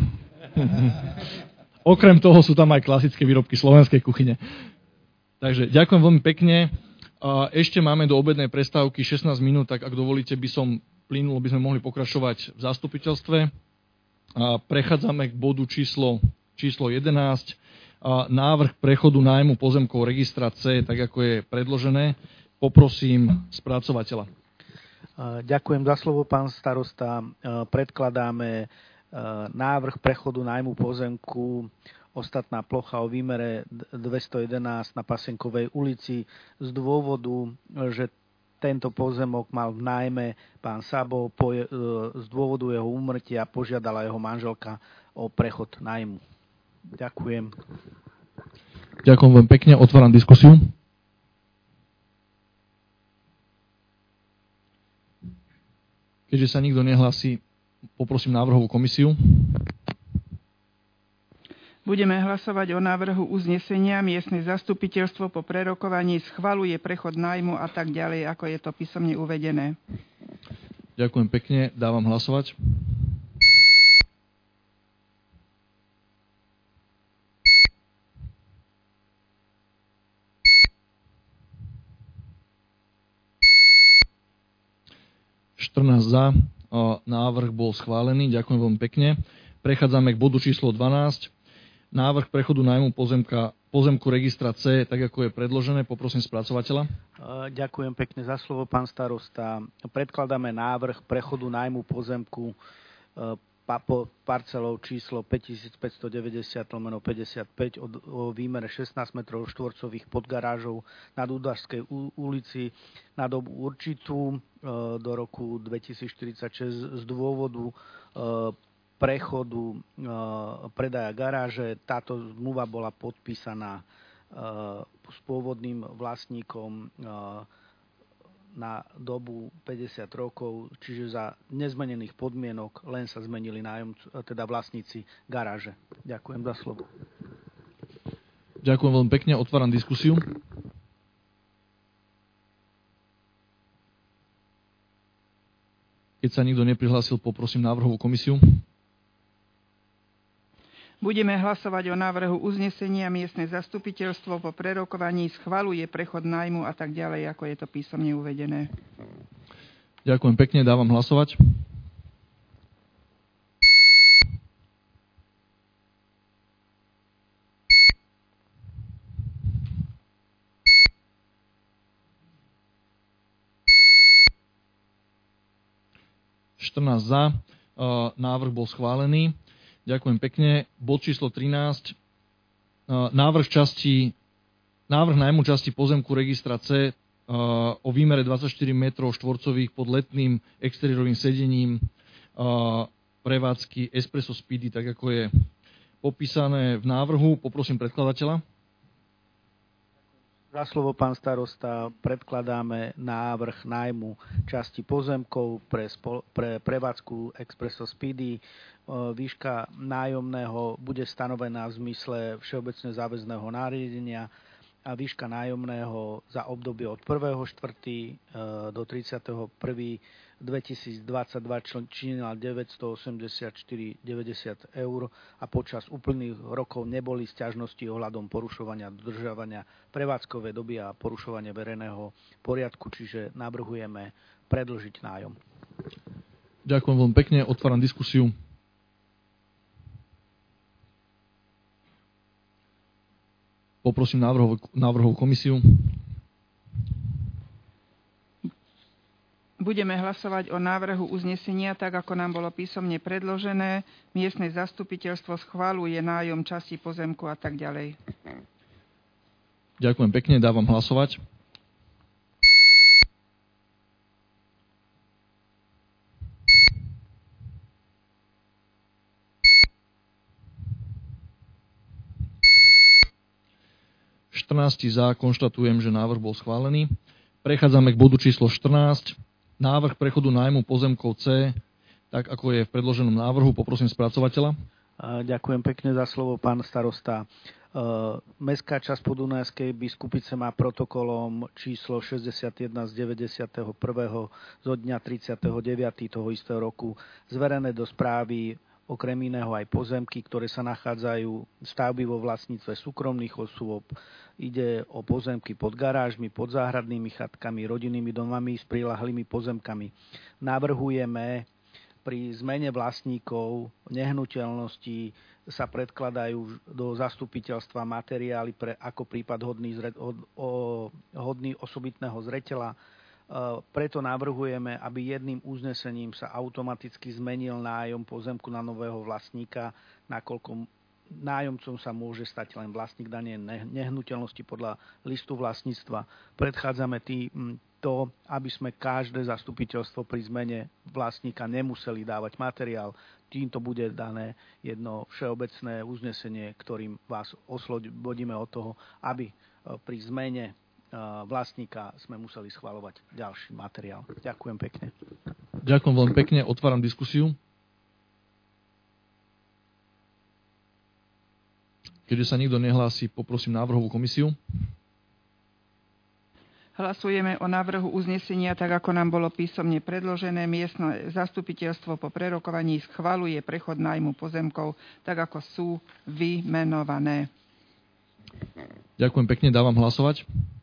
Okrem toho sú tam aj klasické výrobky slovenskej kuchyne. Takže ďakujem veľmi pekne. Ešte máme do obednej prestávky 16 minút, tak ak dovolíte, by sme mohli pokračovať v zastupiteľstve. Prechádzame k bodu číslo 11. Návrh prechodu nájmu pozemkov registra C, tak ako je predložené. Poprosím spracovateľa. Ďakujem za slovo, pán starosta. Predkladáme návrh prechodu nájmu pozemku ostatná plocha o výmere 211 na Pasenkovej ulici z dôvodu, že tento pozemok mal v nájme pán Sabo, z dôvodu jeho úmrtia požiadala jeho manželka o prechod nájmu. Ďakujem. Ďakujem veľmi pekne, otváram diskusiu. Keďže sa nikto nehlási, poprosím návrhovú komisiu. Budeme hlasovať o návrhu uznesenia. Miestne zastupiteľstvo po prerokovaní schvaľuje prechod nájmu a tak ďalej, ako je to písomne uvedené. Ďakujem pekne. Dávam hlasovať. Za. Návrh bol schválený. Ďakujem veľmi pekne. Prechádzame k bodu číslo 12. Návrh prechodu nájmu pozemku registra C, tak ako je predložené. Poprosím spracovateľa. Ďakujem pekne za slovo, pán starosta. Predkladáme návrh prechodu nájmu pozemku parcelou číslo 5590/55 o výmere 16 metrov štvorcových pod garážou na Dúdarskej ulici na dobu určitú do roku 2046 z dôvodu prechodu predaja garáže. Táto zmluva bola podpísaná s pôvodným vlastníkom na dobu 50 rokov, čiže za nezmenených podmienok, len sa zmenili vlastníci garáže. Ďakujem za slovo. Ďakujem veľmi pekne. Otváram diskusiu. Keď sa nikto neprihlásil, poprosím návrhovú komisiu. Budeme hlasovať o návrhu uznesenia. Miestne zastupiteľstvo po prerokovaní schvaľuje prechod nájmu a tak ďalej, ako je to písomne uvedené. Ďakujem pekne, dávam hlasovať. Za. Návrh bol schválený. Ďakujem pekne. Bod číslo 13. Návrh nájmu časti pozemku registra C o výmere 24 metrov štvorcových pod letným exteriérovým sedením prevádzky Espresso Speedy, tak ako je popísané v návrhu. Poprosím predkladateľa. Za slovo, pán starosta, predkladáme návrh nájmu časti pozemkov pre prevádzku Espresso Speedy. Výška nájomného bude stanovená v zmysle všeobecne záväzného nariadenia a výška nájomného za obdobie od 1.4. do 31.2022 činila 984,90 eur a počas uplynulých rokov neboli sťažnosti ohľadom porušovania dodržiavania prevádzkovej doby a porušovania verejného poriadku, čiže navrhujeme predĺžiť nájom. Ďakujem veľmi pekne, otváram diskusiu. Poprosím návrhovú komisiu. Budeme hlasovať o návrhu uznesenia, tak ako nám bolo písomne predložené. Miestne zastupiteľstvo schvaľuje nájom časti pozemku a tak ďalej. Ďakujem pekne, dávam hlasovať. Za, konštatujem, že návrh bol schválený. Prechádzame k bodu číslo 14. Návrh prechodu nájmu pozemkov C, tak ako je v predloženom návrhu. Poprosím spracovateľa. Ďakujem pekne za slovo, pán starosta. Mestská časť Podunajskej Biskupice má protokolom číslo 61 z 91. zo dňa 39. toho istého roku zverené do správy okrem iného aj pozemky, ktoré sa nachádzajú stavby vo vlastníctve súkromných osôb. Ide o pozemky pod garážmi, pod záhradnými chatkami, rodinnými domami s priľahlými pozemkami. Navrhujeme pri zmene vlastníkov nehnuteľností sa predkladajú do zastupiteľstva materiály ako prípad hodný osobitného zreteľa. Preto navrhujeme, aby jedným uznesením sa automaticky zmenil nájom pozemku na nového vlastníka, nakoľko nájomcom sa môže stať len vlastník danej nehnuteľnosti podľa listu vlastníctva. Predchádzame to, aby sme každé zastupiteľstvo pri zmene vlastníka nemuseli dávať materiál. Týmto bude dané jedno všeobecné uznesenie, ktorým vás oslobodíme od toho, aby pri zmene vlastníka sme museli schvaľovať ďalší materiál. Ďakujem pekne. Ďakujem veľmi pekne. Otváram diskusiu. Keďže sa nikto nehlási, poprosím návrhovú komisiu. Hlasujeme o návrhu uznesenia, tak ako nám bolo písomne predložené. Miestne zastupiteľstvo po prerokovaní schvaľuje prechod nájmu pozemkov, tak ako sú vymenované. Ďakujem pekne, dávam hlasovať.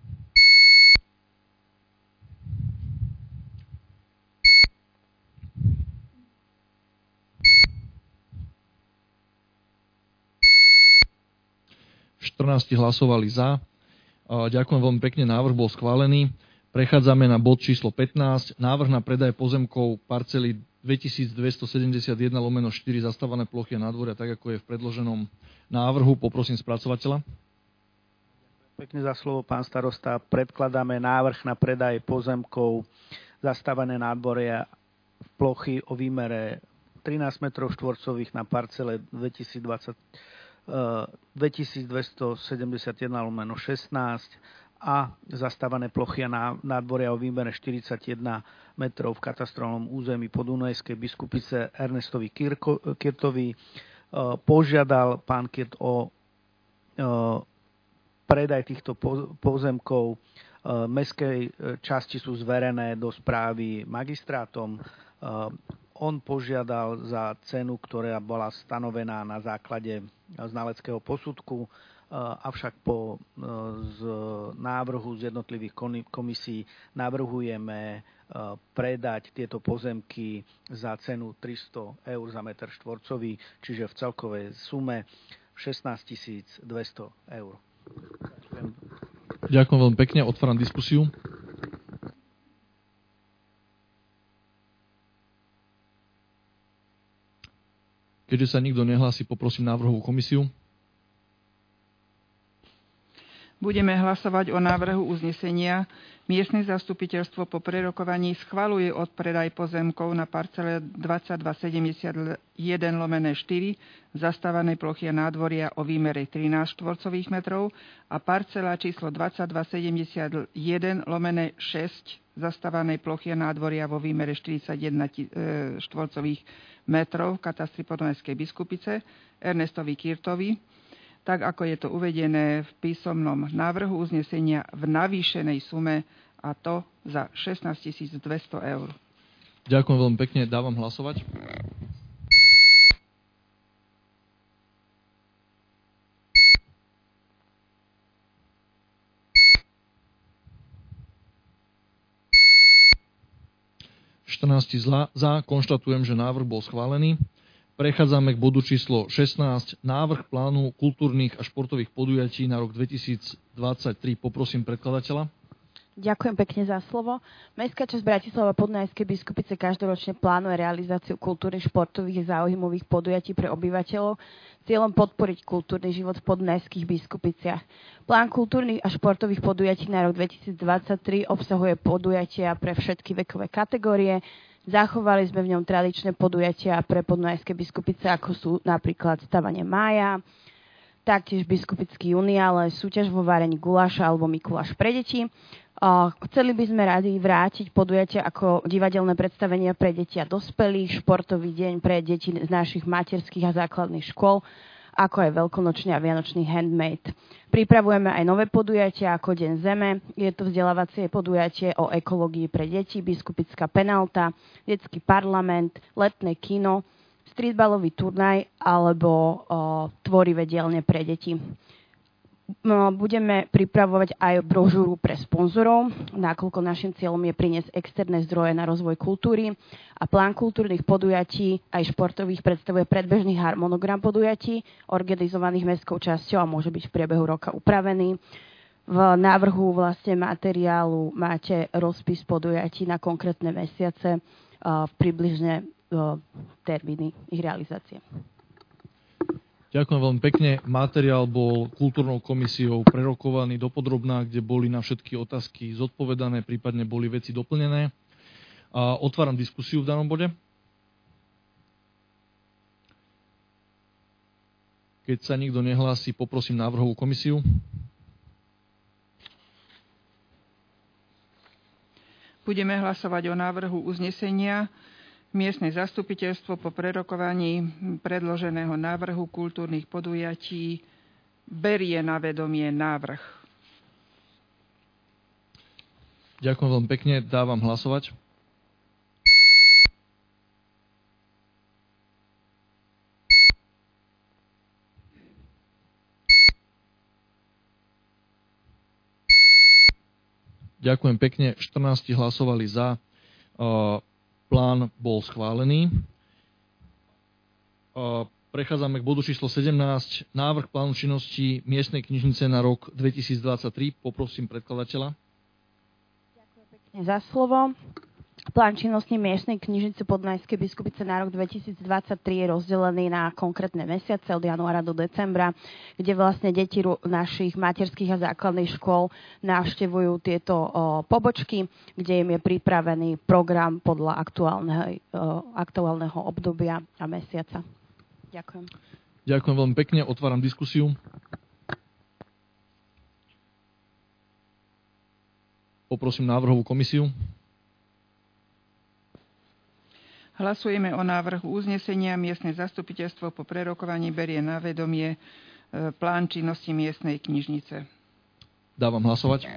Hlasovali za. Ďakujem veľmi pekne, návrh bol schválený. Prechádzame na bod číslo 15. Návrh na predaj pozemkov parcely 2271/4 zastávané plochy a nádvoria, tak ako je v predloženom návrhu. Poprosím spracovateľa. Pekne za slovo, pán starosta. Predkladáme návrh na predaj pozemkov zastávané nádvoria plochy o výmere 13 m štvorcových na parcele 2271/16 a zastávané plochy a nádvoria o výmere 41 metrov v katastrálnom území Podunajskej Biskupice Ernestovi Kirtovi. Požiadal pán Kirt o predaj týchto pozemkov. Mestskej časti sú zverené do správy magistrátom. On požiadal za cenu, ktorá bola stanovená na základe znaleckého posudku, avšak po návrhu z jednotlivých komisí navrhujeme predať tieto pozemky za cenu 300 eur za meter štvorcový, čiže v celkovej sume 16 200 eur. Ďakujem veľmi pekne, otváram diskusiu. Keďže sa nikto nehlási, poprosím návrhovú komisiu. Budeme hlasovať o návrhu uznesenia. Miestne zastupiteľstvo po prerokovaní schvaľuje odpredaj pozemkov na parcele 2271/4 zastávanej plochy a nádvoria o výmere 13 štvorcových metrov a parcela číslo 2271/6 zastávanej plochy a nádvoria vo výmere 41 štvorcových metrov v katastri Podunajskej Biskupice Ernestovi Kirtovi, tak ako je to uvedené v písomnom návrhu uznesenia v navýšenej sume, a to za 16 200 eur. Ďakujem veľmi pekne, dávam hlasovať. Za, konštatujem, že návrh bol schválený. Prechádzame k bodu číslo 16. Návrh plánu kultúrnych a športových podujatí na rok 2023. Poprosím predkladateľa. Ďakujem pekne za slovo. Mestská časť Bratislava Podunajskej Biskupice každoročne plánuje realizáciu kultúrnych, športových a záujmových podujatí pre obyvateľov cieľom podporiť kultúrny život v Podunajských Biskupiciach. Plán kultúrnych a športových podujatí na rok 2023 obsahuje podujatia pre všetky vekové kategórie. Zachovali sme v ňom tradičné podujatia pre Podunajské Biskupice, ako sú napríklad stavanie mája, taktiež Biskupický juniál, súťaž vo varení guláša alebo Mikuláš pre deti. Chceli by sme radi vrátiť podujatia ako divadelné predstavenia pre deti a dospelých, športový deň pre deti z našich materských a základných škôl, ako aj veľkonočný a vianočný handmade. Pripravujeme aj nové podujatia ako Deň Zeme. Je to vzdelávacie podujatie o ekológii pre deti, biskupická penálta, detský parlament, letné kino, streetballový turnaj alebo tvorivé dielne pre deti. Budeme pripravovať aj brožúru pre sponzorov, nakoľko našim cieľom je priniesť externé zdroje na rozvoj kultúry a plán kultúrnych podujatí aj športových predstavuje predbežný harmonogram podujatí organizovaných mestskou časťou a môže byť v priebehu roka upravený. V návrhu vlastne materiálu máte rozpis podujatí na konkrétne mesiace, približne termíny ich realizácie. Ďakujem veľmi pekne. Materiál bol kultúrnou komisiou prerokovaný dopodrobná, kde boli na všetky otázky zodpovedané, prípadne boli veci doplnené. A otváram diskusiu v danom bode. Keď sa nikto nehlási, poprosím návrhovú komisiu. Budeme hlasovať o návrhu uznesenia. Miestne zastupiteľstvo po prerokovaní predloženého návrhu kultúrnych podujatí berie na vedomie návrh. Ďakujem veľmi pekne. Dávam hlasovať. Ďakujem pekne. 14 hlasovali za. Plán bol schválený. Prechádzame k bodu číslo 17. Návrh plánu činnosti miestnej knižnice na rok 2023. Poprosím predkladateľa. Ďakujem pekne za slovo. Plán činnosti miestnej knižnice Podunajskej Biskupice na rok 2023 je rozdelený na konkrétne mesiace od januára do decembra, kde vlastne deti našich materských a základných škôl navštevujú tieto pobočky, kde im je pripravený program podľa aktuálneho obdobia a mesiaca. Ďakujem. Ďakujem veľmi pekne. Otváram diskusiu. Poprosím návrhovú komisiu. Hlasujeme o návrhu uznesenia. Miestne zastupiteľstvo po prerokovaní berie na vedomie plán činnosti miestnej knižnice. Dávam hlasovať.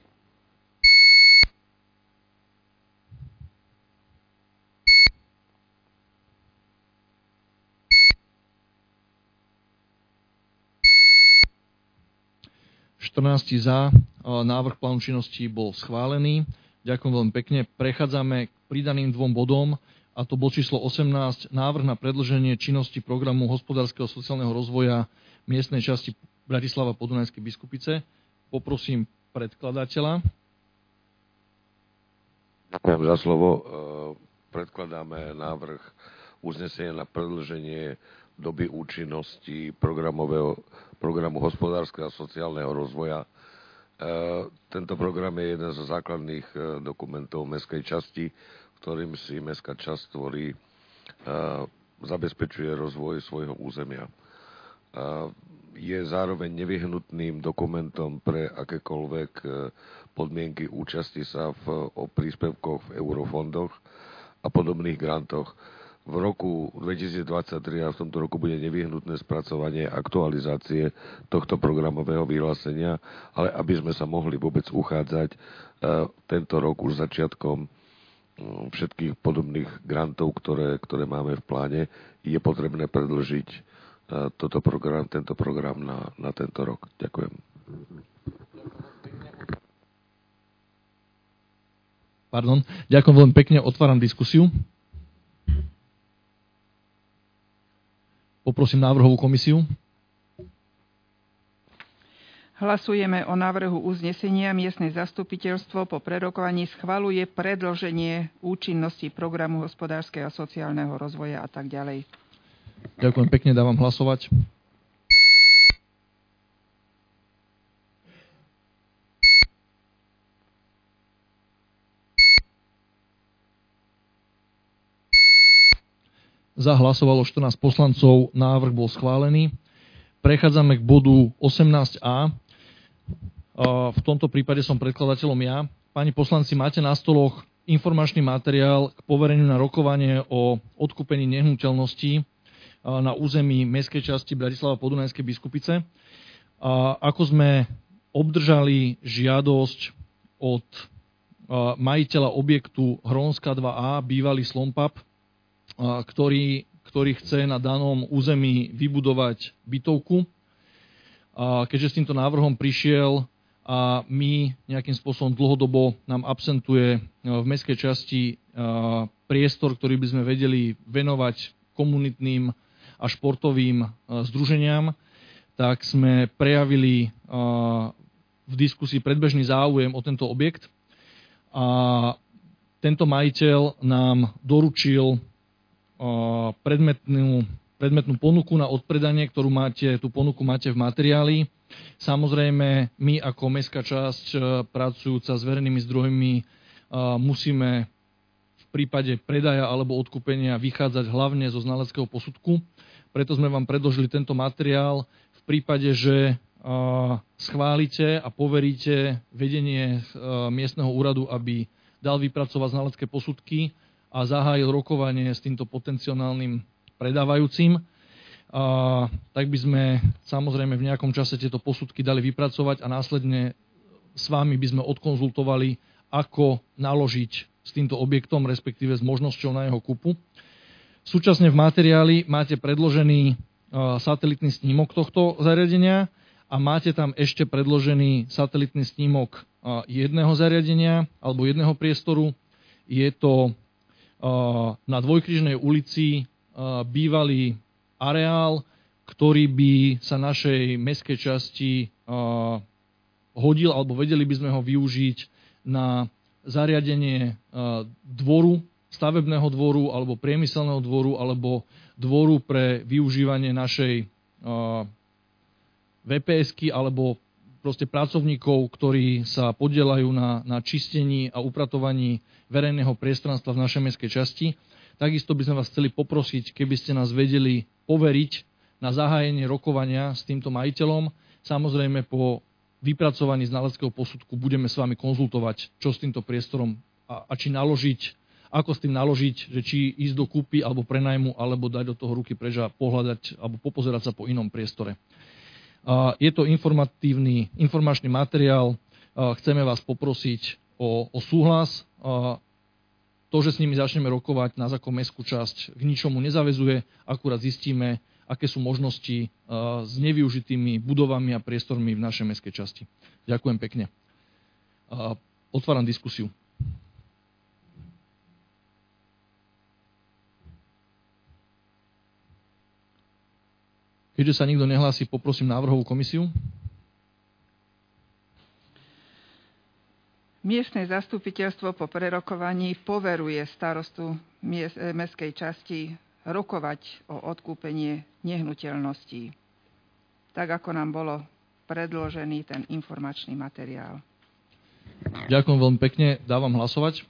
Za. Návrh plánu činnosti bol schválený. Ďakujem veľmi pekne. Prechádzame k pridaným dvom bodom, a to bod číslo 18, návrh na predĺženie činnosti programu hospodárskeho a sociálneho rozvoja miestnej časti Bratislava Podunajskej Biskupice. Poprosím predkladateľa. Ďakujem za slovo. Predkladáme návrh uznesenia na predĺženie doby účinnosti programu hospodárskeho a sociálneho rozvoja. Tento program je jeden zo základných dokumentov mestskej časti, ktorým si mestská časť tvorí, zabezpečuje rozvoj svojho územia. Je zároveň nevyhnutným dokumentom pre akékoľvek podmienky účasti sa o príspevkoch v eurofondoch a podobných grantoch. V roku 2023 a v tomto roku bude nevyhnutné spracovanie aktualizácie tohto programového vyhlásenia, ale aby sme sa mohli vôbec uchádzať tento rok už začiatkom všetkých podobných grantov, ktoré máme v pláne, je potrebné predĺžiť tento program na tento rok. Ďakujem. Ďakujem veľmi pekne. Otváram diskusiu. Poprosím návrhovú komisiu. Hlasujeme o návrhu uznesenia. Miestne zastupiteľstvo po prerokovaní schvaľuje predĺženie účinnosti programu hospodárskeho a sociálneho rozvoja a tak ďalej. Ďakujem pekne, dávam hlasovať. Za hlasovalo 14 poslancov, návrh bol schválený. Prechádzame k bodu 18a. V tomto prípade som predkladateľom ja. Pani poslanci, máte na stoloch informačný materiál k povereniu na rokovanie o odkúpení nehnuteľností na území mestskej časti Bratislava Podunajskej Biskupice. Ako sme obdržali žiadosť od majiteľa objektu Hrónska 2A, bývalý Slompap, ktorý chce na danom území vybudovať bytovku. Keďže s týmto návrhom prišiel a my nejakým spôsobom dlhodobo nám absentuje v mestskej časti priestor, ktorý by sme vedeli venovať komunitným a športovým združeniam, tak sme prejavili v diskusii predbežný záujem o tento objekt. A tento majiteľ nám doručil predmetnú ponuku na odpredanie, tú ponuku máte v materiáli. Samozrejme, my ako mestská časť pracujúca s verejnými zdrojmi musíme v prípade predaja alebo odkúpenia vychádzať hlavne zo znaleckého posudku. Preto sme vám predložili tento materiál. V prípade, že schválite a poveríte vedenie miestneho úradu, aby dal vypracovať znalecké posudky a zahájil rokovanie s týmto potenciálnym predávajúcim. tak by sme samozrejme v nejakom čase tieto posudky dali vypracovať a následne s vami by sme odkonzultovali, ako naložiť s týmto objektom, respektíve s možnosťou na jeho kúpu. Súčasne v materiáli máte predložený satelitný snímok tohto zariadenia a máte tam ešte predložený satelitný snímok jedného zariadenia alebo jedného priestoru. Je to na Dvojkrížnej ulici bývalý areál, ktorý by sa našej mestskej časti hodil, alebo vedeli by sme ho využiť na zariadenie dvoru, stavebného dvoru, alebo priemyselného dvoru, alebo dvoru pre využívanie našej VPS-ky, alebo proste pracovníkov, ktorí sa podieľajú na čistení a upratovaní verejného priestranstva v našej mestskej časti. Takisto by sme vás chceli poprosiť, keby ste nás vedeli poveriť na zahájenie rokovania s týmto majiteľom. Samozrejme, po vypracovaní znaleckého posudku budeme s vami konzultovať, čo s týmto priestorom a či naložiť, ako s tým naložiť, že či ísť do kúpy alebo prenajmu, alebo dať do toho ruky preč a pohľadať alebo popozerať sa po inom priestore. Je to informačný materiál. Chceme vás poprosiť o súhlas. To, že s nimi začneme rokovať, nás ako mestskú časť k ničomu nezavezuje, akurát zistíme, aké sú možnosti s nevyužitými budovami a priestormi v našej mestskej časti. Ďakujem pekne. Otváram diskusiu. Keďže sa nikto nehlási, poprosím návrhovú komisiu. Miestne zastupiteľstvo po prerokovaní poveruje starostu mestskej časti rokovať o odkúpenie nehnuteľností, tak ako nám bolo predložený ten informačný materiál. Ďakujem veľmi pekne. Dávam hlasovať.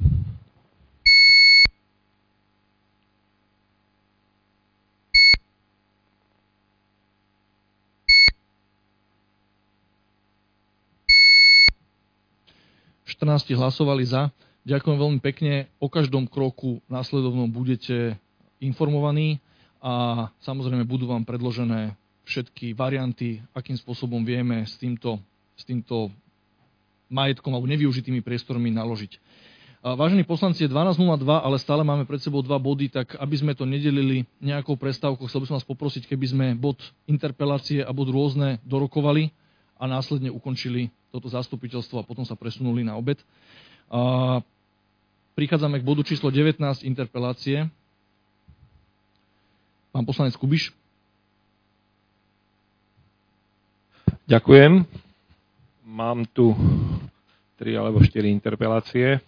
Hlasovali za. Ďakujem veľmi pekne. O každom kroku následovnom budete informovaní a samozrejme budú vám predložené všetky varianty, akým spôsobom vieme s týmto majetkom alebo nevyužitými priestormi naložiť. Vážení poslanci, je 12:02, ale stále máme pred sebou 2 body, tak aby sme to nedelili nejakou prestávkou, chcel by som vás poprosiť, keby sme bod interpelácie a bod rôzne dorokovali a následne ukončili toto zastupiteľstvo a potom sa presunuli na obed. Prichádzame k bodu číslo 19, interpelácie. Pán poslanec Kubiš. Ďakujem. Mám tu 3 alebo 4 interpelácie.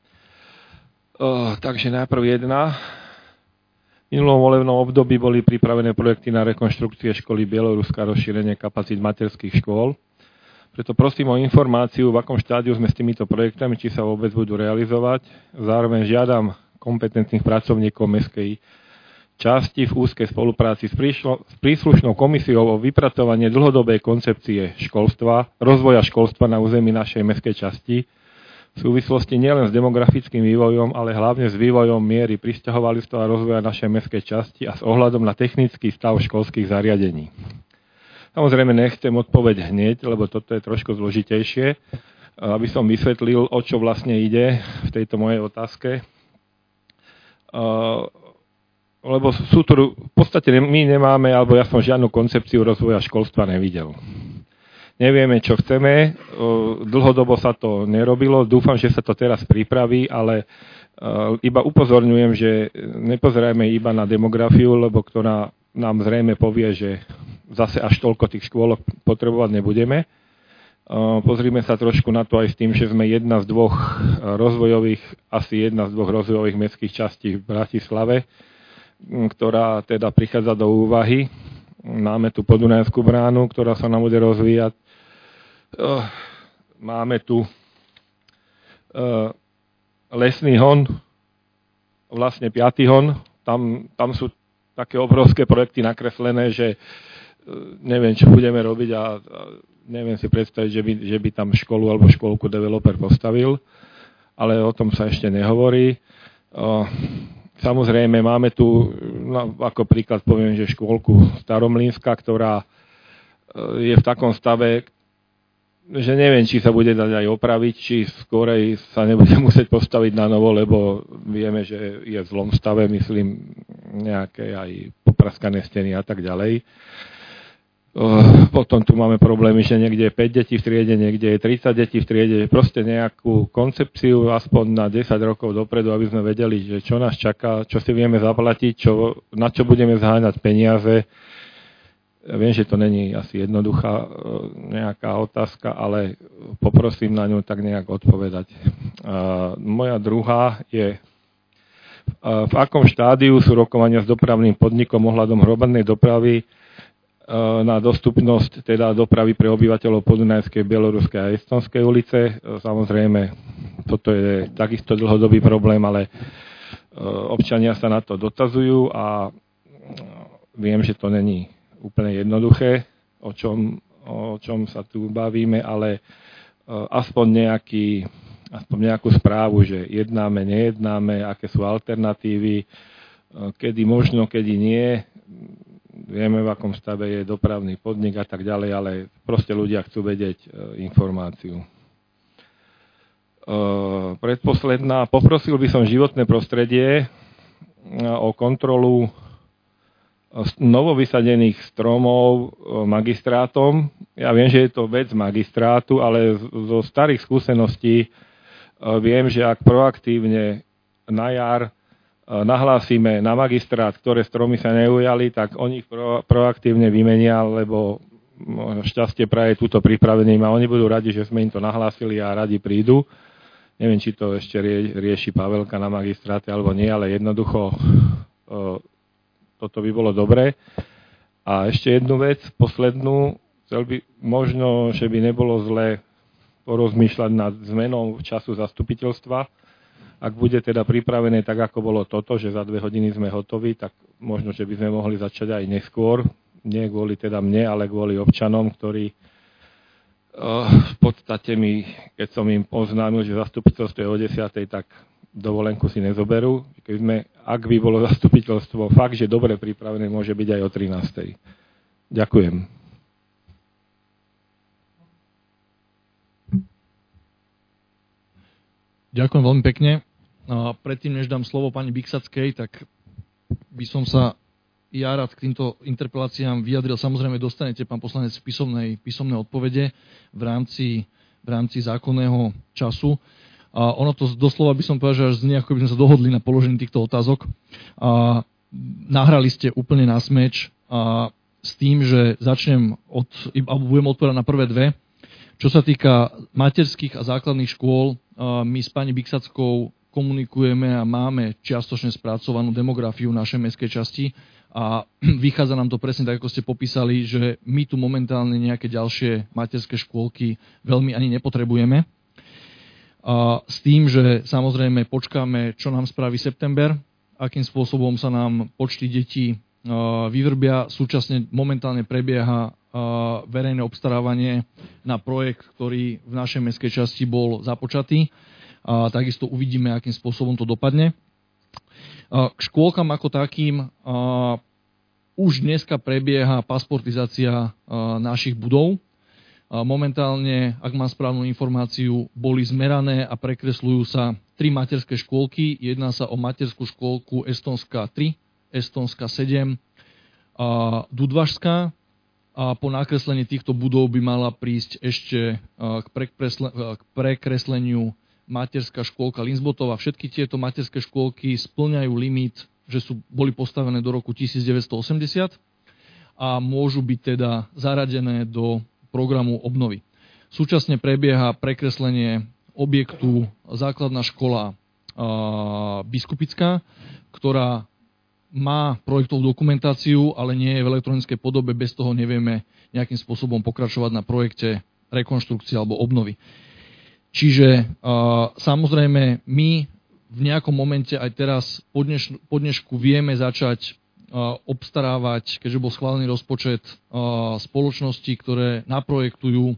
Takže najprv jedna. V minulom volebnom období boli pripravené projekty na rekonštrukcie školy Bieloruska, rozšírenie kapacít materských škôl. Preto prosím o informáciu, v akom štádiu sme s týmito projektami, či sa vôbec budú realizovať. Zároveň žiadam kompetentných pracovníkov mestskej časti v úzkej spolupráci s príslušnou komisiou o vypracovanie dlhodobej koncepcie školstva, rozvoja školstva na území našej mestskej časti v súvislosti nielen s demografickým vývojom, ale hlavne s vývojom miery prisťahovalistva a rozvoja našej mestskej časti a s ohľadom na technický stav školských zariadení. Samozrejme nechcem odpoveď hneď, lebo toto je trošku zložitejšie, aby som vysvetlil, o čo vlastne ide v tejto mojej otázke. Lebo v podstate my nemáme, alebo ja som žiadnu koncepciu rozvoja školstva nevidel. Nevieme, čo chceme, dlhodobo sa to nerobilo, dúfam, že sa to teraz pripraví, ale iba upozorňujem, že nepozerajme iba na demografiu, lebo ktorá nám zrejme povie, že zase až toľko tých škôlok potrebovať nebudeme. Pozrime sa trošku na to aj s tým, že sme jedna z dvoch rozvojových mestských častí v Bratislave, ktorá teda prichádza do úvahy. Máme tu Podunajskú bránu, ktorá sa nám bude rozvíjať. Máme tu Lesný hon, vlastne 5. hon. Tam sú také obrovské projekty nakreslené, že neviem, čo budeme robiť a neviem si predstaviť, že by tam školu alebo škôlku developer postavil, ale o tom sa ešte nehovorí. Samozrejme, máme tu, ako príklad poviem, že škôlku Staromlínska, ktorá je v takom stave, že neviem, či sa bude dať aj opraviť, či skorej sa nebude musieť postaviť na novo, lebo vieme, že je v zlom stave, myslím, nejaké aj popraskané steny a tak ďalej. Potom tu máme problémy, že niekde je 5 detí v triede, niekde je 30 detí v triede. Proste nejakú koncepciu aspoň na 10 rokov dopredu, aby sme vedeli, že čo nás čaká, čo si vieme zaplatiť, na čo budeme zháňať peniaze. Ja viem, že to není asi jednoduchá nejaká otázka, ale poprosím na ňu tak nejak odpovedať. Moja druhá je, v akom štádiu sú rokovania s dopravným podnikom ohľadom hromadnej dopravy na dostupnosť teda dopravy pre obyvateľov Podunajskej, Bieloruskej a Estonskej ulice. Samozrejme, toto je takisto dlhodobý problém, ale občania sa na to dotazujú a viem, že to není úplne jednoduché, o čom sa tu bavíme, ale aspoň nejakú správu, že jednáme, nejednáme, aké sú alternatívy, kedy možno, kedy nie. Vieme, v akom stave je dopravný podnik a tak ďalej, ale proste ľudia chcú vedieť informáciu. Predposledná, poprosil by som životné prostredie o kontrolu novovysadených stromov magistrátom. Ja viem, že je to vec magistrátu, ale zo starých skúseností viem, že ak proaktívne na jar nahlásime na magistrát, ktoré stromy sa neujali, tak oni ich proaktívne vymenia, lebo šťastie praje túto pripraveným a oni budú radi, že sme im to nahlásili a radi prídu. Neviem, či to ešte rieši Pavelka na magistráte alebo nie, ale jednoducho toto by bolo dobré. A ešte jednu vec, poslednú, možno, že by nebolo zlé porozmýšľať nad zmenou času zastupiteľstva. Ak bude teda pripravené tak, ako bolo toto, že za 2 hodiny sme hotoví, tak možno, že by sme mohli začať aj neskôr. Nie kvôli teda mne, ale kvôli občanom, ktorí v podstate keď som im oznámil, že zastupiteľstvo je o 10:00, tak dovolenku si nezoberú. Ak by bolo zastupiteľstvo fakt, že dobre pripravené, môže byť aj o 13:00. Ďakujem. Ďakujem veľmi pekne. Predtým, než dám slovo pani Biksackej, tak by som sa rád k týmto interpeláciám vyjadril. Samozrejme, dostanete, pán poslanec, písomné odpovede v rámci zákonného času. Ono to doslova by som povedal, že až znie, ako by sme sa dohodli na položení týchto otázok. Nahrali ste úplne na smeč s tým, že budem odpovedať na prvé dve. Čo sa týka materských a základných škôl, my s pani Biksackou komunikujeme a máme čiastočne spracovanú demografiu našej mestskej časti a vychádza nám to presne tak, ako ste popísali, že my tu momentálne nejaké ďalšie materské škôlky veľmi ani nepotrebujeme. S tým, že samozrejme počkáme, čo nám spraví september, akým spôsobom sa nám počty detí vyvrbia. Súčasne momentálne prebieha verejné obstarávanie na projekt, ktorý v našej mestskej časti bol započatý. Takisto uvidíme, akým spôsobom to dopadne. K škôlkam ako takým už dneska prebieha pasportizácia našich budov. Momentálne, ak mám správnu informáciu, boli zmerané a prekresľujú sa 3 materské škôlky. Jedná sa o materskú škôlku Estonská 3, Estonská 7 a Dudvažská. A po nakreslení týchto budov by mala prísť ešte k prekresleniu materská škôlka Linsbotova. Všetky tieto materské škôlky spĺňajú limit, že boli postavené do roku 1980 a môžu byť teda zaradené do programu obnovy. Súčasne prebieha prekreslenie objektu základná škola Biskupická, ktorá má projektovú dokumentáciu, ale nie je v elektronickej podobe, bez toho nevieme nejakým spôsobom pokračovať na projekte rekonštrukcie alebo obnovy. Čiže samozrejme my v nejakom momente aj teraz po dnešku vieme začať obstarávať, keďže bol schválený rozpočet spoločnosti, ktoré naprojektujú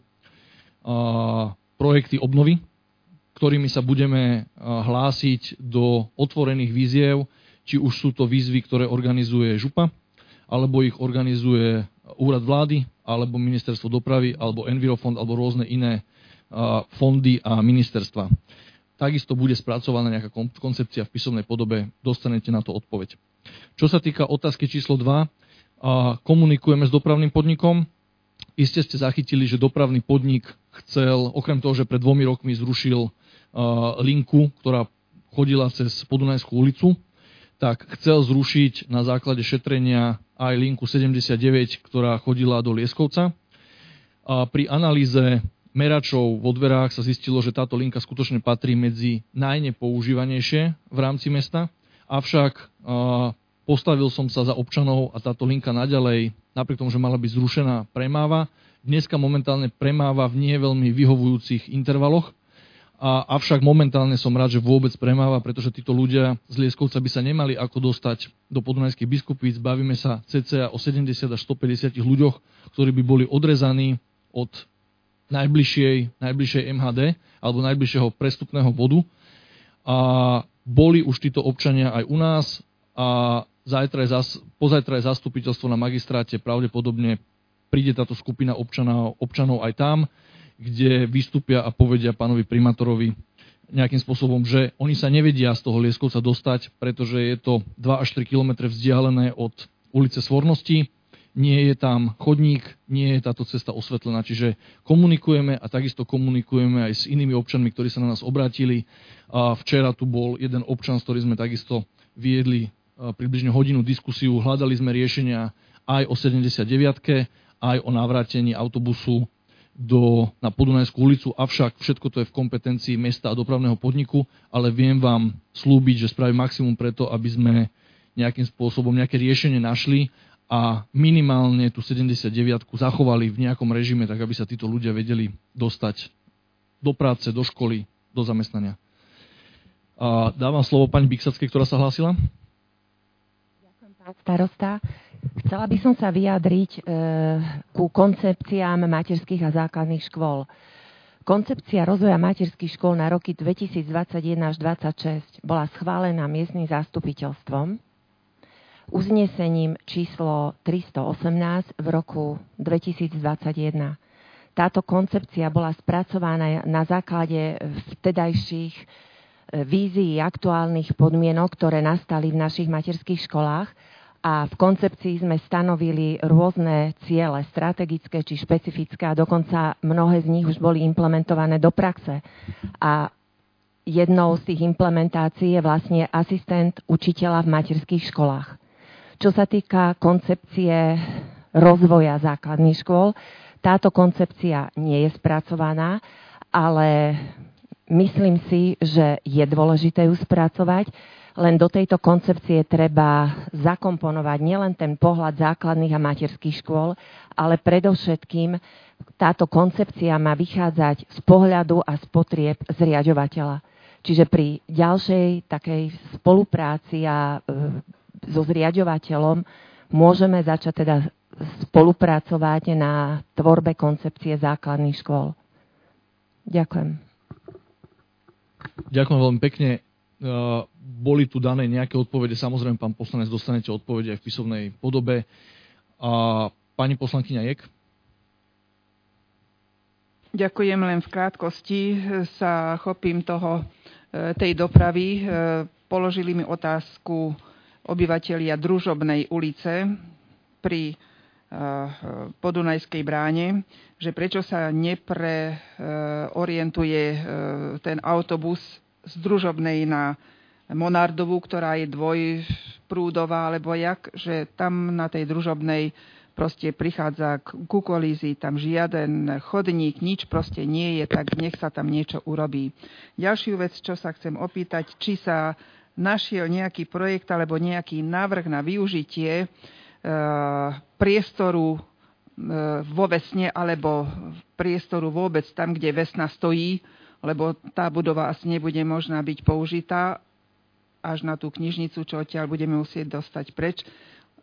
projekty obnovy, ktorými sa budeme hlásiť do otvorených výziev. či už sú to výzvy, ktoré organizuje župa, alebo ich organizuje úrad vlády, alebo ministerstvo dopravy, alebo Envirofond, alebo rôzne iné fondy a ministerstva. Takisto bude spracovaná nejaká koncepcia v písomnej podobe, dostanete na to odpoveď. Čo sa týka otázky číslo 2, komunikujeme s dopravným podnikom. Iste ste zachytili, že dopravný podnik chcel, okrem toho, že pred 2 rokmi zrušil linku, ktorá chodila cez Podunajskú ulicu, tak chcel zrušiť na základe šetrenia aj linku 79, ktorá chodila do Lieskovca. Pri analýze meračov vo dverách sa zistilo, že táto linka skutočne patrí medzi najnepoužívanejšie v rámci mesta, avšak postavil som sa za občanov a táto linka naďalej, napriek tomu, že mala byť zrušená, premáva. Dneska momentálne premáva v nie veľmi vyhovujúcich intervaloch, avšak momentálne som rád, že vôbec premáva, pretože títo ľudia z Lieskovca by sa nemali ako dostať do Podunajských Biskupíc. Bavíme sa cca o 70 až 150 ľuďoch, ktorí by boli odrezaní od najbližšej MHD alebo najbližšieho prestupného bodu. A boli už títo občania aj u nás a pozajtra je zastupiteľstvo na magistráte, pravdepodobne príde táto skupina občanov aj tam, kde vystúpia a povedia pánovi primátorovi nejakým spôsobom, že oni sa nevedia z toho Lieskovca dostať, pretože je to 2 až 3 kilometre vzdialené od ulice Svornosti, nie je tam chodník, nie je táto cesta osvetlená. Čiže komunikujeme a takisto komunikujeme aj s inými občanmi, ktorí sa na nás obrátili. A včera tu bol jeden občan, s ktorým sme takisto viedli približne hodinu diskusiu. Hľadali sme riešenia aj o 79-ke, aj o navrátení autobusu na Podunajskú ulicu, avšak všetko to je v kompetencii mesta a dopravného podniku, ale viem vám slúbiť, že spravím maximum preto, aby sme nejakým spôsobom nejaké riešenie našli a minimálne tú 79-ku zachovali v nejakom režime, tak aby sa títo ľudia vedeli dostať do práce, do školy, do zamestnania. A dávam slovo pani Biksackej, ktorá sa hlásila. Ďakujem, pán starosta. Chcela by som sa vyjadriť ku koncepciám materských a základných škôl. Koncepcia rozvoja materských škôl na roky 2021 až 2026 bola schválená miestnym zastupiteľstvom uznesením číslo 318 v roku 2021. Táto koncepcia bola spracovaná na základe vtedajších vízií aktuálnych podmienok, ktoré nastali v našich materských školách, a v koncepcii sme stanovili rôzne ciele, strategické či špecifické, a dokonca mnohé z nich už boli implementované do praxe. A jednou z tých implementácií je vlastne asistent učiteľa v materských školách. Čo sa týka koncepcie rozvoja základných škôl, táto koncepcia nie je spracovaná, ale myslím si, že je dôležité ju spracovať. Len do tejto koncepcie treba zakomponovať nielen ten pohľad základných a materských škôl, ale predovšetkým táto koncepcia má vychádzať z pohľadu a z potrieb zriaďovateľa. Čiže pri ďalšej takej spolupráci a so zriaďovateľom môžeme začať teda spolupracovať na tvorbe koncepcie základných škôl. Ďakujem. Ďakujem veľmi pekne. Boli tu dané nejaké odpovede. Samozrejme, pán poslanec, dostanete odpovede aj v písomnej podobe. A pani poslankyňa Jek? Ďakujem, len v krátkosti sa chopím tej dopravy. Položili mi otázku obyvatelia Družobnej ulice pri Podunajskej bráne, že prečo sa nepreorientuje ten autobus z Družobnej na Monardovú, ktorá je dvojprúdová, alebo že tam na tej Družobnej proste prichádza ku kolízii, tam žiaden chodník, nič proste nie je, tak nech sa tam niečo urobí. Ďalšiu vec, čo sa chcem opýtať, či sa našiel nejaký projekt alebo nejaký návrh na využitie priestoru vo Vesne alebo priestoru vôbec tam, kde Vesna stojí, lebo tá budova asi nebude možná byť použitá až na tú knižnicu, čo odtiaľ budeme musieť dostať preč.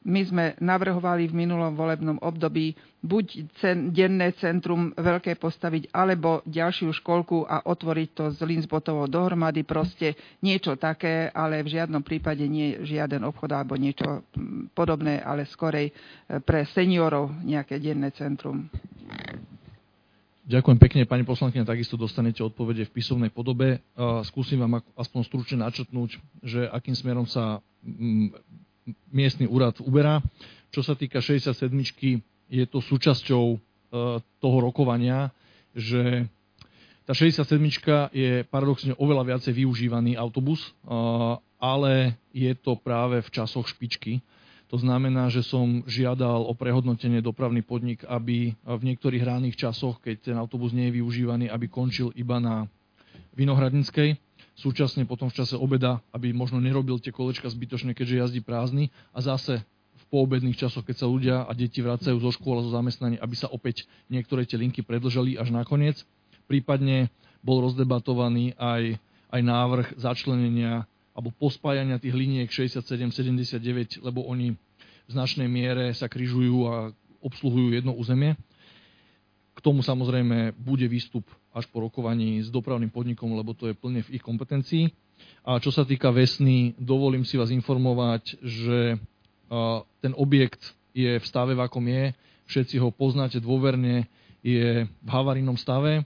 My sme navrhovali v minulom volebnom období buď denné centrum veľké postaviť, alebo ďalšiu školku a otvoriť to s Linsbotovou dohromady. Proste niečo také, ale v žiadnom prípade nie žiaden obchod alebo niečo podobné, ale skorej pre seniorov nejaké denné centrum. Ďakujem pekne, pani poslankyňa, takisto dostanete odpovede v písomnej podobe. Skúsim vám aspoň stručne načrtnúť, že akým smerom sa miestny úrad uberá. Čo sa týka 67, je to súčasťou toho rokovania, že tá 67 je paradoxne oveľa viacej využívaný autobus, ale je to práve v časoch špičky. To znamená, že som žiadal o prehodnotenie dopravný podnik, aby v niektorých ranných časoch, keď ten autobus nie je využívaný, aby končil iba na Vinohradníckej. Súčasne potom v čase obeda, aby možno nerobil tie kolečka zbytočne, keďže jazdí prázdny. A zase v poobedných časoch, keď sa ľudia a deti vracajú zo škôl a zo zamestnaní, aby sa opäť niektoré tie linky predĺžali až nakoniec. Prípadne bol rozdebatovaný aj návrh začlenenia alebo pospájania tých liniek 67-79, lebo oni v značnej miere sa križujú a obsluhujú jedno územie. K tomu samozrejme bude výstup až po rokovaní s dopravným podnikom, lebo to je plne v ich kompetencii. A čo sa týka Vesny, dovolím si vás informovať, že ten objekt je v stave, v akom je. Všetci ho poznáte dôverne, je v havarijnom stave.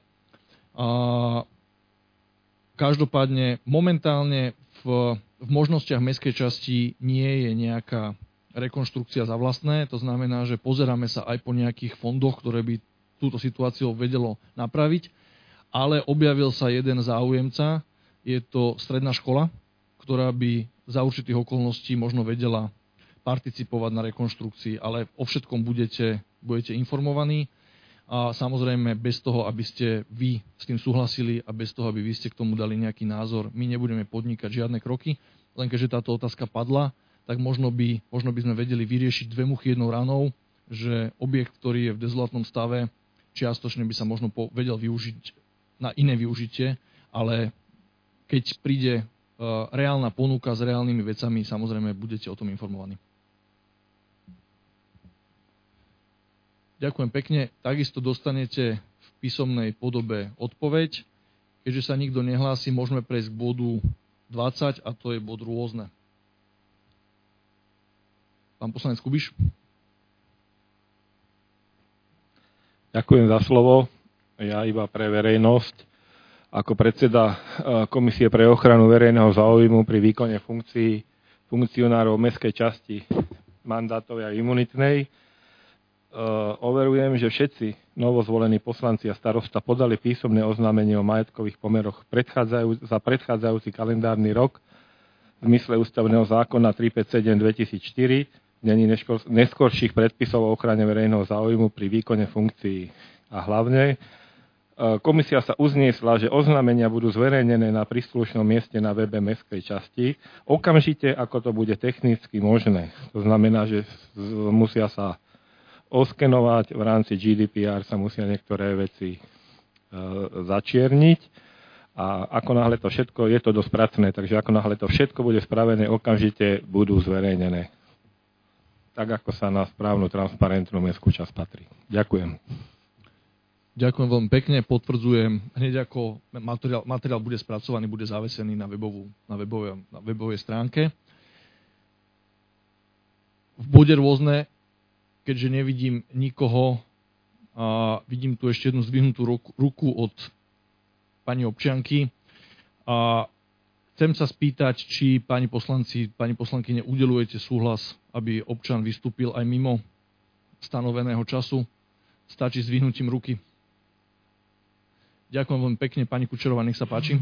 Každopádne momentálne v možnostiach mestskej časti nie je nejaká rekonštrukcia za vlastné. To znamená, že pozeráme sa aj po nejakých fondoch, ktoré by túto situáciu vedelo napraviť. Ale objavil sa jeden záujemca, je to stredná škola, ktorá by za určitých okolností možno vedela participovať na rekonštrukcii, ale o všetkom budete informovaní. A samozrejme bez toho, aby ste vy s tým súhlasili a bez toho, aby vy ste k tomu dali nejaký názor, my nebudeme podnikať žiadne kroky. Len keďže táto otázka padla, tak možno by sme vedeli vyriešiť dve muchy jednou ranou, že objekt, ktorý je v dezolátnom stave, čiastočne by sa možno vedel využiť na iné využitie, ale keď príde reálna ponuka s reálnymi vecami, samozrejme budete o tom informovaní. Ďakujem pekne. Takisto dostanete v písomnej podobe odpoveď. Keďže sa nikto nehlási, môžeme prejsť k bodu 20 a to je bod rôzne. Pán poslanec Kubiš. Ďakujem za slovo. Ja iba pre verejnosť. Ako predseda Komisie pre ochranu verejného záujmu pri výkone funkcií funkcionárov mestskej časti mandátovej a imunitnej overujem, že všetci novozvolení poslanci a starosta podali písomné oznámenie o majetkových pomeroch za predchádzajúci kalendárny rok v zmysle ústavného zákona 357/2004, dení neskorších predpisov o ochrane verejného záujmu pri výkone funkcií. A hlavne komisia sa uzniesla, že oznámenia budú zverejnené na príslušnom mieste na webe mestskej časti okamžite, ako to bude technicky možné. To znamená, že musia sa oskenovať, v rámci GDPR sa musia niektoré veci začierniť a ako náhle to všetko, je to dosť pracné, takže ako náhle to všetko bude spravené, okamžite budú zverejnené. Tak, ako sa na správnu transparentnú mestskú časť patrí. Ďakujem. Ďakujem veľmi pekne, potvrdzujem, hneď ako materiál bude spracovaný, bude zavesený na webovej stránke. V bode rôzne, keďže nevidím nikoho a vidím tu ešte jednu zdvihnutú ruku od pani občianky. A chcem sa spýtať, či pani poslanci, pani poslankyne, udeľujete súhlas, aby občan vystúpil aj mimo stanoveného času. Stačí zdvihnutím ruky. Ďakujem veľmi pekne. Pani Kučerová, nech sa páči.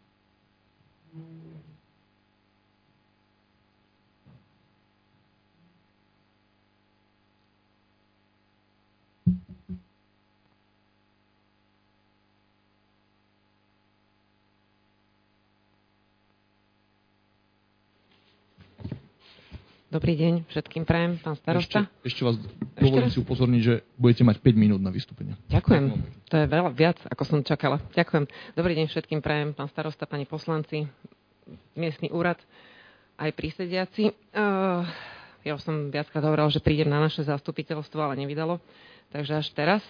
Dobrý deň všetkým prajem, pán starosta. Ešte vás dovolím si upozorniť, že budete mať 5 minút na vystúpenie. Ďakujem, to je veľa viac, ako som čakala. Ďakujem. Dobrý deň všetkým prajem, pán starosta, pani poslanci, miestny úrad, aj prísediaci. Ja už som viackrát hovorila, že prídem na naše zastupiteľstvo, ale nevydalo. Takže až teraz.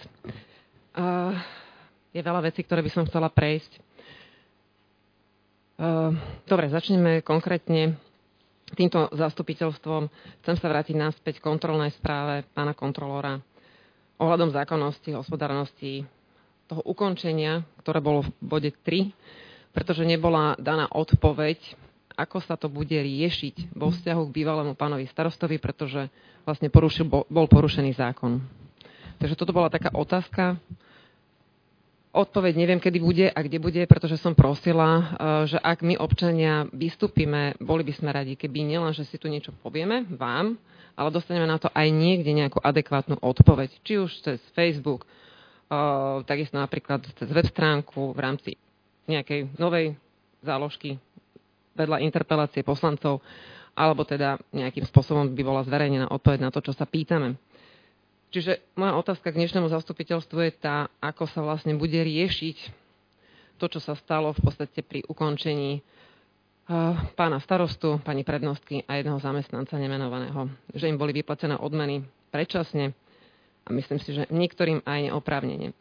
Je veľa vecí, ktoré by som chcela prejsť. Dobre, začneme konkrétne týmto zastupiteľstvom. Chcem sa vrátiť naspäť k kontrolnej správe pána kontrolóra ohľadom zákonnosti, hospodárnosti, toho ukončenia, ktoré bolo v bode 3, pretože nebola daná odpoveď, ako sa to bude riešiť vo vzťahu k bývalému pánovi starostovi, pretože vlastne bol porušený zákon. Takže toto bola taká otázka. Odpoveď neviem, kedy bude a kde bude, pretože som prosila, že ak my občania vystúpime, boli by sme radi, keby nielen, že si tu niečo povieme vám, ale dostaneme na to aj niekde nejakú adekvátnu odpoveď. Či už cez Facebook, takisto napríklad cez web stránku v rámci nejakej novej záložky vedľa interpelácie poslancov, alebo teda nejakým spôsobom by bola zverejnená odpoveď na to, čo sa pýtame. Čiže moja otázka k dnešnému zastupiteľstvu je tá, ako sa vlastne bude riešiť to, čo sa stalo v podstate pri ukončení pána starostu, pani prednostky a jedného zamestnanca nemenovaného. Že im boli vyplacené odmeny predčasne a myslím si, že niektorým aj neoprávnene.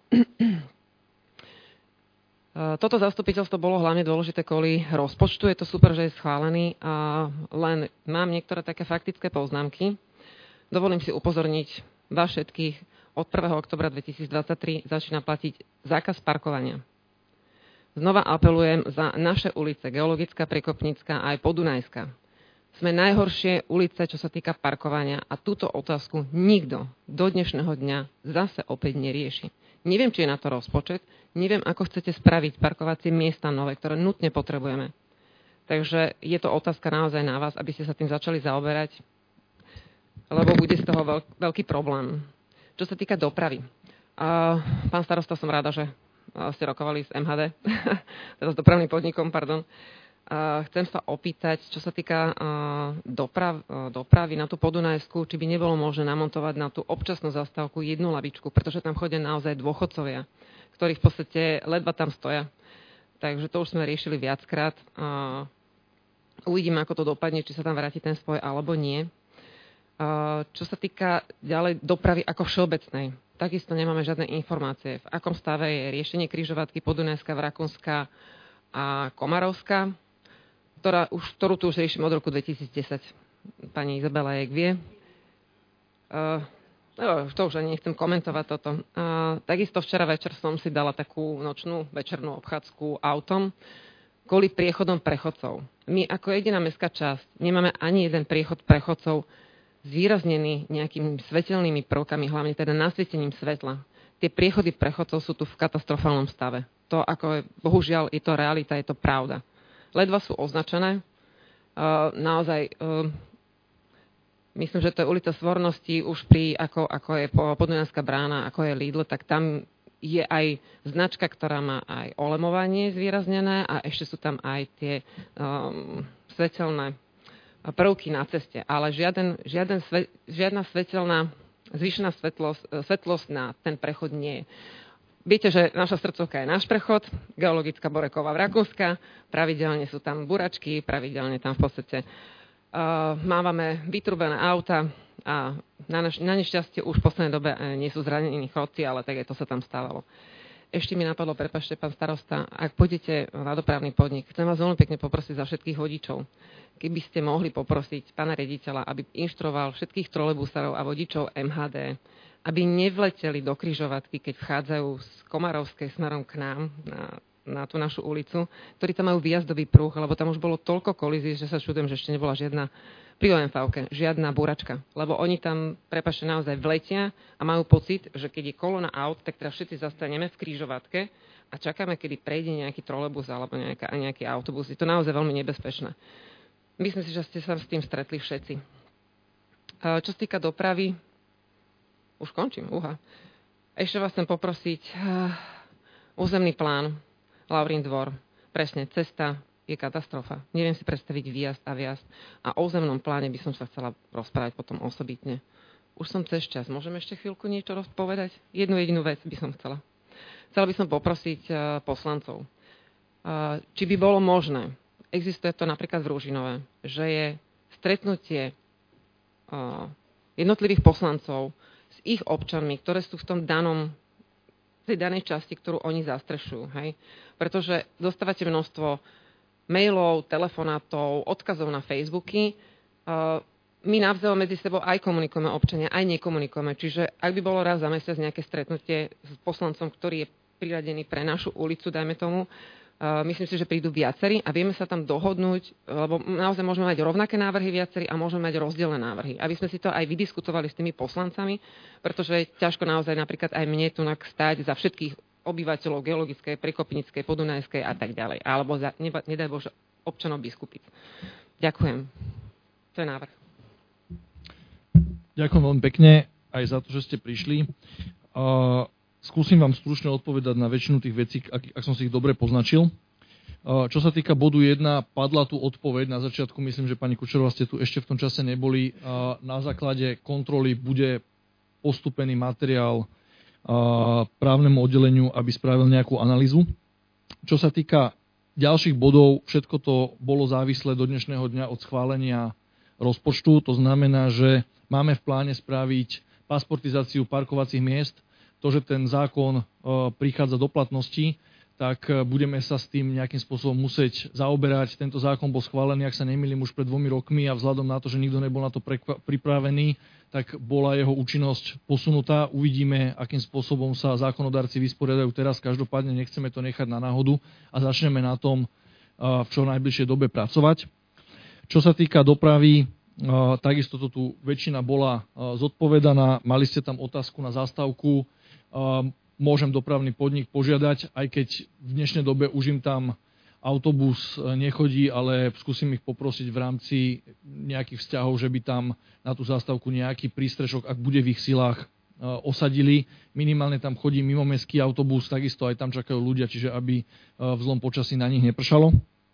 Toto zastupiteľstvo bolo hlavne dôležité kvôli rozpočtu. Je to super, že je schválený. Len mám niektoré také faktické poznámky. Dovolím si upozorniť vás všetkých. Od 1. oktobra 2023 začína platiť zákaz parkovania. Znova apelujem za naše ulice, Geologická, Prekopnická a aj Podunajská. Sme najhoršie ulice, čo sa týka parkovania a túto otázku nikto do dnešného dňa zase opäť nerieši. Neviem, či je na to rozpočet, neviem, ako chcete spraviť parkovacie miesta nové, ktoré nutne potrebujeme. Takže je to otázka naozaj na vás, aby ste sa tým začali zaoberať, lebo bude z toho veľký problém. Čo sa týka dopravy. Pán starosta, som rada, že ste rokovali s MHD, teda s dopravným podnikom, pardon. Chcem sa opýtať, čo sa týka dopravy na tú Podunajskú, či by nebolo možné namontovať na tú občasnú zastávku jednu lavičku, pretože tam chodia naozaj dôchodcovia, ktorí v podstate ledva tam stoja. Takže to už sme riešili viackrát. Uvidíme, ako to dopadne, či sa tam vráti ten spoj alebo nie. Čo sa týka ďalej dopravy ako všeobecnej, takisto nemáme žiadne informácie, v akom stave je riešenie križovatky Podunajská, Vrakunská a Komarovská, ktorú tu už riešime od roku 2010. Pani Izabela Jek vie. To už ani nechcem komentovať toto. Takisto včera večer som si dala takú nočnú večernú obchádzku autom kvôli priechodom prechodcov. My ako jediná mestská časť nemáme ani jeden priechod prechodcov zvýraznený nejakými svetelnými prvkami, hlavne teda nasvietením svetla. Tie priechody prechodcov sú tu v katastrofálnom stave. To, ako je, bohužiaľ, je to realita, je to pravda. Ledva sú označené. Naozaj, myslím, že to je ulica Svornosti, už pri, ako je Podunajská brána, ako je Lidl, tak tam je aj značka, ktorá má aj olemovanie zvýraznené a ešte sú tam aj tie svetelné prvky na ceste, ale žiadna svetelná, zvýšená svetlosť na ten prechod nie je. Viete, že naša srdcovka je náš prechod, Geologická Boreková Vrakunská, pravidelne sú tam buračky, pravidelne tam v podstate mávame vytrubené auta a na nešťastie už v poslednej dobe nie sú zranení chodci, ale tak to sa tam stávalo. Ešte mi napadlo, prepáčte, pán starosta, ak pôjdete na dopravný podnik, chcem vás veľmi pekne poprosiť za všetkých vodičov, keby ste mohli poprosiť pána riaditeľa, aby inštruoval všetkých trolejbusárov a vodičov MHD, aby nevleteli do križovatky, keď vchádzajú z Komarovskej smerom k nám na tú našu ulicu, ktorí tam majú výjazdový pruh, lebo tam už bolo toľko kolízií, že sa čudujem, že ešte nebola žiadna pri OMV-ke, žiadna búračka. Lebo oni tam, prepáčte, naozaj vletia a majú pocit, že keď je kolona aut, tak teda všetci zastaneme v križovatke a čakáme, kedy prejde nejaký trolejbus alebo nejaký autobus. Je to naozaj veľmi nebezpečné. Myslím si, že ste sa s tým stretli všetci. Čo sa týka dopravy, už končím, Ešte vás chcem poprosiť, územný plán, Laurín dvor, presne, cesta je katastrofa. Neviem si predstaviť výjazd a vjazd. A o územnom pláne by som sa chcela rozprávať potom osobitne. Už som cez čas. Môžem ešte chvíľku niečo povedať? Jednu jedinú vec by som chcela. Chcela by som poprosiť poslancov, či by bolo možné, existuje to napríklad v Ružinove, že je stretnutie jednotlivých poslancov s ich občanmi, ktoré sú v tej danej časti, ktorú oni zastrešujú. Hej? Pretože dostávate množstvo mailov, telefonátov, odkazov na Facebooky. My navzájom medzi sebou aj komunikujeme občania, aj nekomunikujeme. Čiže ak by bolo raz za mesiac nejaké stretnutie s poslancom, ktorý je priradený pre našu ulicu, dajme tomu, myslím si, že prídu viacerí a vieme sa tam dohodnúť, lebo naozaj môžeme mať rovnaké návrhy viacerí a môžeme mať rozdielne návrhy. Aby sme si to aj vydiskutovali s tými poslancami, pretože je ťažko naozaj napríklad aj mne tu stáť za všetkých obyvateľov Geologickej, Prekopnickej, Podunajskej a tak ďalej. Alebo za, nedaj Bože, občanov Biskupic. Ďakujem. To je návrh. Ďakujem veľmi pekne aj za to, že ste prišli. Skúsim vám stručne odpovedať na väčšinu tých vecí, ak som si ich dobre poznačil. Čo sa týka bodu 1, padla tu odpoveď. Na začiatku myslím, že pani Kučerová ste tu ešte v tom čase neboli. Na základe kontroly bude postupený materiál právnemu oddeleniu, aby spravil nejakú analýzu. Čo sa týka ďalších bodov, všetko to bolo závislé do dnešného dňa od schválenia rozpočtu. To znamená, že máme v pláne spraviť pasportizáciu parkovacích miest. To, že ten zákon prichádza do platnosti, tak budeme sa s tým nejakým spôsobom musieť zaoberať. Tento zákon bol schválený, ak sa nemýlim, už pred 2 rokmi a vzhľadom na to, že nikto nebol na to pripravený, tak bola jeho účinnosť posunutá. Uvidíme, akým spôsobom sa zákonodárci vysporiadajú teraz. Každopádne nechceme to nechať na náhodu a začneme na tom v čo najbližšej dobe pracovať. Čo sa týka dopravy, takisto to tu väčšina bola zodpovedaná. Mali ste tam otázku na zastávku. Môžem dopravný podnik požiadať, aj keď v dnešnej dobe už im tam autobus nechodí, ale skúsim ich poprosiť v rámci nejakých vzťahov, že by tam na tú zastávku nejaký prístrešok, ak bude v ich silách, osadili. Minimálne tam chodí mimomestský autobus, takisto aj tam čakajú ľudia, čiže aby v zlom počasí na nich nepršalo.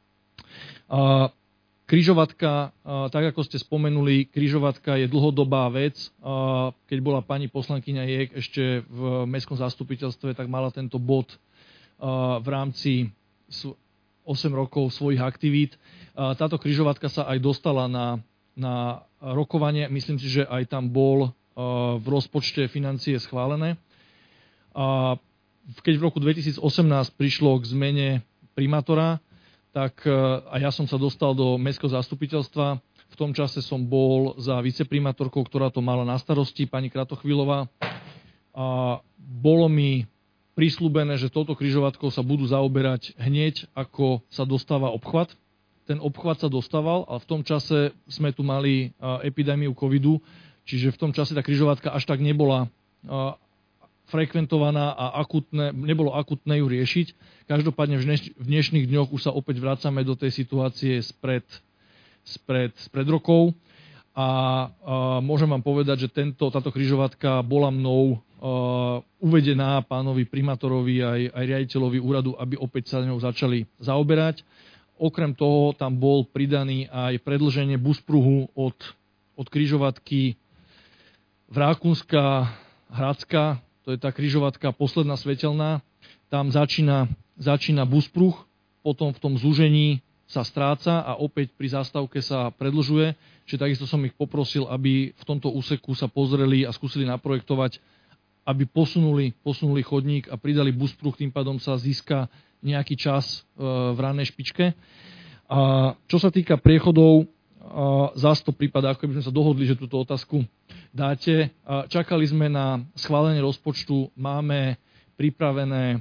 Križovatka, tak ako ste spomenuli, križovatka je dlhodobá vec. Keď bola pani poslankyňa Jek ešte v mestskom zastupiteľstve, tak mala tento bod v rámci 8 rokov svojich aktivít. Táto križovatka sa aj dostala na rokovanie. Myslím si, že aj tam bol v rozpočte financie schválené. Keď v roku 2018 prišlo k zmene primátora, tak a ja som sa dostal do mestského zastupiteľstva. V tom čase som bol za viceprimátorkou, ktorá to mala na starosti, pani Kratochvílová. A bolo mi prisľúbené, že touto križovatkou sa budú zaoberať hneď, ako sa dostáva obchvat. Ten obchvat sa dostával, ale v tom čase sme tu mali epidémiu covidu, čiže v tom čase tá križovatka až tak nebola frekventovaná a nebolo akutné ju riešiť. Každopádne v dnešných dňoch už sa opäť vracame do tej situácie spred rokov a môžem vám povedať, že táto križovatka bola mnou uvedená pánovi primátorovi aj riaditeľovi úradu, aby opäť sa ňou začali zaoberať. Okrem toho tam bol pridaný aj predĺženie buspruhu od križovatky Vrákunska Hradská. To je tá križovatka posledná svetelná. Tam začína buspruh, potom v tom zúžení sa stráca a opäť pri zastávke sa predĺžuje. Čiže takisto som ich poprosil, aby v tomto úseku sa pozreli a skúsili naprojektovať, aby posunuli chodník a pridali buspruh, tým pádom sa získa nejaký čas v ranej špičke. A čo sa týka priechodov, zás to prípada, ako by sme sa dohodli, že túto otázku dáte. Čakali sme na schválenie rozpočtu, máme pripravené,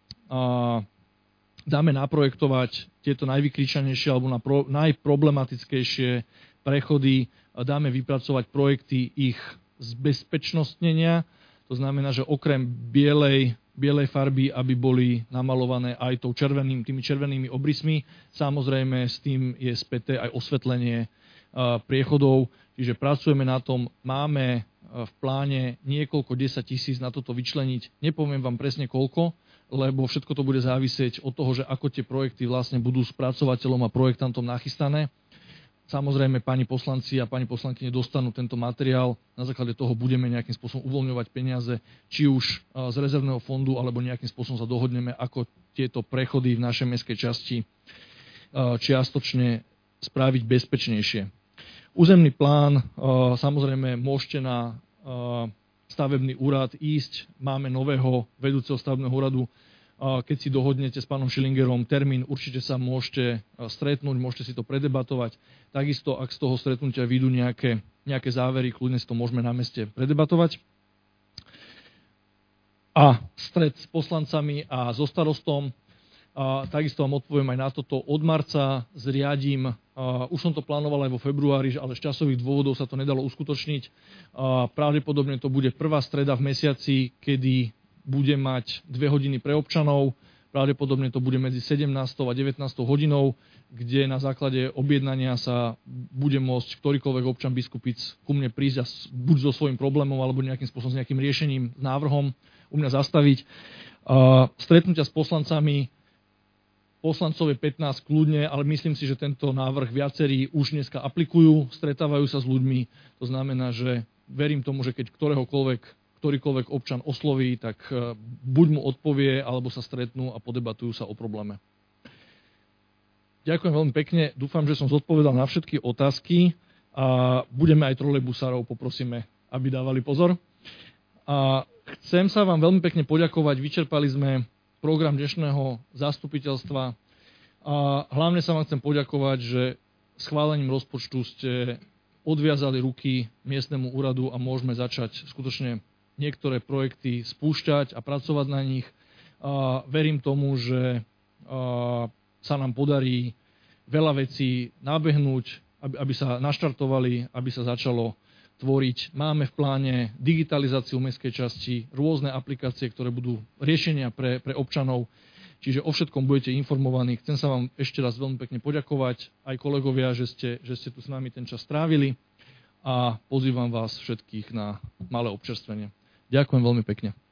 dáme naprojektovať tieto najvykričanejšie alebo najproblematickejšie prechody, dáme vypracovať projekty ich zbezpečnostnenia. To znamená, že okrem bielej farby, aby boli namalované aj tými červenými obrysmi. Samozrejme, s tým je späté aj osvetlenie priechodov, čiže pracujeme na tom. Máme v pláne niekoľko 10 000 na toto vyčleniť. Nepoviem vám presne koľko, lebo všetko to bude závisieť od toho, že ako tie projekty vlastne budú spracovateľom a projektantom nachystané. Samozrejme, pani poslanci a pani poslankyne dostanú tento materiál. Na základe toho budeme nejakým spôsobom uvoľňovať peniaze, či už z rezervného fondu, alebo nejakým spôsobom sa dohodneme, ako tieto prechody v našej mestskej časti čiastočne spraviť bezpečnejšie. Územný plán, samozrejme, môžete na stavebný úrad ísť. Máme nového vedúceho stavebného úradu. Keď si dohodnete s pánom Schillingerom termín, určite sa môžete stretnúť, môžete si to predebatovať. Takisto, ak z toho stretnutia vyjdú nejaké závery, kľudne si to môžeme na meste predebatovať. A stret s poslancami a so starostom. Takisto vám odpoviem aj na toto. Od marca zriadím, už som to plánoval aj vo februári, ale z časových dôvodov sa to nedalo uskutočniť. Pravdepodobne to bude prvá streda v mesiaci, kedy bude mať 2 hodiny pre občanov. Pravdepodobne to bude medzi 17. a 19. hodinou, kde na základe objednania sa bude môcť ktorýkoľvek občan Biskupic ku mne prísť a buď so svojím problémom, alebo nejakým spôsobom s nejakým riešením, s návrhom u mňa zastaviť. Stretnutia s poslancami, poslancov je 15 kľudne, ale myslím si, že tento návrh viacerí už dneska aplikujú, stretávajú sa s ľuďmi. To znamená, že verím tomu, že keď ktorýkoľvek občan osloví, tak buď mu odpovie, alebo sa stretnú a podebatujú sa o probléme. Ďakujem veľmi pekne. Dúfam, že som zodpovedal na všetky otázky a budeme aj trolejbusárov poprosíme, aby dávali pozor. A chcem sa vám veľmi pekne poďakovať. Vyčerpali sme program dnešného zastupiteľstva a hlavne sa vám chcem poďakovať, že schválením rozpočtu ste odviazali ruky miestnemu úradu a môžeme začať skutočne niektoré projekty spúšťať a pracovať na nich. Verím tomu, že sa nám podarí veľa vecí nabehnúť, aby sa naštartovali, aby sa začalo tvoriť. Máme v pláne digitalizáciu mestskej časti, rôzne aplikácie, ktoré budú riešenia pre občanov. Čiže o všetkom budete informovaní. Chcem sa vám ešte raz veľmi pekne poďakovať, aj kolegovia, že ste tu s nami ten čas strávili a pozývam vás všetkých na malé občerstvenie. Ďakujem veľmi pekne.